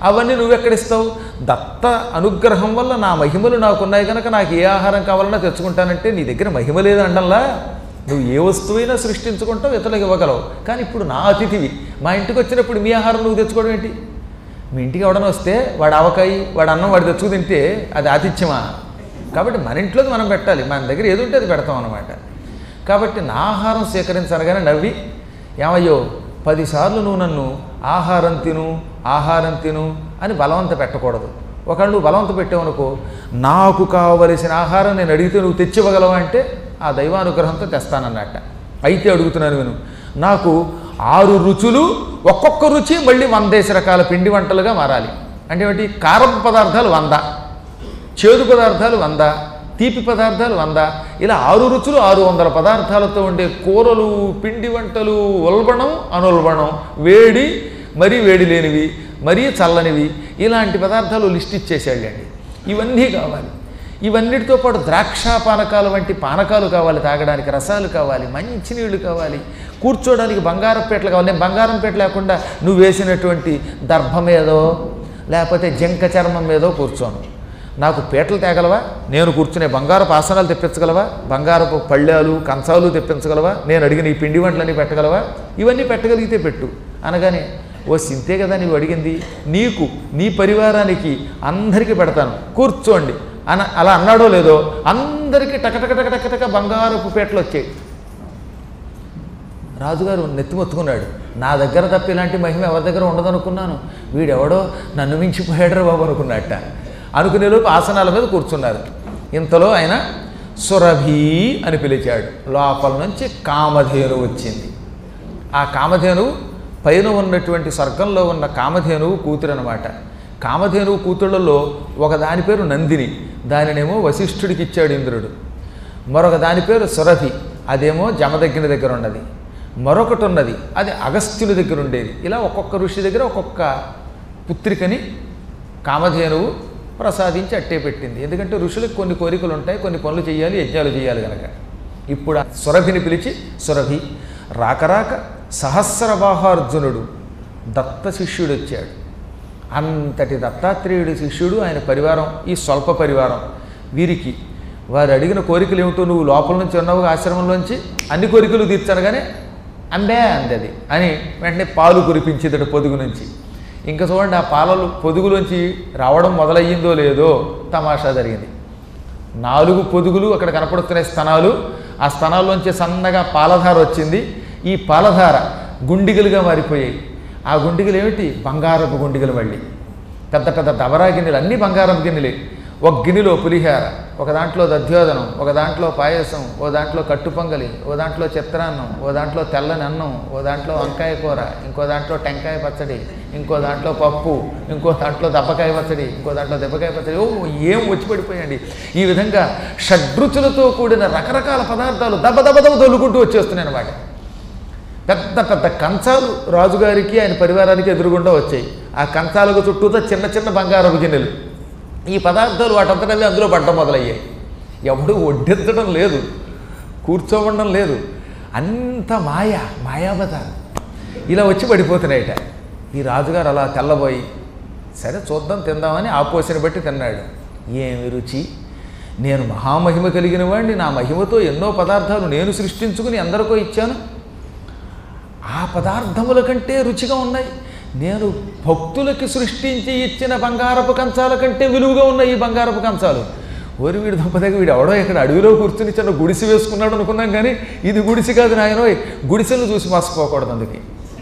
అవన్నీ నువ్వెక్కడిస్తావు? దత్త అనుగ్రహం వల్ల నా మహిమలు నాకున్నాయి కనుక నాకు ఏ ఆహారం కావాలన్నా తెచ్చుకుంటానంటే నీ దగ్గర మహిమ లేదంటల్లా. నువ్వు ఏ వస్తువైనా సృష్టించుకుంటావు, ఇతరులకు ఇవ్వగలవు. కానీ ఇప్పుడు నా అతిథివి, మా ఇంటికి వచ్చినప్పుడు మీ ఆహారం నువ్వు తెచ్చుకోవడం ఏంటి? మీ ఇంటికి ఎవడన్నా వస్తే వాడు ఆవకాయి వాడు అన్నం వాడు తెచ్చుకు తింటే అది ఆతిథ్యమా? కాబట్టి మన ఇంట్లోది మనం పెట్టాలి, మన దగ్గర ఏది ఉంటే అది పెడతాం అన్నమాట. కాబట్టి నా ఆహారం స్వీకరించనగానే నవ్వి, ఏమయ్యో పదిసార్లు నువ్వు నన్ను ఆహారం తిను ఆహారం తిను అని బలవంత పెట్టకూడదు. ఒకళ్ళు నువ్వు బలవంత పెట్టావనుకో, నాకు కావలసిన ఆహారం నేను అడిగితే నువ్వు తెచ్చివ్వగలవా అంటే ఆ దైవానుగ్రహంతో తెస్తానన్నట్ట. అయితే అడుగుతున్నాను విను, నాకు ఆరు రుచులు, ఒక్కొక్క రుచి మళ్ళీ వందేసి రకాల పిండి వంటలుగా మారాలి. అంటే ఏమిటి? కారం పదార్థాలు వంద, చేదు పదార్థాలు వంద, తీపి పదార్థాలు వంద, ఇలా ఆరు రుచులు ఆరు వందల పదార్థాలతో ఉండే కూరలు, పిండి వంటలు, ఉల్బణం అనుల్బణం, వేడి మరీ వేడి లేనివి, మరీ చల్లనివి, ఇలాంటి పదార్థాలు లిస్ట్ ఇచ్చేసాడండి. ఇవన్నీ కావాలి. ఇవన్నిటితో పాటు ద్రాక్ష పానకాలు వంటి పానకాలు కావాలి, తాగడానికి రసాలు కావాలి, మంచినీళ్ళు కావాలి, కూర్చోడానికి బంగారం పీటలు కావాలి. నేను బంగారం పీట లేకుండా నువ్వు వేసినటువంటి దర్భ మీదో లేకపోతే జంక చర్మం మీదో కూర్చోను. నాకు పీటలు తేగలవా? నేను కూర్చునే బంగారపు ఆసనాలు తెప్పించగలవా? బంగారపు పళ్ళాలు కంచాలు తెప్పించగలవా? నేను అడిగిన ఈ పిండి వంటలన్నీ పెట్టగలవా? ఇవన్నీ పెట్టగలిగితే పెట్టు అనగానే, ఓ సింతే కదా నీవు అడిగింది, నీకు నీ పరివారానికి అందరికీ పెడతాను కూర్చోండి అన అలా అన్నాడో లేదో అందరికీ టకటక టకటక బంగారపు పీటలు వచ్చాయి. రాజుగారు నెత్తిమొత్తుకున్నాడు. నా దగ్గర తప్ప ఇలాంటి మహిమ ఎవరి దగ్గర ఉండదనుకున్నాను, వీడెవడో నన్ను మించిపోయాడరా బాబు అనుకున్నట్ట. అనుకునేలోపు ఆసనాల మీద కూర్చున్నారు. ఇంతలో ఆయన సురభి అని పిలిచాడు. లోపల నుంచి కామధేనువు వచ్చింది. ఆ కామధేనువు పైన ఉన్నటువంటి స్వర్గంలో ఉన్న కామధేనువు కూతురు అనమాట. కామధేనువు కూతుళ్ళలో ఒక దాని పేరు నందిని, దానినేమో వశిష్ఠుడికి ఇచ్చాడు ఇంద్రుడు. మరొక దాని పేరు సురభి, అదేమో జమదగ్ని దగ్గర ఉన్నది. మరొకటి ఉన్నది, అది అగస్త్యుని దగ్గర ఉండేది. ఇలా ఒక్కొక్క ఋషి దగ్గర ఒక్కొక్క పుత్రికని కామధేనువు ప్రసాదించి అట్టే పెట్టింది. ఎందుకంటే ఋషులకు కొన్ని కోరికలు ఉంటాయి, కొన్ని పనులు చేయాలి, యజ్ఞాలు చేయాలి కనుక. ఇప్పుడు ఆ సురభిని పిలిచి, సురభి రాకరాక సహస్రబాహార్జునుడు దత్త శిష్యుడు వచ్చాడు. అంతటి దత్తాత్రేయుడి శిష్యుడు, ఆయన పరివారం ఈ స్వల్ప పరివారం. వీరికి వారు అడిగిన కోరికలు ఏమిటో నువ్వు లోపల నుంచి ఉన్నావు ఆశ్రమంలోంచి, అన్ని కోరికలు తీర్చనగానే అందే అందది అని వెంటనే పాలు కురిపించేదట పొదుగు నుంచి. ఇంకా చూడండి, ఆ పాలలు పొదుగులోంచి రావడం మొదలయ్యిందో లేదో తమాషా జరిగింది. నాలుగు పొదుగులు అక్కడ కనపడుతున్నాయి స్తనాలు. ఆ స్తనాల్లోంచి సన్నగా పాలధార వచ్చింది. ఈ పాలధార గుండిగలుగా మారిపోయాయి. ఆ గుండిగలు ఏమిటి? బంగారపు గుండిగలు. మళ్ళీ పెద్ద పెద్ద దబరా గిన్నెలు, అన్నీ బంగారపు గిన్నెలే. ఒక గిన్నెలో పులిహార, ఒక దాంట్లో దధ్యోదనం, ఒక దాంట్లో పాయసం, ఓ దాంట్లో కట్టు పొంగలి, ఓ దాంట్లో చిత్రాన్నం, ఓ దాంట్లో తెల్లని అన్నం, ఓ దాంట్లో వంకాయ కూర, ఇంకో దాంట్లో టెంకాయ పచ్చడి, ఇంకో దాంట్లో పప్పు, ఇంకో దాంట్లో దెబ్బకాయ పచ్చడి, ఇంకో దాంట్లో దెబ్బకాయ పచ్చడి. ఓ ఏం వచ్చి పడిపోయండి. ఈ విధంగా షడ్రుచులతో కూడిన రకరకాల పదార్థాలు దెబ్బ దెబ్బ దెబ్బ తొలుకుంటూ వచ్చేస్తున్నాయి అన్నమాట. పెద్ద పెద్ద కంచాలు రాజుగారికి ఆయన పరివారానికి ఎదురుగుండా వచ్చాయి. ఆ కంచాలకు చుట్టూతో చిన్న చిన్న బంగారపు గిన్నెలు. ఈ పదార్థాలు వాటంతటవే అందులో పడ్డం మొదలయ్యాయి. ఎవడు వడ్డించడం లేదు, కూర్చోవడం లేదు, అంత మాయ మాయాబజారు ఇలా వచ్చి పడిపోతున్నాయిట. ఈ రాజుగారు అలా తెల్లబోయి, సరే చూద్దాం తిందామని ఆపోసిన బట్టి తిన్నాడు. ఏమి రుచి! నేను మహామహిమ కలిగిన వాడిని, నా మహిమతో ఎన్నో పదార్థాలు నేను సృష్టించుకుని ఎందరికో ఇచ్చాను. ఆ పదార్థముల కంటే రుచిగా ఉన్నాయి. నేను భక్తులకి సృష్టించి ఇచ్చిన బంగారపు కంచాల కంటే విలువగా ఉన్నాయి ఈ బంగారపు కంచాలు. ఓరి వీడు దంపతిగా వీడు ఎవడో ఇక్కడ అడవిలో కూర్చుని చిన్న గుడిసి వేసుకున్నాడు అనుకున్నాం, కానీ ఇది గుడిసి కాదు నాయనో. గుడిసెలు చూసి మోసపోకూడదు. అందుకే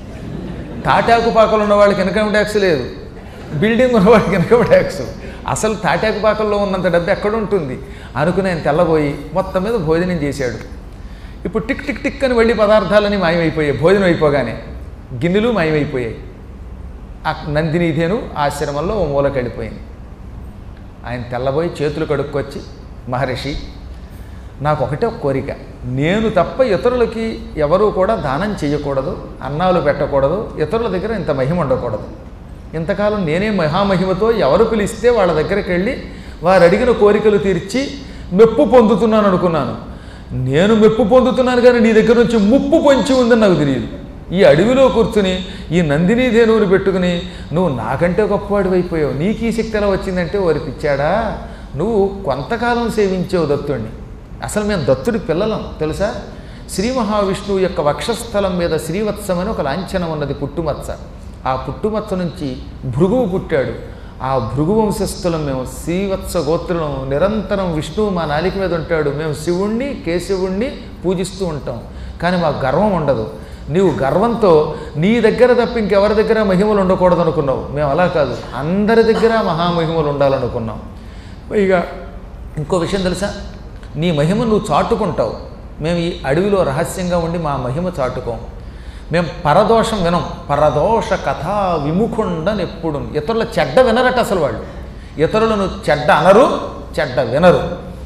తాటాకు పాకలు ఉన్న వాళ్ళకి ఇన్కమ్ ట్యాక్స్ లేదు, బిల్డింగ్ ఉన్న వాళ్ళకి ఇన్కమ్ ట్యాక్స్. అసలు తాటాకు పాకల్లో ఉన్నంత డబ్బు ఎక్కడ ఉంటుంది అనుకుని ఆయన తెల్లబోయి మొత్తం మీద భోజనం చేశాడు. ఇప్పుడు టిక్ టిక్ టిక్ అని వెళ్ళి పదార్థాలని మాయమైపోయాయి. భోజనం అయిపోగానే గిన్నెలు మాయమైపోయాయి. ఆ నందినీధేను ఆశ్రమంలో ఓ మూలకి వెళ్ళిపోయింది. ఆయన తెల్లబోయి చేతులు కడుక్కొచ్చి, మహర్షి నాకు ఒకటే ఒక కోరిక, నేను తప్ప ఇతరులకి ఎవరూ కూడా దానం చేయకూడదు, అన్నాలు పెట్టకూడదు, ఇతరుల దగ్గర ఇంత మహిమ ఉండకూడదు. ఇంతకాలం నేనే మహామహిమతో ఎవరు పిలిస్తే వాళ్ళ దగ్గరికి వెళ్ళి వారు అడిగిన కోరికలు తీర్చి మెప్పు పొందుతున్నాను అనుకున్నాను. నేను మెప్పు పొందుతున్నాను కానీ నీ దగ్గర నుంచి ముప్పు పొంచి ఉందని నాకు తెలియదు. ఈ అడవిలో కూర్చుని ఈ నందినీ ధేనువుని పెట్టుకుని నువ్వు నాకంటే గొప్పవాడివి అయిపోయావు, నీకు ఈ శక్తి ఎలా వచ్చిందంటే వారి పిచ్చాడా, నువ్వు కొంతకాలం సేవించావు దత్తుడిని. అసలు మేము దత్తుడి పిల్లలం తెలుసా. శ్రీ మహావిష్ణువు యొక్క వక్షస్థలం మీద శ్రీవత్సం అని ఒక లాంఛనం ఉన్నది, పుట్టుమచ్చ. ఆ పుట్టుమచ్చ నుంచి భృగువు పుట్టాడు. ఆ భృగు వంశస్థులం మేము, శ్రీవత్స గోత్రులం. నిరంతరం విష్ణువు మా నాలిక మీద ఉంటాడు. మేము శివుణ్ణి కేశవుణ్ణి పూజిస్తూ ఉంటాం, కానీ మాకు గర్వం ఉండదు. నీవు గర్వంతో నీ దగ్గర తప్ప ఇంకెవరి దగ్గర మహిమలు ఉండకూడదు అనుకున్నావు. మేము అలా కాదు, అందరి దగ్గర మహామహిమలు ఉండాలనుకున్నాం. పైగా ఇంకో విషయం తెలుసా, నీ మహిమ నువ్వు చాటుకుంటావు. మేము ఈ అడవిలో రహస్యంగా ఉండి మా మహిమ చాటుకోం. మేము పరదోషం వినం. పరదోష కథా విముఖుండని ఎప్పుడు ఇతరుల చెడ్డ వినరట. అసలు వాళ్ళు ఇతరులను చెడ్డ అనరు, చెడ్డ వినరు.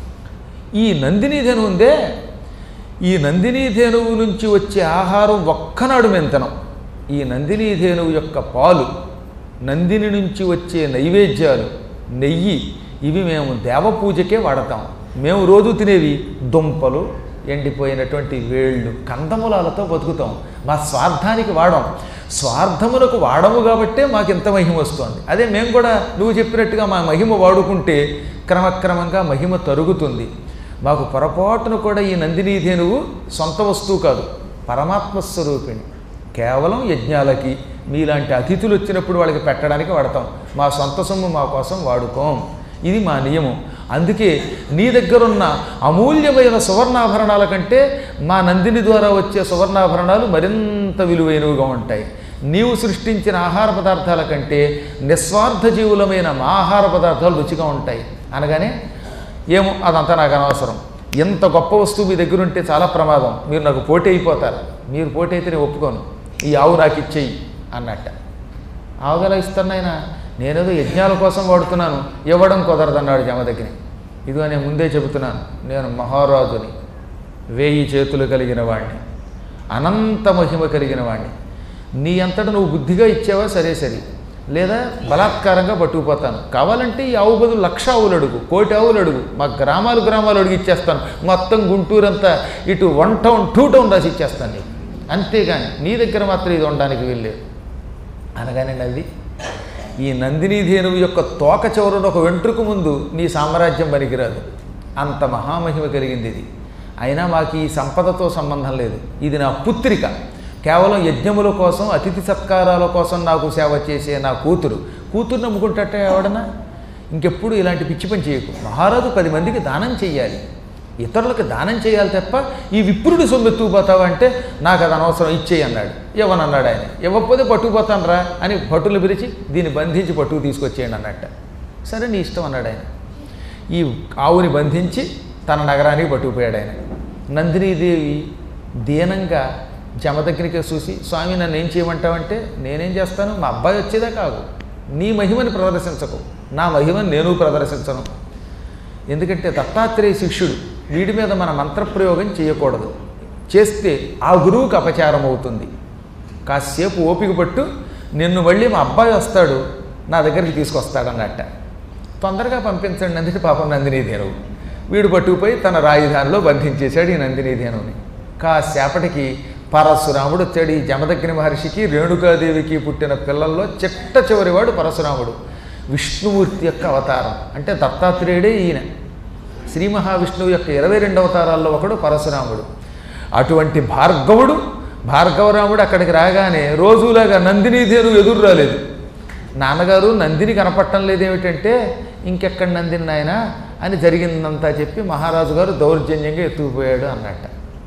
ఈ నందినీ ధేనువు ఉందే, ఈ నందినీ ధేనువు నుంచి వచ్చే ఆహారం ఒక్కనాడు మేము తినం. ఈ నందినీ ధేనువు యొక్క పాలు, నందిని నుంచి వచ్చే నైవేద్యాలు, నెయ్యి, ఇవి మేము దేవపూజకే వాడతాం. మేము రోజు తినేవి దుంపలు, ఎండిపోయినటువంటి వేళ్ళు, కందమూలాలతో బతుకుతాం. మా స్వార్థానికి వాడం. స్వార్థములకు వాడము కాబట్టే మాకు ఇంత మహిమ వస్తుంది. అదే మేము కూడా నువ్వు చెప్పినట్టుగా మా మహిమ వాడుకుంటే క్రమక్రమంగా మహిమ తరుగుతుంది. మాకు పొరపాటును కూడా ఈ నందినీ ధేనువు సొంత వస్తువు కాదు, పరమాత్మ స్వరూపిణి. కేవలం యజ్ఞాలకి మీలాంటి అతిథులు వచ్చినప్పుడు వాళ్ళకి పెట్టడానికి వాడతాం. మా సొంత సొమ్ము మా కోసం వాడుకోం. ఇది మా నియమం. అందుకే నీ దగ్గరున్న అమూల్యమైన సువర్ణాభరణాల కంటే మా నందిని ద్వారా వచ్చే సువర్ణాభరణాలు మరింత విలువైనవిగా ఉంటాయి. నీవు సృష్టించిన ఆహార పదార్థాల కంటే నిస్వార్థ జీవులమైన మా ఆహార పదార్థాలు రుచిగా ఉంటాయి అనగానే, ఏమో అదంతా నాకు అనవసరం, ఎంత గొప్ప వస్తువు మీ దగ్గర ఉంటే చాలా ప్రమాదం, మీరు నాకు పోటీ అయిపోతారు, మీరు పోటీ అయితే నేను ఒప్పుకోను, ఈ ఆవు నాకు ఇచ్చేయి అన్నట్ట. ఆవుగల ఇస్తున్నాయినా, నేనేదో యజ్ఞాల కోసం వాడుతున్నాను, ఇవ్వడం కుదరదన్నాడు జమదగ్ని. ఇదిగో నేను ముందే చెబుతున్నాను, నేను మహారాజుని, వేయి చేతులు కలిగిన వాడిని, అనంత మహిమ కలిగిన వాడిని. నీ అంతటా నువ్వు బుద్ధిగా ఇచ్చావా సరే సరే, లేదా బలాత్కారంగా పట్టుకుపోతాను. కావాలంటే ఈ ఆవు బదులు లక్ష ఆవులు అడుగు, కోటి ఆవులు అడుగు, మా గ్రామాలు గ్రామాలు అడుగు ఇచ్చేస్తాను. మొత్తం గుంటూరంతా ఇటు వన్ టౌన్ టూ టౌన్ రాసి ఇచ్చేస్తాను నీకు. అంతేగాని నీ దగ్గర మాత్రం ఇది ఉండడానికి వీల్లేదు అనగానే నవ్వి, ఈ నందినీ ధేనువు యొక్క తోక చివరన ఒక వెంట్రుకు ముందు నీ సామ్రాజ్యం పనికిరాదు, అంత మహామహిమ కలిగింది ఇది. అయినా మాకు ఈ సంపదతో సంబంధం లేదు. ఇది నా పుత్రిక, కేవలం యజ్ఞముల కోసం, అతిథి సత్కారాల కోసం నాకు సేవ చేసే నా కూతురు. కూతురు నమ్ముకుంటట్టే ఎవడన్నా ఇంకెప్పుడు ఇలాంటి పిచ్చి పని చేయకు. మహారాజు పది మందికి దానం చెయ్యాలి, ఇతరులకు దానం చేయాలి తప్ప ఈ విప్రుడి సొమ్మెత్తుకుపోతావా అంటే నాకు అది అనవసరం, ఇచ్చేయి అన్నాడు. ఇవ్వనన్నాడు ఆయన. ఇవ్వకపోతే పట్టుకుపోతాను రా అని భటులు పిలిచి దీన్ని బంధించి పట్టుకు తీసుకొచ్చేయండి అన్నట్ట. సరే నీ ఇష్టం అన్నాడు ఆయన. ఈ ఆవుని బంధించి తన నగరానికి పట్టుకుపోయాడు ఆయన. నందినీదేవి దీనంగా జమదగ్నికే చూసి, స్వామి నన్ను ఏం చేయమంటావంటే, నేనేం చేస్తాను, మా అబ్బాయి వచ్చేదా కాదు, నీ మహిమని ప్రదర్శించకు, నా మహిమని నేను ప్రదర్శించను. ఎందుకంటే దత్తాత్రేయ శిష్యుడు, వీడి మీద మన మంత్రప్రయోగం చేయకూడదు, చేస్తే ఆ గురువుకి అపచారం అవుతుంది. కాసేపు ఓపిక పట్టు, నిన్ను మళ్ళీ మా అబ్బాయి వస్తాడు నా దగ్గరికి తీసుకొస్తాడన్నట్ట. తొందరగా పంపించండి నందిని, పాపం నందినీ ధేనువు. వీడు పట్టుకుపోయి తన రాజధానిలో బంధించేశాడు ఈ నందినీ ధేనువుని. కాసేపటికి పరశురాముడు వచ్చాడు. ఈ జమదగ్ని మహర్షికి రేణుకాదేవికి పుట్టిన పిల్లల్లో చిట్ట చివరివాడు పరశురాముడు, విష్ణుమూర్తి యొక్క అవతారం. అంటే దత్తాత్రేయుడే ఈయన. శ్రీ మహావిష్ణువు యొక్క ఇరవై రెండు అవతారాల్లో ఒకడు పరశురాముడు. అటువంటి భార్గవుడు, భార్గవరాముడు అక్కడికి రాగానే రోజులాగా నందినీ ధేనువు ఎదురు రాలేదు. నాన్నగారు నందిని కనపడటం లేదేమిటంటే, ఇంకెక్కడ నందిని నాయన అని జరిగిందంతా చెప్పి మహారాజు గారు దౌర్జన్యంగా ఎత్తుకుపోయాడు అన్నట్ట.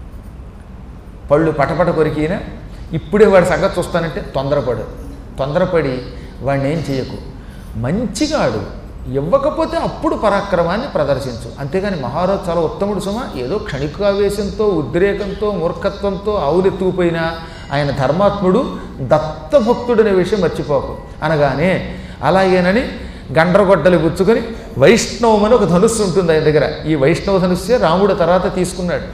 పళ్ళు పటపట కొరికిన, ఇప్పుడే వాడి సంగతి చూస్తానంటే తొందరపడు. తొందరపడి వాడిని ఏం చేయకు, మంచిగా అడుగు, ఇవ్వకపోతే అప్పుడు పరాక్రమాన్ని ప్రదర్శించు. అంతేగాని మహారాజు చాలా ఉత్తముడు సుమ, ఏదో క్షణికావేశంతో, ఉద్రేకంతో, మూర్ఖత్వంతో ఆవులెత్తుకుపోయినా ఆయన ధర్మాత్ముడు, దత్తభక్తుడనే విషయం మర్చిపోకు అనగానే అలాగేనని గండ్రగొడ్డలి పుచ్చుకొని వైష్ణవమని ఒక ధనుస్సు ఉంటుంది ఆయన దగ్గర. ఈ వైష్ణవ ధనుస్సే రాముడు తర్వాత తీసుకున్నాడు.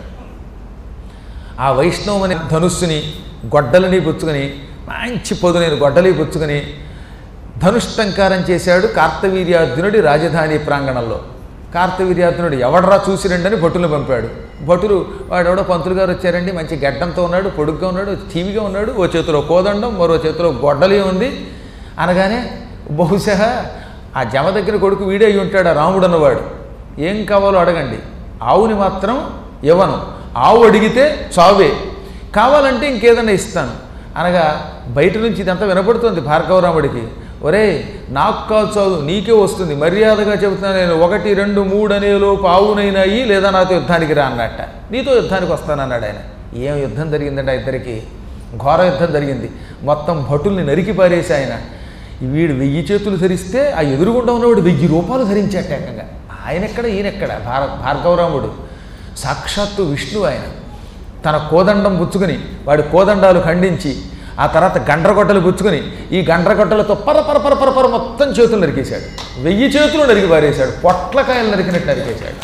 ఆ వైష్ణవమని ధనుస్సుని, గొడ్డలిని పుచ్చుకొని, మంచి పొదునైన గొడ్డలి పుచ్చుకొని ధనుష్టంకారం చేశాడు కార్తవీర్యార్జునుడి రాజధాని ప్రాంగణంలో. కార్తవీర్యార్జునుడు ఎవడరా చూసిరండి అని భటులు పంపాడు. భటులు వాడెవడో పంతులు గారు వచ్చారండి, మంచి గడ్డంతో ఉన్నాడు, పొడుగ్గా ఉన్నాడు, టీవీగా ఉన్నాడు, ఓ చేతిలో కోదండం మరో చేతిలో గొడ్డలి ఉంది అనగానే బహుశా ఆ జమ దగ్గర కొడుకు వీడే అయి ఉంటాడు ఆ రాముడు అన్నవాడు. ఏం కావాలో అడగండి, ఆవుని మాత్రం ఇవ్వను, ఆవు అడిగితే చావే, కావాలంటే ఇంకేదన్నా ఇస్తాను అనగా బయట నుంచి ఇదంతా వినపడుతుంది భార్గవరాముడికి. ఒరే నాకు కాదు చావు నీకే వస్తుంది, మర్యాదగా చెబుతున్నాను నేను, ఒకటి రెండు మూడు అనేలోపు ఆవునైనాయి లేదా నాతో యుద్ధానికి రా అన్నట్ట. నీతో యుద్ధానికి వస్తానన్నాడు ఆయన. ఏం యుద్ధం జరిగిందంటే ఇద్దరికి ఘోర యుద్ధం జరిగింది. మొత్తం భటుల్ని నరికి పారేసి ఆయన వీడు వెయ్యి చేతులు ధరిస్తే ఆ ఎదురుగుండా ఉన్నవాడు వెయ్యి రూపాయలు ధరించాట ఏకంగా. ఆయన ఎక్కడ ఈయనెక్కడ భార భార్గవరాముడు సాక్షాత్తు విష్ణువు. ఆయన తన కోదండం పుచ్చుకుని వాడి కోదండాలు ఖండించి ఆ తర్వాత గండ్రగొట్టలు పుచ్చుకొని ఈ గండ్రగొట్టలతో పర పర పర పర పర మొత్తం చేతులు నరికేశాడు. వెయ్యి చేతులు నరికి పారేశాడు, పొట్లకాయలు నరికినట్టు నరికేశాడు.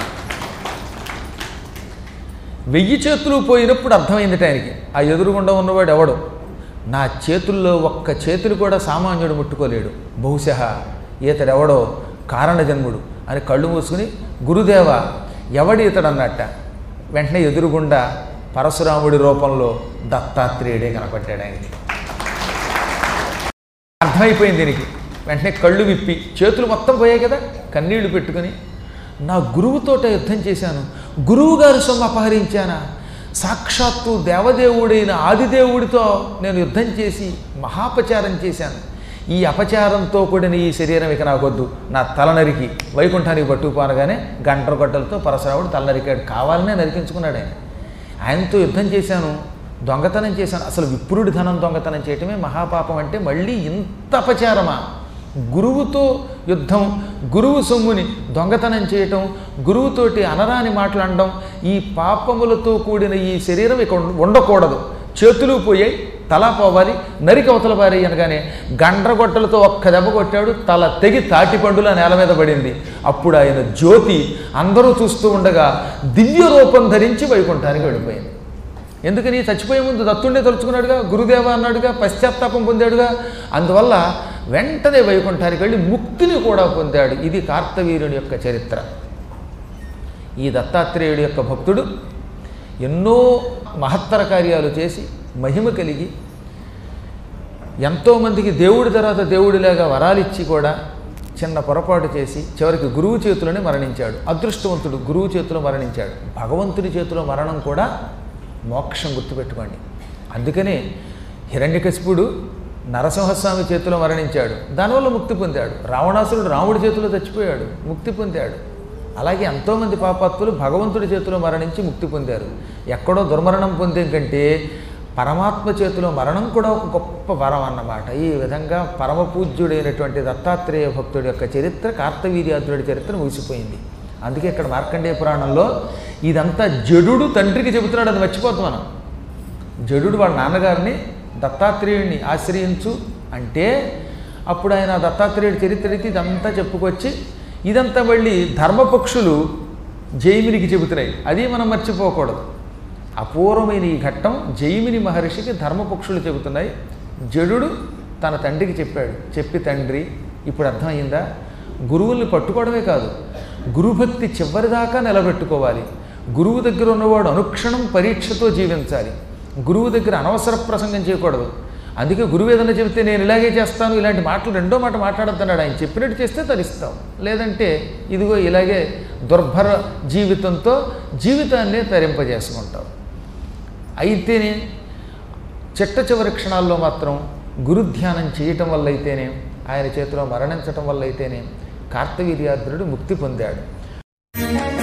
వెయ్యి చేతులు పోయినప్పుడు అర్థమైంది ఆయనకి, ఆ ఎదురుగుండా ఉన్నవాడు ఎవడు, నా చేతుల్లో ఒక్క చేతులు కూడా సామాన్యుడు ముట్టుకోలేడు, బహుశా ఈతడెవడో కారణజన్ముడు అని కళ్ళు మూసుకుని గురుదేవ ఎవడి ఇతడు అన్నట్ట. వెంటనే ఎదురుగుండా పరశురాముడి రూపంలో దత్తాత్రేయుడే కనపడ్డాడు ఆయనకి. అర్థమైపోయింది దీనికి. వెంటనే కళ్ళు విప్పి చేతులు మొత్తం పోయాయి కదా, కన్నీళ్లు పెట్టుకుని నా గురువుతోట యుద్ధం చేశాను, గురువు గారి సొమ్ము అపహరించానా, సాక్షాత్తు దేవదేవుడైన ఆదిదేవుడితో నేను యుద్ధం చేసి మహాపచారం చేశాను, ఈ అపచారంతో కూడిన ఈ శరీరం ఇక నాకొద్దు, నా తల నరికి వైకుంఠానికి పట్టుకుపోనగానే గండ్రగొడ్డలతో పరశురాముడు తల నరికాడు. కావాలనే నరికించుకున్నాడు ఆయన. ఆయనతో యుద్ధం చేశాను, దొంగతనం చేశాను. అసలు విప్రుడి ధనం దొంగతనం చేయటమే మహాపాపం అంటే మళ్ళీ ఇంత అపచారమా? గురువుతో యుద్ధం, గురువు సొమ్ముని దొంగతనం చేయటం, గురువుతోటి అనరాని మాట్లాడడం, ఈ పాపములతో కూడిన ఈ శరీరం ఇక ఉండకూడదు. చేతులు పోయాయి, తల పోవాలి, నరికి అవతల పారి అనగానే గండ్రగొట్టలతో ఒక్క దెబ్బ కొట్టాడు, తల తెగి తాటిపండులా నేల మీద పడింది. అప్పుడు ఆయన జ్యోతి అందరూ చూస్తూ ఉండగా దివ్య రూపం ధరించి వైకుంఠానికి వెళ్ళిపోయింది. ఎందుకని చచ్చిపోయే ముందు దత్తుండే తలుచుకున్నాడుగా, గురుదేవ అన్నాడుగా, పశ్చాత్తాపం పొందాడుగా, అందువల్ల వెంటనే వైకుంఠానికి వెళ్ళి ముక్తిని కూడా పొందాడు. ఇది కార్తవీర్యుడి యొక్క చరిత్ర. ఈ దత్తాత్రేయుడి యొక్క భక్తుడు ఎన్నో మహత్తర కార్యాలు చేసి మహిమ కలిగి ఎంతోమందికి దేవుడి తర్వాత దేవుడిలాగా వరాలిచ్చి కూడా చిన్న పొరపాటు చేసి చివరికి గురువు చేతులని మరణించాడు. అదృష్టవంతుడు, గురువు చేతిలో మరణించాడు. భగవంతుడి చేతిలో మరణం కూడా మోక్షం, గుర్తుపెట్టుకోండి. అందుకనే హిరణ్యకశిపుడు నరసింహస్వామి చేతిలో మరణించాడు, దానివల్ల ముక్తి పొందాడు. రావణాసురుడు రాముడి చేతిలో చచ్చిపోయాడు, ముక్తి పొందాడు. అలాగే ఎంతోమంది పాపాత్ములు భగవంతుడి చేతిలో మరణించి ముక్తి పొందారు. ఎక్కడో దుర్మరణం పొందే కంటే పరమాత్మ చేతిలో మరణం కూడా ఒక గొప్ప వరం అన్నమాట. ఈ విధంగా పరమ పూజ్యుడైనటువంటి దత్తాత్రేయ భక్తుడి యొక్క చరిత్ర, కార్తవీర్యార్జునుడి చరిత్ర ముగిసిపోయింది. అందుకే ఇక్కడ మార్కండేయ పురాణంలో ఇదంతా జడుడు తండ్రికి చెబుతున్నాడు, అది మర్చిపోతాం మనం. జడుడు వాళ్ళ నాన్నగారిని దత్తాత్రేయుడిని ఆశ్రయించు అంటే అప్పుడు ఆయన దత్తాత్రేయుడి చరిత్రకి ఇదంతా చెప్పుకొచ్చి ఇదంతా మళ్ళీ ధర్మపక్షులు జైమినికి చెబుతున్నాయి, అది మనం మర్చిపోకూడదు. అపూర్వమైన ఈ ఘట్టం జైమిని మహర్షికి ధర్మపక్షులు చెబుతున్నాయి. జడుడు తన తండ్రికి చెప్పాడు. చెప్పి తండ్రి ఇప్పుడు అర్థమైందా, గురువుల్ని పట్టుకోవడమే కాదు, గురుభక్తి చివరిదాకా నిలబెట్టుకోవాలి. గురువు దగ్గర ఉన్నవాడు అనుక్షణం పరీక్షతో జీవించాలి. గురువు దగ్గర అనవసర ప్రసంగం చేయకూడదు. అందుకే గురువు ఏదైనా చెబితే నేను ఇలాగే చేస్తాను ఇలాంటి మాటలు రెండో మాట మాట్లాడద్దన్నాడు. ఆయన చెప్పినట్టు చేస్తే తరిస్తాం, లేదంటే ఇదిగో ఇలాగే దుర్భర జీవితంతో జీవితాన్ని తరింపజేసుకుంటాం. అయితేనే చిట్ట చివరి క్షణాల్లో మాత్రం గురుధ్యానం చేయటం వల్ల అయితేనే, ఆయన చేతిలో మరణించటం వల్ల అయితేనే కార్తవీర్యార్జునుడు ముక్తి పొందాడు.